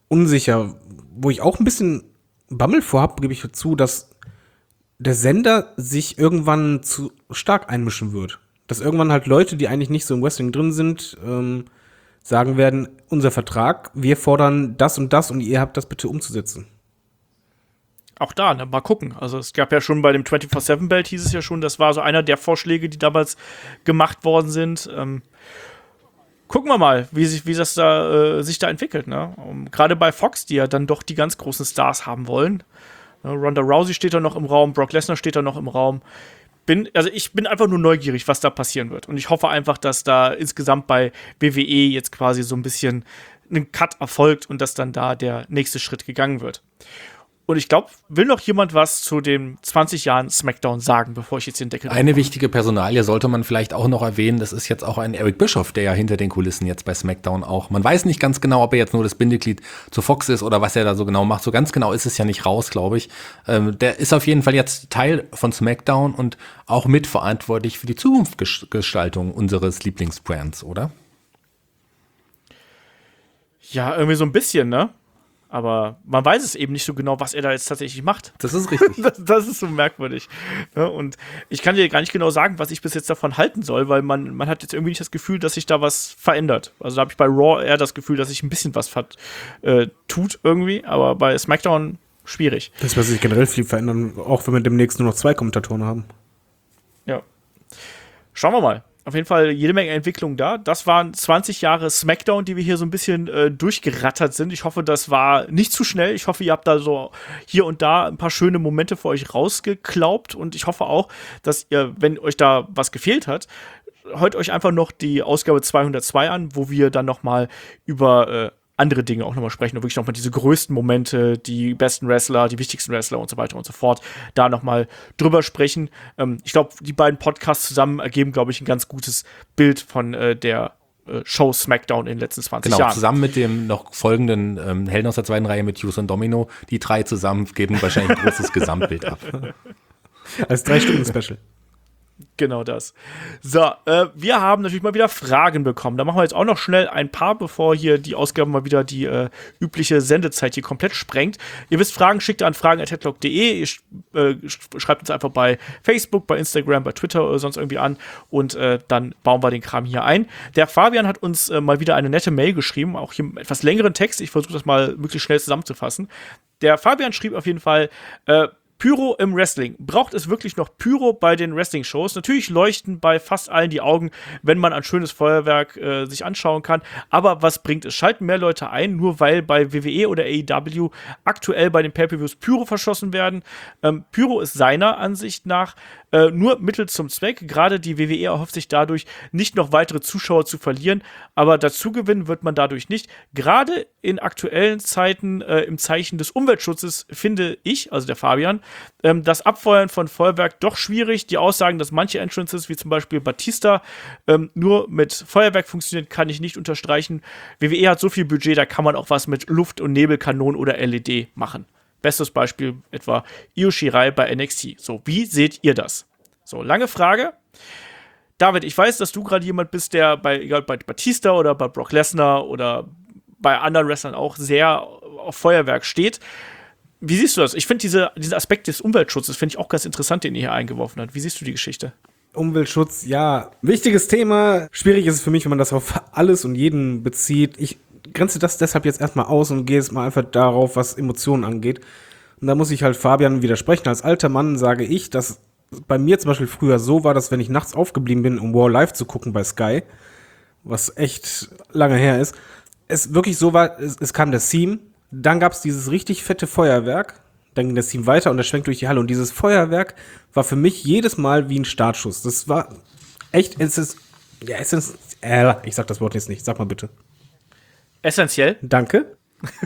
unsicher. Wo ich auch ein bisschen Bammel vor habe, gebe ich dazu, dass der Sender sich irgendwann zu stark einmischen wird. Dass irgendwann halt Leute, die eigentlich nicht so im Wrestling drin sind, sagen werden, unser Vertrag, wir fordern das und ihr habt das bitte umzusetzen. Auch da, ne, mal gucken. Also es gab ja schon bei dem 24/7-Belt, hieß es ja schon, das war so einer der Vorschläge, die damals gemacht worden sind. Gucken wir mal, wie das da sich da entwickelt. Ne? Gerade bei Fox, die ja dann doch die ganz großen Stars haben wollen. Ronda Rousey steht da noch im Raum, Brock Lesnar steht da noch im Raum. Ich bin einfach nur neugierig, was da passieren wird. Und ich hoffe einfach, dass da insgesamt bei WWE jetzt quasi so ein bisschen ein Cut erfolgt und dass dann da der nächste Schritt gegangen wird. Und ich glaube, will noch jemand was zu den 20 Jahren SmackDown sagen, bevor ich jetzt den Deckel Eine wichtige Personalie sollte man vielleicht auch noch erwähnen, das ist jetzt auch ein Eric Bischoff, der ja hinter den Kulissen jetzt bei SmackDown auch, man weiß nicht ganz genau, ob er jetzt nur das Bindeglied zu Fox ist oder was er da so genau macht, so ganz genau ist es ja nicht raus, glaube ich. Der ist auf jeden Fall jetzt Teil von SmackDown und auch mitverantwortlich für die Zukunftsgestaltung unseres Lieblingsbrands, oder? Ja, irgendwie so ein bisschen, ne? Aber man weiß es eben nicht so genau, was er da jetzt tatsächlich macht. Das ist richtig. Das ist so merkwürdig. Ja, und ich kann dir gar nicht genau sagen, was ich bis jetzt davon halten soll, weil man hat jetzt irgendwie nicht das Gefühl, dass sich da was verändert. Also da habe ich bei Raw eher das Gefühl, dass sich ein bisschen was tut irgendwie, aber bei SmackDown schwierig. Das wird sich generell viel verändern, auch wenn wir demnächst nur noch 2 Kommentatoren haben. Ja. Schauen wir mal. Auf jeden Fall jede Menge Entwicklung da. Das waren 20 Jahre SmackDown, die wir hier so ein bisschen durchgerattert sind. Ich hoffe, das war nicht zu schnell. Ich hoffe, ihr habt da so hier und da ein paar schöne Momente für euch rausgeklaubt. Und ich hoffe auch, dass ihr, wenn euch da was gefehlt hat, hört euch einfach noch die Ausgabe 202 an, wo wir dann noch mal über andere Dinge auch nochmal sprechen und wirklich nochmal diese größten Momente, die besten Wrestler, die wichtigsten Wrestler und so weiter und so fort, da nochmal drüber sprechen. Ich glaube, die beiden Podcasts zusammen ergeben, glaube ich, ein ganz gutes Bild von der Show SmackDown in den letzten 20 Jahren. Genau, zusammen mit dem noch folgenden Helden aus der zweiten Reihe mit Hughes und Domino, die 3 zusammen geben wahrscheinlich ein großes Gesamtbild ab. Als 3-Stunden-Special. Genau das. So, wir haben natürlich mal wieder Fragen bekommen. Da machen wir jetzt auch noch schnell ein paar, bevor hier die Ausgabe mal wieder die übliche Sendezeit hier komplett sprengt. Ihr wisst, Fragen schickt ihr an fragen@headlock.de. Ihr schreibt uns einfach bei Facebook, bei Instagram, bei Twitter oder sonst irgendwie an und dann bauen wir den Kram hier ein. Der Fabian hat uns mal wieder eine nette Mail geschrieben, auch hier einen etwas längeren Text. Ich versuche das mal möglichst schnell zusammenzufassen. Der Fabian schrieb auf jeden Fall, Pyro im Wrestling. Braucht es wirklich noch Pyro bei den Wrestling-Shows? Natürlich leuchten bei fast allen die Augen, wenn man ein schönes Feuerwerk sich anschauen kann. Aber was bringt es? Schalten mehr Leute ein, nur weil bei WWE oder AEW aktuell bei den Pay-Per-Views Pyro verschossen werden? Pyro ist seiner Ansicht nach nur Mittel zum Zweck. Gerade die WWE erhofft sich dadurch, nicht noch weitere Zuschauer zu verlieren. Aber dazu gewinnen wird man dadurch nicht. Gerade in aktuellen Zeiten im Zeichen des Umweltschutzes finde ich, also der Fabian, das Abfeuern von Feuerwerk doch schwierig. Die Aussagen, dass manche Entrances, wie zum Beispiel Batista, nur mit Feuerwerk funktionieren, kann ich nicht unterstreichen. WWE hat so viel Budget, da kann man auch was mit Luft- und Nebelkanonen oder LED machen. Bestes Beispiel etwa Io Shirai bei NXT. So, wie seht ihr das? So, lange Frage. David, ich weiß, dass du gerade jemand bist, der egal bei Batista oder bei Brock Lesnar oder bei anderen Wrestlern auch sehr auf Feuerwerk steht. Wie siehst du das? Ich finde diesen Aspekt des Umweltschutzes finde ich auch ganz interessant, den ihr hier eingeworfen habt. Wie siehst du die Geschichte? Umweltschutz, ja, wichtiges Thema. Schwierig ist es für mich, wenn man das auf alles und jeden bezieht. Ich grenze das deshalb jetzt erstmal aus und gehe jetzt mal einfach darauf, was Emotionen angeht. Und da muss ich halt Fabian widersprechen. Als alter Mann sage ich, dass bei mir zum Beispiel früher so war, dass wenn ich nachts aufgeblieben bin, um War Live zu gucken bei Sky, was echt lange her ist, es wirklich so war, es kam der Theme, dann gab es dieses richtig fette Feuerwerk, dann ging das Theme weiter und das schwenkt durch die Halle. Und dieses Feuerwerk war für mich jedes Mal wie ein Startschuss. Das war echt, ich sag das Wort jetzt nicht, sag mal bitte. Essentiell. Danke.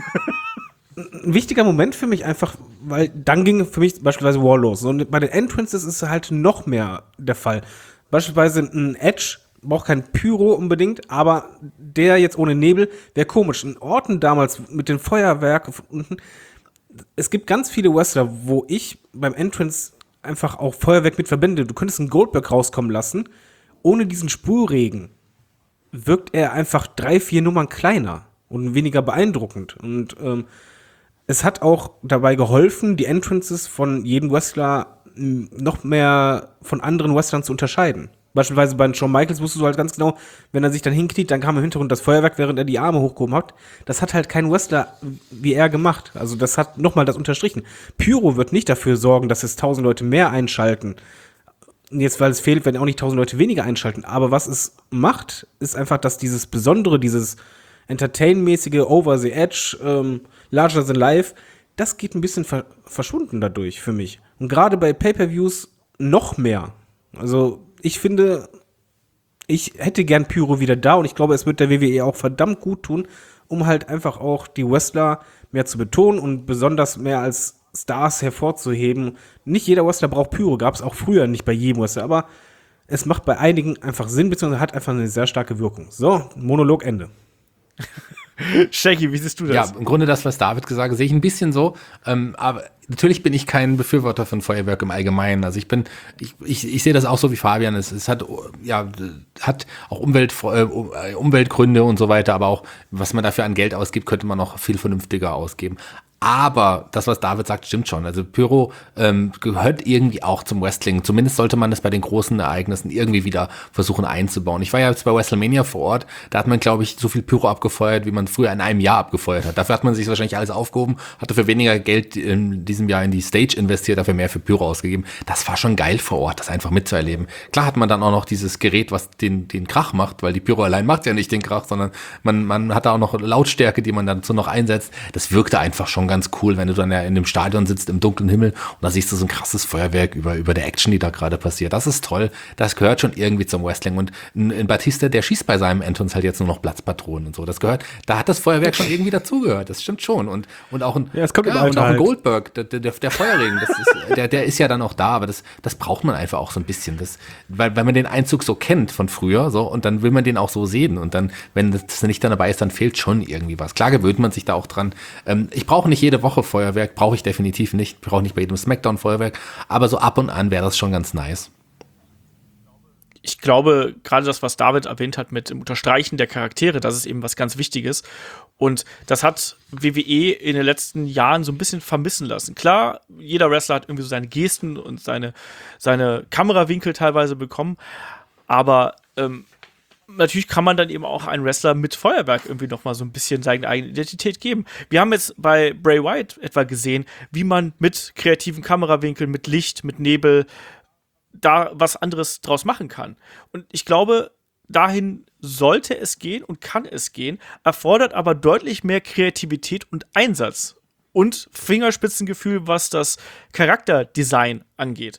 Ein wichtiger Moment für mich einfach, weil dann ging für mich beispielsweise War los. Und bei den Entrances ist es halt noch mehr der Fall. Beispielsweise ein Edge braucht kein Pyro unbedingt, aber der jetzt ohne Nebel wäre komisch. In Orten damals mit den Feuerwerk unten, es gibt ganz viele Wrestler, wo ich beim Entrance einfach auch Feuerwerk mit verbinde. Du könntest einen Goldberg rauskommen lassen, ohne diesen Sprühregen wirkt er einfach 3-4 Nummern kleiner. und weniger beeindruckend. Und es hat auch dabei geholfen, die Entrances von jedem Wrestler noch mehr von anderen Wrestlern zu unterscheiden. Beispielsweise bei Shawn Michaels wusstest du halt ganz genau, wenn er sich dann hinkniet, dann kam im Hintergrund das Feuerwerk, während er die Arme hochgehoben hat. Das hat halt kein Wrestler wie er gemacht. Also das hat nochmal das unterstrichen. Pyro wird nicht dafür sorgen, dass es 1000 Leute mehr einschalten. Jetzt, weil es fehlt, werden auch nicht 1000 Leute weniger einschalten. Aber was es macht, ist einfach, dass dieses Besondere, dieses Entertain-mäßige, over the edge, larger than life, das geht ein bisschen verschwunden dadurch für mich. Und gerade bei Pay-Per-Views noch mehr. Also ich finde, ich hätte gern Pyro wieder da und ich glaube, es wird der WWE auch verdammt gut tun, um halt einfach auch die Wrestler mehr zu betonen und besonders mehr als Stars hervorzuheben. Nicht jeder Wrestler braucht Pyro, gab es auch früher nicht bei jedem Wrestler, aber es macht bei einigen einfach Sinn, beziehungsweise hat einfach eine sehr starke Wirkung. So, Monolog Ende. Shaggy, wie siehst du das? Ja, im Grunde das, was David gesagt hat, sehe ich ein bisschen so. Aber natürlich bin ich kein Befürworter von Feuerwerk im Allgemeinen. Also ich sehe das auch so wie Fabian. Es hat auch Umweltgründe und so weiter, aber auch, was man dafür an Geld ausgibt, könnte man noch viel vernünftiger ausgeben. Aber das, was David sagt, stimmt schon. Also Pyro gehört irgendwie auch zum Wrestling. Zumindest sollte man es bei den großen Ereignissen irgendwie wieder versuchen einzubauen. Ich war ja jetzt bei WrestleMania vor Ort. Da hat man, glaube ich, so viel Pyro abgefeuert, wie man früher in einem Jahr abgefeuert hat. Dafür hat man sich wahrscheinlich alles aufgehoben, hat dafür weniger Geld in diesem Jahr in die Stage investiert, dafür mehr für Pyro ausgegeben. Das war schon geil vor Ort, das einfach mitzuerleben. Klar hat man dann auch noch dieses Gerät, was den Krach macht, weil die Pyro allein macht ja nicht den Krach, sondern man hat da auch noch Lautstärke, die man dazu noch einsetzt. Das wirkte einfach schon ganz cool, wenn du dann ja in dem Stadion sitzt im dunklen Himmel und da siehst du so ein krasses Feuerwerk über der Action, die da gerade passiert. Das ist toll. Das gehört schon irgendwie zum Wrestling. Und in Batista, der schießt bei seinem Entrance halt jetzt nur noch Platzpatronen und so. Das gehört, da hat das Feuerwerk schon irgendwie dazugehört. Das stimmt schon. Und auch ein, Ja, es kommt im und Alter auch ein halt. Goldberg, der Feuerregen, der ist ja dann auch da, aber das braucht man einfach auch so ein bisschen. Weil man den Einzug so kennt von früher, so, und dann will man den auch so sehen. Und dann, wenn das nicht dann dabei ist, dann fehlt schon irgendwie was. Klar gewöhnt man sich da auch dran. Ich brauche nicht jede Woche Feuerwerk, brauche ich definitiv nicht. Brauche nicht bei jedem Smackdown Feuerwerk, aber so ab und an wäre das schon ganz nice. Ich glaube, gerade das, was David erwähnt hat mit dem Unterstreichen der Charaktere, das ist eben was ganz Wichtiges. Und das hat WWE in den letzten Jahren so ein bisschen vermissen lassen. Klar, jeder Wrestler hat irgendwie so seine Gesten und seine Kamerawinkel teilweise bekommen. Aber natürlich kann man dann eben auch einen Wrestler mit Feuerwerk irgendwie noch mal so ein bisschen seine eigene Identität geben. Wir haben jetzt bei Bray Wyatt etwa gesehen, wie man mit kreativen Kamerawinkeln, mit Licht, mit Nebel da was anderes draus machen kann. Und ich glaube, dahin sollte es gehen und kann es gehen, erfordert aber deutlich mehr Kreativität und Einsatz und Fingerspitzengefühl, was das Charakterdesign angeht.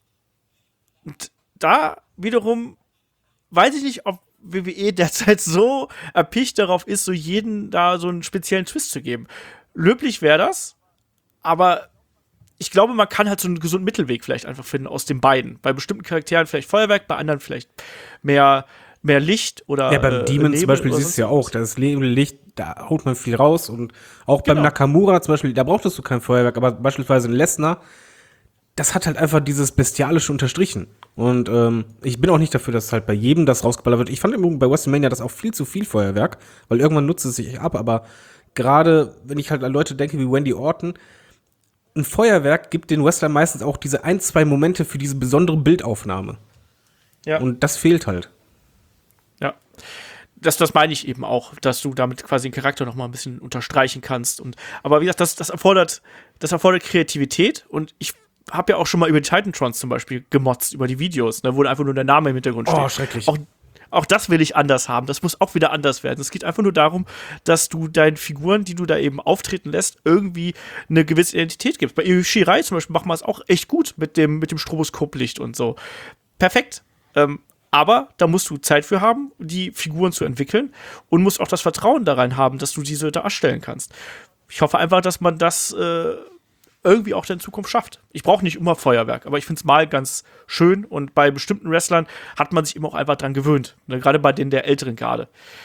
Und da wiederum weiß ich nicht, ob WWE derzeit so erpicht darauf ist, so jeden da so einen speziellen Twist zu geben. Löblich wäre das, aber ich glaube, man kann halt so einen gesunden Mittelweg vielleicht einfach finden aus den beiden. Bei bestimmten Charakteren vielleicht Feuerwerk, bei anderen vielleicht mehr Licht oder Ja, beim Demon zum Beispiel siehst du ja auch, das Licht, da haut man viel raus und auch beim Nakamura zum Beispiel, da brauchtest du kein Feuerwerk, aber beispielsweise ein Lesnar, das hat halt einfach dieses Bestialische unterstrichen. Und ich bin auch nicht dafür, dass halt bei jedem das rausgeballert wird. Ich fand bei WrestleMania das auch viel zu viel Feuerwerk, weil irgendwann nutzt es sich ab. Aber gerade, wenn ich halt an Leute denke wie Randy Orton, ein Feuerwerk gibt den Wrestlern meistens auch diese 1-2 Momente für diese besondere Bildaufnahme. Ja. Und das fehlt halt. Ja. Das meine ich eben auch, dass du damit quasi den Charakter noch mal ein bisschen unterstreichen kannst. Aber wie gesagt, das erfordert Kreativität und ich habe ja auch schon mal über die Titantrons zum Beispiel gemotzt, über die Videos, ne, wo einfach nur der Name im Hintergrund steht. Oh, schrecklich. Auch das will ich anders haben. Das muss auch wieder anders werden. Es geht einfach nur darum, dass du deinen Figuren, die du da eben auftreten lässt, irgendwie eine gewisse Identität gibst. Bei Io Shirai zum Beispiel machen wir es auch echt gut mit dem Stroboskoplicht und so. Perfekt. Aber da musst du Zeit für haben, die Figuren zu entwickeln und musst auch das Vertrauen daran haben, dass du diese darstellen kannst. Ich hoffe einfach, dass man das irgendwie auch in Zukunft schafft. Ich brauche nicht immer Feuerwerk, aber ich finde es mal ganz schön und bei bestimmten Wrestlern hat man sich immer auch einfach dran gewöhnt. Ne? Gerade bei denen der älteren Garde.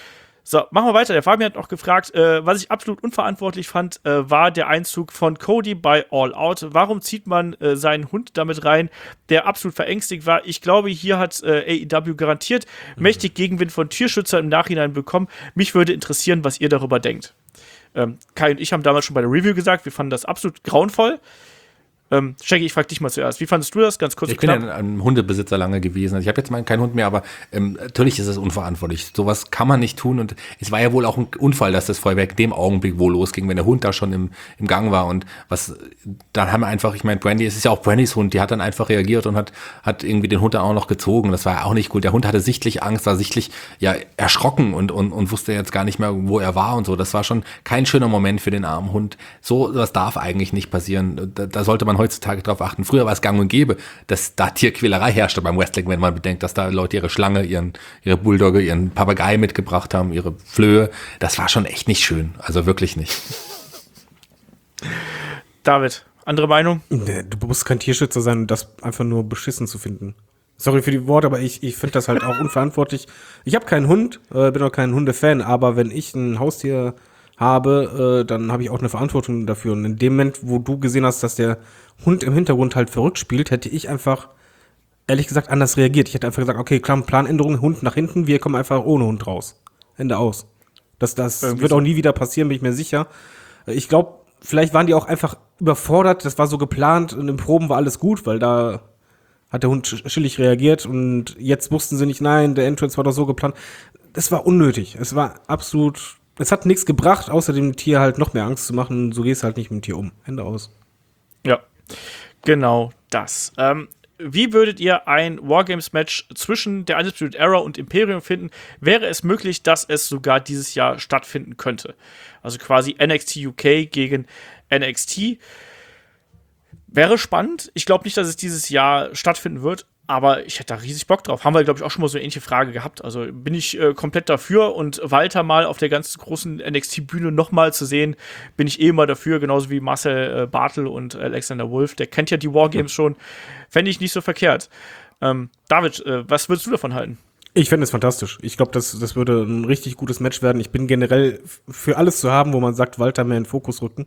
So, machen wir weiter. Der Fabian hat noch gefragt, was ich absolut unverantwortlich fand, war der Einzug von Cody bei All Out. Warum zieht man seinen Hund damit rein, der absolut verängstigt war? Ich glaube, hier hat AEW garantiert mächtig Gegenwind von Tierschützern im Nachhinein bekommen. Mich würde interessieren, was ihr darüber denkt. Kai und ich haben damals schon bei der Review gesagt, wir fanden das absolut grauenvoll. Shaggy, ich frage dich mal zuerst. Wie fandest du das? Ganz kurz. Ich bin ja ein Hundebesitzer lange gewesen. Also ich habe jetzt mal keinen Hund mehr, aber natürlich ist es unverantwortlich. Sowas kann man nicht tun. Und es war ja wohl auch ein Unfall, dass das Feuerwerk in dem Augenblick wohl losging, wenn der Hund da schon im Gang war. Und dann haben wir einfach, ich meine, Brandy, es ist ja auch Brandys Hund, die hat dann einfach reagiert und hat irgendwie den Hund dann auch noch gezogen. Das war ja auch nicht gut. Der Hund hatte sichtlich Angst, war sichtlich ja erschrocken und wusste jetzt gar nicht mehr, wo er war und so. Das war schon kein schöner Moment für den armen Hund. So, das darf eigentlich nicht passieren. Da sollte man heutzutage drauf achten. Früher war es gang und gäbe, dass da Tierquälerei herrschte beim Wrestling, wenn man bedenkt, dass da Leute ihre Schlange, ihre Bulldogge, ihren Papagei mitgebracht haben, ihre Flöhe. Das war schon echt nicht schön. Also wirklich nicht. David, andere Meinung? Du musst kein Tierschützer sein, um das einfach nur beschissen zu finden. Sorry für die Worte, aber ich finde das halt auch unverantwortlich. Ich habe keinen Hund, bin auch kein Hundefan, aber wenn ich ein Haustier habe, dann habe ich auch eine Verantwortung dafür. Und in dem Moment, wo du gesehen hast, dass der Hund im Hintergrund halt verrückt spielt, hätte ich einfach, ehrlich gesagt, anders reagiert. Ich hätte einfach gesagt, okay, klar, Planänderung, Hund nach hinten, wir kommen einfach ohne Hund raus. Ende aus. Das wird auch nie wieder passieren, bin ich mir sicher. Ich glaube, vielleicht waren die auch einfach überfordert, das war so geplant und im Proben war alles gut, weil da hat der Hund chillig reagiert und jetzt wussten sie nicht, nein, der Entrance war doch so geplant. Das war unnötig. Es war absolut, es hat nichts gebracht, außer dem Tier halt noch mehr Angst zu machen. So gehst halt nicht mit dem Tier um. Ende aus. Ja, genau das. Wie würdet ihr ein Wargames-Match zwischen der Undisputed Era und Imperium finden? Wäre es möglich, dass es sogar dieses Jahr stattfinden könnte? Also quasi NXT UK gegen NXT. Wäre spannend. Ich glaube nicht, dass es dieses Jahr stattfinden wird, aber ich hätte da riesig Bock drauf. Haben wir, glaube ich, auch schon mal so eine ähnliche Frage gehabt. Also bin ich komplett dafür und Walter mal auf der ganz großen NXT-Bühne nochmal zu sehen, bin ich mal dafür, genauso wie Marcel Bartel und Alexander Wolf. Der kennt ja die Wargames schon. Fände ich nicht so verkehrt. David, was würdest du davon halten? Ich fände es fantastisch. Ich glaube, das würde ein richtig gutes Match werden. Ich bin generell für alles zu haben, wo man sagt, Walter mehr in den Fokus rücken.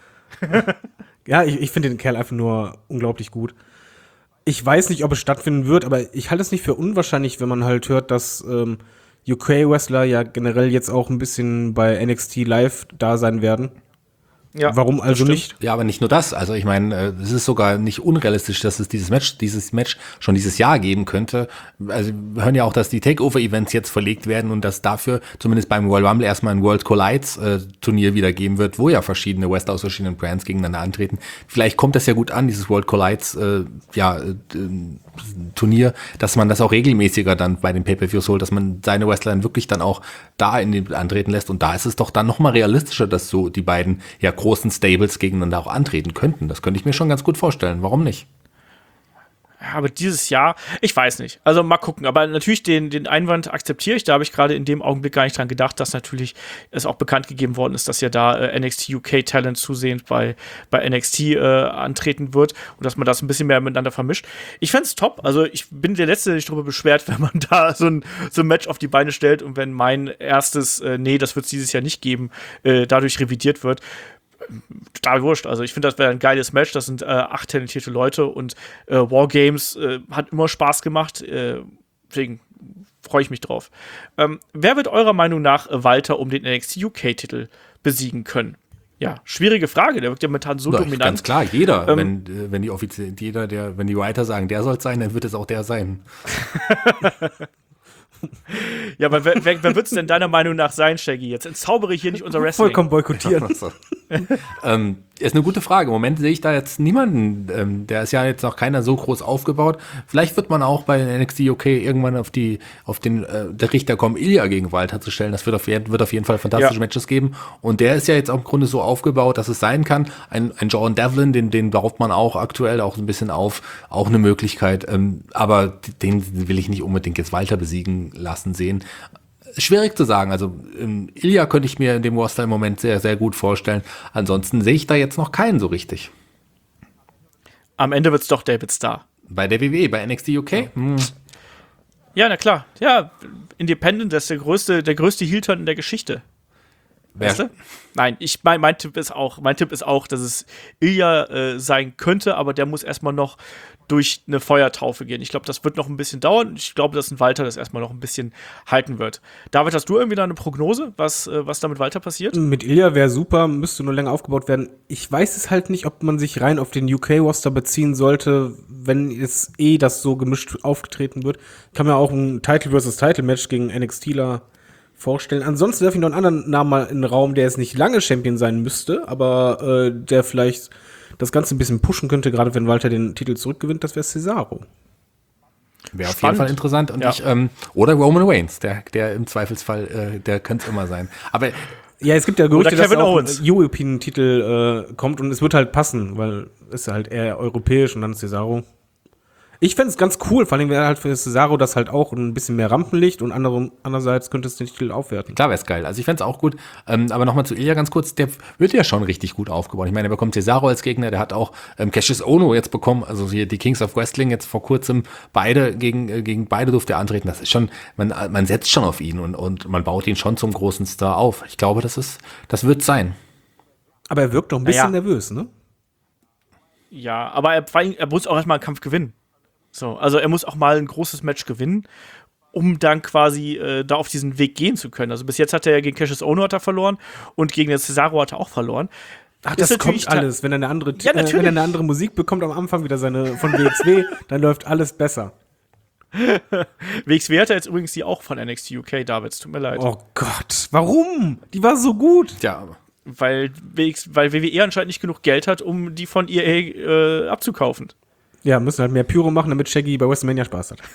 Ja, ich finde den Kerl einfach nur unglaublich gut. Ich weiß nicht, ob es stattfinden wird, aber ich halte es nicht für unwahrscheinlich, wenn man halt hört, dass UK-Wrestler ja generell jetzt auch ein bisschen bei NXT Live da sein werden. Ja, warum also nicht? Ja, aber nicht nur das. Also ich meine, es ist sogar nicht unrealistisch, dass es dieses Match schon dieses Jahr geben könnte. Also wir hören ja auch, dass die Takeover-Events jetzt verlegt werden und dass dafür zumindest beim Royal Rumble erstmal ein World Collides Turnier wieder geben wird, wo ja verschiedene Wrestler aus verschiedenen Brands gegeneinander antreten. Vielleicht kommt das ja gut an, dieses World Collides Turnier, dass man das auch regelmäßiger dann bei den Pay-Per-Views holt, dass man seine Wrestler dann wirklich dann auch da antreten lässt. Und da ist es doch dann nochmal realistischer, dass so die beiden ja großen Stables gegeneinander auch antreten könnten. Das könnte ich mir schon ganz gut vorstellen. Warum nicht? Ja, aber dieses Jahr, ich weiß nicht. Also mal gucken. Aber natürlich den Einwand akzeptiere ich. Da habe ich gerade in dem Augenblick gar nicht dran gedacht, dass natürlich es auch bekannt gegeben worden ist, dass ja da NXT UK Talent zusehends bei NXT antreten wird und dass man das ein bisschen mehr miteinander vermischt. Ich fände es top. Also ich bin der Letzte, der sich darüber beschwert, wenn man da so ein Match auf die Beine stellt und wenn mein erstes, nee, das wird es dieses Jahr nicht geben, dadurch revidiert wird. Total wurscht. Also ich finde, das wäre ein geiles Match. Das sind 8 talentierte Leute und Wargames hat immer Spaß gemacht. Deswegen freue ich mich drauf. Wer wird eurer Meinung nach Walter um den NXT UK-Titel besiegen können? Ja, schwierige Frage. Der wirkt ja momentan so dominant. Ganz klar, jeder. Wenn die wenn die Writer sagen, der soll es sein, dann wird es auch der sein. Ja, aber wer wird es denn deiner Meinung nach sein, Shaggy? Jetzt entzaubere ich hier nicht unser Wrestling. Vollkommen boykottieren. Ist eine gute Frage. Im Moment sehe ich da jetzt niemanden, der ist ja jetzt noch keiner so groß aufgebaut. Vielleicht wird man auch bei NXT UK irgendwann auf der Richter kommen, Ilya gegen Walter zu stellen. Das wird auf jeden Fall fantastische Matches geben. Und der ist ja jetzt auch im Grunde so aufgebaut, dass es sein kann. Ein Jordan Devlin, den baut man auch aktuell auch ein bisschen auf, auch eine Möglichkeit. Aber den will ich nicht unbedingt jetzt Walter besiegen lassen sehen. Schwierig zu sagen. Also Ilya könnte ich mir in dem Roster im Moment sehr, sehr gut vorstellen. Ansonsten sehe ich da jetzt noch keinen so richtig. Am Ende wird es doch David Starr. Bei der WWE, bei NXT UK? Ja, na klar. Ja, Independent, das ist der größte Heel-Turn in der Geschichte. Weißt du? Nein, mein Tipp ist auch, dass es Ilya sein könnte, aber der muss erstmal noch durch eine Feuertaufe gehen. Ich glaube, das wird noch ein bisschen dauern. Ich glaube, dass ein Walter das erstmal noch ein bisschen halten wird. David, hast du irgendwie da eine Prognose, was da mit Walter passiert? Mit Ilya wäre super, müsste nur länger aufgebaut werden. Ich weiß es halt nicht, ob man sich rein auf den UK-Roster beziehen sollte, wenn es das so gemischt aufgetreten wird. Kann man auch ein Title-versus-Title-Match gegen NXTler vorstellen. Ansonsten werfe ich noch einen anderen Namen mal in den Raum, der jetzt nicht lange Champion sein müsste, aber der vielleicht das Ganze ein bisschen pushen könnte, gerade wenn Walter den Titel zurückgewinnt, das wäre Cesaro. Wäre auf jeden Fall interessant. Und oder Roman Reigns, der im Zweifelsfall, der könnte es immer sein. Aber ja, es gibt ja Gerüchte, dass auch Owens. ein European-Titel kommt und es wird halt passen, weil es halt eher europäisch und dann Cesaro. Ich fände es ganz cool, vor allem wäre halt für Cesaro das halt auch ein bisschen mehr Rampenlicht und andererseits könnte es den Titel aufwerten. klar wäre es geil. Also ich fände es auch gut. Aber nochmal zu Ilya ganz kurz, der wird ja schon richtig gut aufgebaut. Ich meine, er bekommt Cesaro als Gegner, der hat auch Cassius Ohno jetzt bekommen, also hier die Kings of Wrestling jetzt vor kurzem, gegen beide durfte er antreten. Das ist schon, man setzt schon auf ihn und man baut ihn schon zum großen Star auf. Ich glaube, das wird sein. Aber er wirkt doch ein bisschen nervös, ne? Ja, aber er muss auch erstmal einen Kampf gewinnen. So, also er muss auch mal ein großes Match gewinnen, um dann quasi da auf diesen Weg gehen zu können. Also bis jetzt hat er ja gegen Cassius Ohno verloren und gegen den Cesaro hat er auch verloren. Ach, das kommt alles. Wenn er eine andere Musik bekommt am Anfang, wieder seine von WXW, dann läuft alles besser. WXW hat er jetzt übrigens die auch von NXT UK, David, tut mir leid. Oh Gott, warum? Die war so gut. Ja, Weil WWE anscheinend nicht genug Geld hat, um die von EA abzukaufen. Ja, müssen halt mehr Pyro machen, damit Shaggy bei WrestleMania Spaß hat.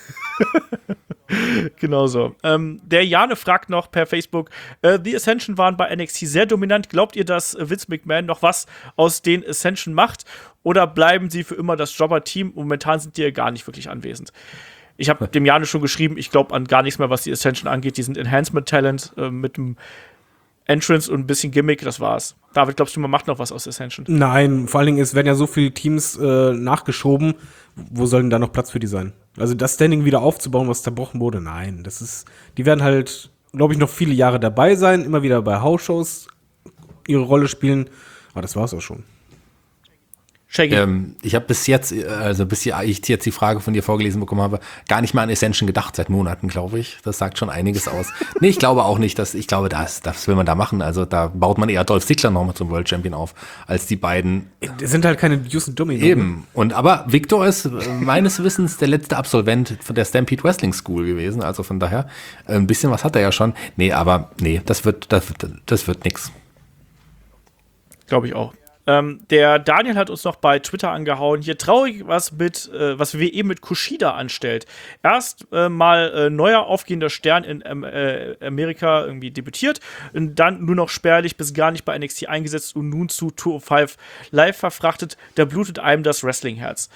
Genau so. Der Jane fragt noch per Facebook, The Ascension waren bei NXT sehr dominant. Glaubt ihr, dass Vince McMahon noch was aus den Ascension macht? Oder bleiben sie für immer das Jobber-Team? Momentan sind die ja gar nicht wirklich anwesend. Ich habe dem Jane schon geschrieben, ich glaube an gar nichts mehr, was die Ascension angeht. Die sind Enhancement-Talent mit dem Entrance und ein bisschen Gimmick, das war's. David, glaubst du, man macht noch was aus Ascension? Nein, vor allen Dingen, es werden ja so viele Teams nachgeschoben. Wo soll denn da noch Platz für die sein? Also das Standing wieder aufzubauen, was zerbrochen wurde, nein. Die werden halt, glaube ich, noch viele Jahre dabei sein, immer wieder bei House-Shows ihre Rolle spielen. Aber das war's auch schon. Shaggy. Ich habe bis jetzt die Frage von dir vorgelesen bekommen habe, gar nicht mal an Ascension gedacht, seit Monaten, glaube ich. Das sagt schon einiges aus. Nee, ich glaube auch nicht, das will man da machen. Also da baut man eher Dolph Ziggler nochmal zum World Champion auf, als die beiden. Das sind halt keine Deuce und Domino. Eben. Aber Victor ist meines Wissens der letzte Absolvent von der Stampede Wrestling School gewesen. Also von daher, ein bisschen was hat er ja schon. Das wird nix. Glaube ich auch. Der Daniel hat uns noch bei Twitter angehauen. Hier traurig, was WWE mit Kushida anstellt. Erst mal neuer aufgehender Stern in Amerika irgendwie debütiert und dann nur noch spärlich bis gar nicht bei NXT eingesetzt und nun zu 205 Live verfrachtet. Da blutet einem das Wrestling-Herz.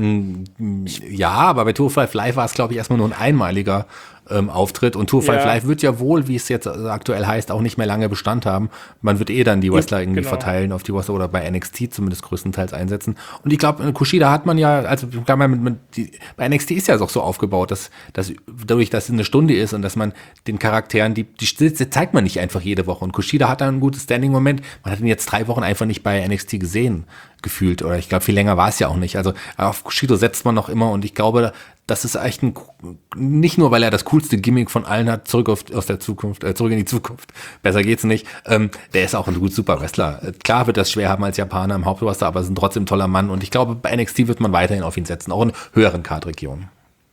Ja, aber bei 205 Live war es, glaube ich, erstmal nur ein einmaliger Auftritt. Und 205 Live wird ja wohl, wie es jetzt aktuell heißt, auch nicht mehr lange Bestand haben. Man wird dann die Wrestler irgendwie verteilen auf die Wrestler oder bei NXT zumindest größtenteils einsetzen. Und ich glaube, Kushida hat man ja, also bei NXT ist ja auch so aufgebaut, dass dadurch, dass es eine Stunde ist und dass man den Charakteren, die zeigt man nicht einfach jede Woche. Und Kushida hat da ein gutes Standing-Moment. Man hat ihn jetzt 3 Wochen einfach nicht bei NXT gesehen, gefühlt. Oder ich glaube, viel länger war es ja auch nicht. Also auf Kushida setzt man noch immer und ich glaube, das ist echt nicht nur, weil er das coolste Gimmick von allen hat, zurück in die Zukunft. Besser geht's nicht. Der ist auch ein super Wrestler. Klar wird das schwer haben als Japaner im Hauptroster, aber ist ein trotzdem toller Mann. Und ich glaube, bei NXT wird man weiterhin auf ihn setzen, auch in höheren Card-Regionen.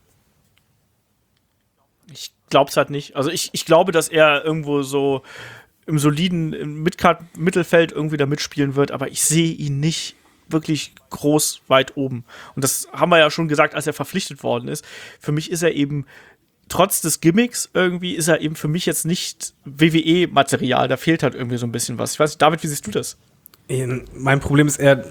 Ich glaube es halt nicht. Also ich glaube, dass er irgendwo so im soliden Midcard-Mittelfeld irgendwie da mitspielen wird, aber ich sehe ihn nicht wirklich groß weit oben. Und das haben wir ja schon gesagt, als er verpflichtet worden ist. Für mich ist er eben, trotz des Gimmicks irgendwie, ist er eben für mich jetzt nicht WWE-Material. Da fehlt halt irgendwie so ein bisschen was. Ich weiß nicht, David, wie siehst du das? Mein Problem ist eher,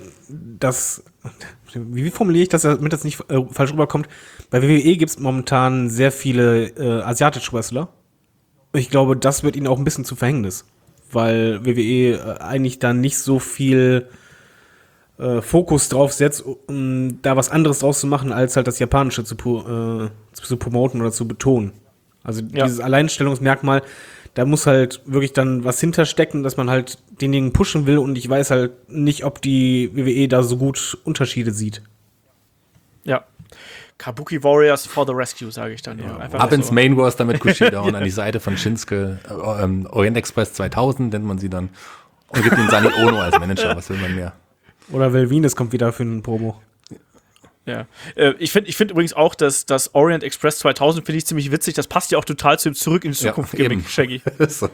wie formuliere ich das, damit das nicht falsch rüberkommt? Bei WWE gibt es momentan sehr viele asiatische Wrestler. Ich glaube, das wird ihnen auch ein bisschen zu Verhängnis, weil WWE eigentlich dann nicht so viel Fokus drauf setzt, um da was anderes draus zu machen, als halt das Japanische zu promoten oder zu betonen. Also dieses Alleinstellungsmerkmal, da muss halt wirklich dann was hinterstecken, dass man halt denjenigen pushen will, und ich weiß halt nicht, ob die WWE da so gut Unterschiede sieht. Ja. Kabuki Warriors for the Rescue, sage ich dann. Ja. Ab ins Main Roster mit Kushida und an die Seite von Shinsuke. Orient Express 2000 nennt man sie dann. Und gibt den Sani Ono als Manager. Was will man mehr? Oder Velvines kommt wieder für einen Promo. Ja, ich find übrigens auch, dass das Orient Express 2000 finde ich ziemlich witzig. Das passt ja auch total zu dem Zurück in die Zukunft-Gimmick, Shaggy. So.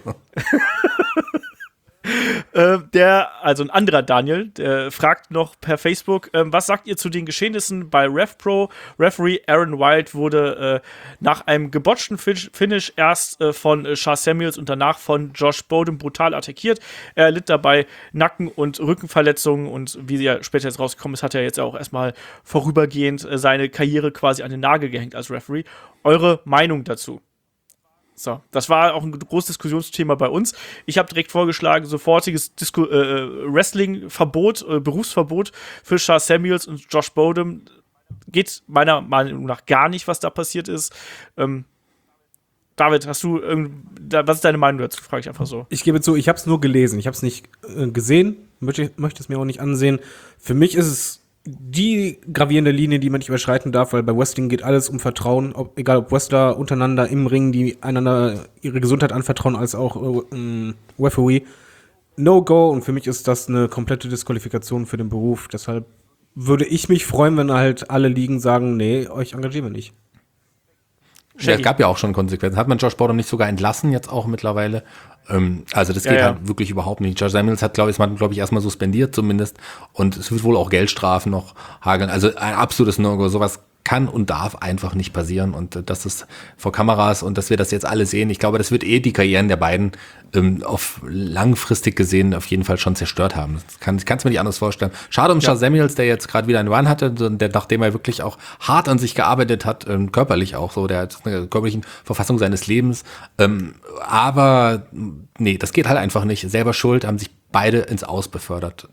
Also ein anderer Daniel, der fragt noch per Facebook, was sagt ihr zu den Geschehnissen bei RevPro? Referee Aaron Wild wurde nach einem gebotchten Finish erst von Charles Samuels und danach von Josh Bowden brutal attackiert. Er litt dabei Nacken- und Rückenverletzungen, und wie ja später jetzt rausgekommen ist, hat er jetzt auch erstmal vorübergehend seine Karriere quasi an den Nagel gehängt als Referee. Eure Meinung dazu? So, das war auch ein großes Diskussionsthema bei uns. Ich habe direkt vorgeschlagen, sofortiges Wrestling-Verbot, Berufsverbot für Charles Samuels und Josh Bowden. Geht meiner Meinung nach gar nicht, was da passiert ist. David, was ist deine Meinung dazu? Frage ich einfach so. Ich gebe zu, ich habe es nur gelesen. Ich habe es nicht gesehen, möchte es mir auch nicht ansehen. Für mich ist es die gravierende Linie, die man nicht überschreiten darf, weil bei Wrestling geht alles um Vertrauen, egal ob Wrestler untereinander im Ring, die einander ihre Gesundheit anvertrauen, als auch Referee. No-Go, und für mich ist das eine komplette Disqualifikation für den Beruf. Deshalb würde ich mich freuen, wenn halt alle Ligen sagen, nee, euch engagieren wir nicht. Ja, es gab ja auch schon Konsequenzen. Hat man Josh Bowden nicht sogar entlassen, jetzt auch mittlerweile? Also das geht halt wirklich überhaupt nicht. Josh Samuels hat, glaube ich, erstmal suspendiert zumindest. Und es wird wohl auch Geldstrafen noch hageln. Also ein absolutes No-Go. Sowas kann und darf einfach nicht passieren. Und das ist vor Kameras, und dass wir das jetzt alle sehen. Ich glaube, das wird die Karrieren der beiden auf langfristig gesehen auf jeden Fall schon zerstört haben. Ich kann es mir nicht anders vorstellen. Schade um Charles Samuels, der jetzt gerade wieder einen Run hatte, der, nachdem er wirklich auch hart an sich gearbeitet hat, körperlich auch so, der hat eine körperliche Verfassung seines Lebens. Aber nee, das geht halt einfach nicht. Selber schuld, haben sich beide ins Aus befördert.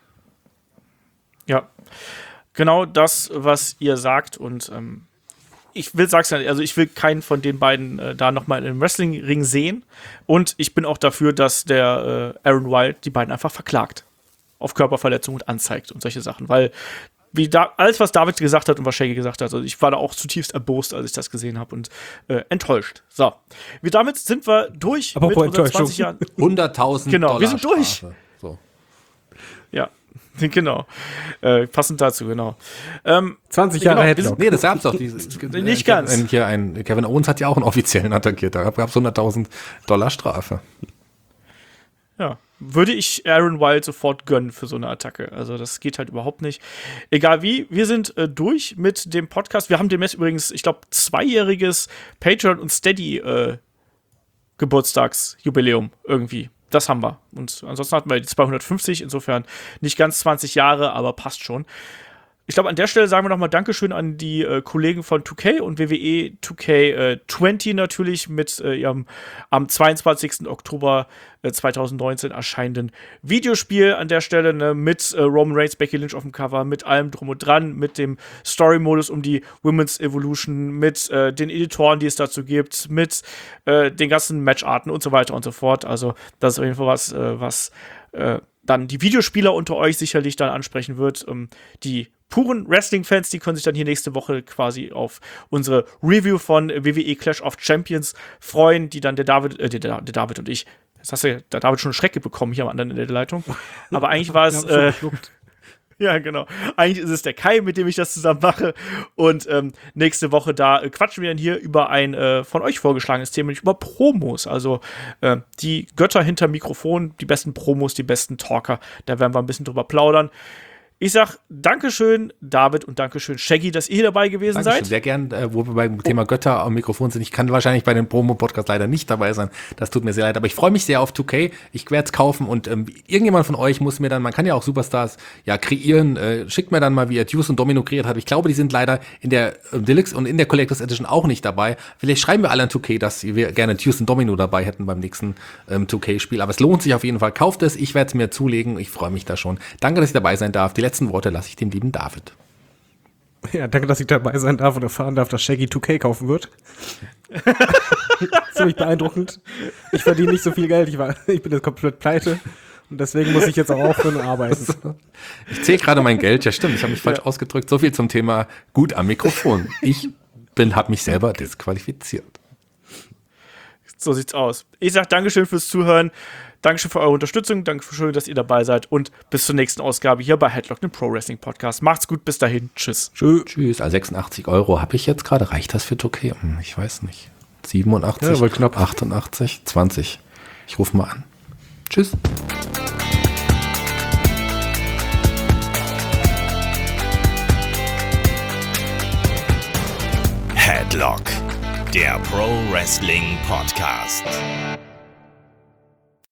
Ja. Genau das, was ihr sagt, und ich will keinen von den beiden da nochmal im Wrestling-Ring sehen, und ich bin auch dafür, dass der Aaron Wild die beiden einfach verklagt auf Körperverletzung und anzeigt und solche Sachen, weil alles, was David gesagt hat und was Shaggy gesagt hat, also ich war da auch zutiefst erbost, als ich das gesehen habe, und enttäuscht. So, damit sind wir durch aber mit unseren 20 Jahren. 100.000 genau, Dollar wir sind durch. Strafe. So. Ja. Genau. Passend dazu, genau. 20 Jahre genau, Headlock. Nee, das gab's doch. Nicht ganz. Kevin Owens hat ja auch einen offiziellen attackiert. Da gab's 100.000 Dollar Strafe. Ja. Würde ich Aaron Wild sofort gönnen für so eine Attacke. Also das geht halt überhaupt nicht. Egal wie, wir sind durch mit dem Podcast. Wir haben demnächst übrigens, ich glaube, 2-jähriges Patreon und Steady Geburtstagsjubiläum irgendwie. Das haben wir. Und ansonsten hatten wir die 250, insofern nicht ganz 20 Jahre, aber passt schon. Ich glaube, an der Stelle sagen wir nochmal Dankeschön an die Kollegen von 2K und WWE 2K20 natürlich mit ihrem am 22. Oktober 2019 erscheinenden Videospiel an der Stelle, ne, mit Roman Reigns, Becky Lynch auf dem Cover, mit allem drum und dran, mit dem Story-Modus um die Women's Evolution, mit den Editoren, die es dazu gibt, mit den ganzen Matcharten und so weiter und so fort. Also das ist auf jeden Fall was dann die Videospieler unter euch sicherlich dann ansprechen wird. Die puren Wrestling-Fans, die können sich dann hier nächste Woche quasi auf unsere Review von WWE Clash of Champions freuen, die dann der David und ich, jetzt hast du der David schon eine Schrecke bekommen hier am anderen Ende der Leitung, aber eigentlich war es ja, genau. Eigentlich ist es der Kai, mit dem ich das zusammen mache. Und nächste Woche, da quatschen wir dann hier über ein von euch vorgeschlagenes Thema, nämlich über Promos. Also die Götter hinter Mikrofon, die besten Promos, die besten Talker. Da werden wir ein bisschen drüber plaudern. Ich sag Dankeschön, David, und Dankeschön, Shaggy, dass ihr hier dabei gewesen seid. Sehr gern, wo wir beim Thema Götter am Mikrofon sind. Ich kann wahrscheinlich bei dem Promo-Podcast leider nicht dabei sein. Das tut mir sehr leid. Aber ich freue mich sehr auf 2K. Ich werde es kaufen, und irgendjemand von euch muss mir dann, man kann ja auch Superstars kreieren, schickt mir dann mal, wie er Deuce und Domino kreiert hat. Ich glaube, die sind leider in der Deluxe und in der Collectors Edition auch nicht dabei. Vielleicht schreiben wir alle an 2K, dass wir gerne Deuce und Domino dabei hätten beim nächsten 2K-Spiel. Aber es lohnt sich auf jeden Fall. Kauft es, ich werde es mir zulegen. Ich freue mich da schon. Danke, dass ich dabei sein darf. Die letzten Worte lasse ich dem lieben David. Ja, danke, dass ich dabei sein darf und erfahren darf, dass Shaggy 2K kaufen wird. Ziemlich beeindruckend. Ich verdiene nicht so viel Geld, ich bin jetzt komplett pleite. Und deswegen muss ich jetzt auch aufhören und arbeiten. Ich zähle gerade mein Geld. Ja, stimmt, ich habe mich falsch ausgedrückt. So viel zum Thema gut am Mikrofon. Ich habe mich selber disqualifiziert. So sieht's aus. Ich sag Dankeschön fürs Zuhören. Dankeschön für eure Unterstützung. Dankeschön, dass ihr dabei seid. Und bis zur nächsten Ausgabe hier bei Headlock, dem Pro Wrestling Podcast. Macht's gut, bis dahin. Tschüss. Tschüss. Also 86 € habe ich jetzt gerade. Reicht das für 2K? Ich weiß nicht. 87, ja, wohl knapp. 88, 20. Ich rufe mal an. Tschüss. Headlock, der Pro Wrestling Podcast.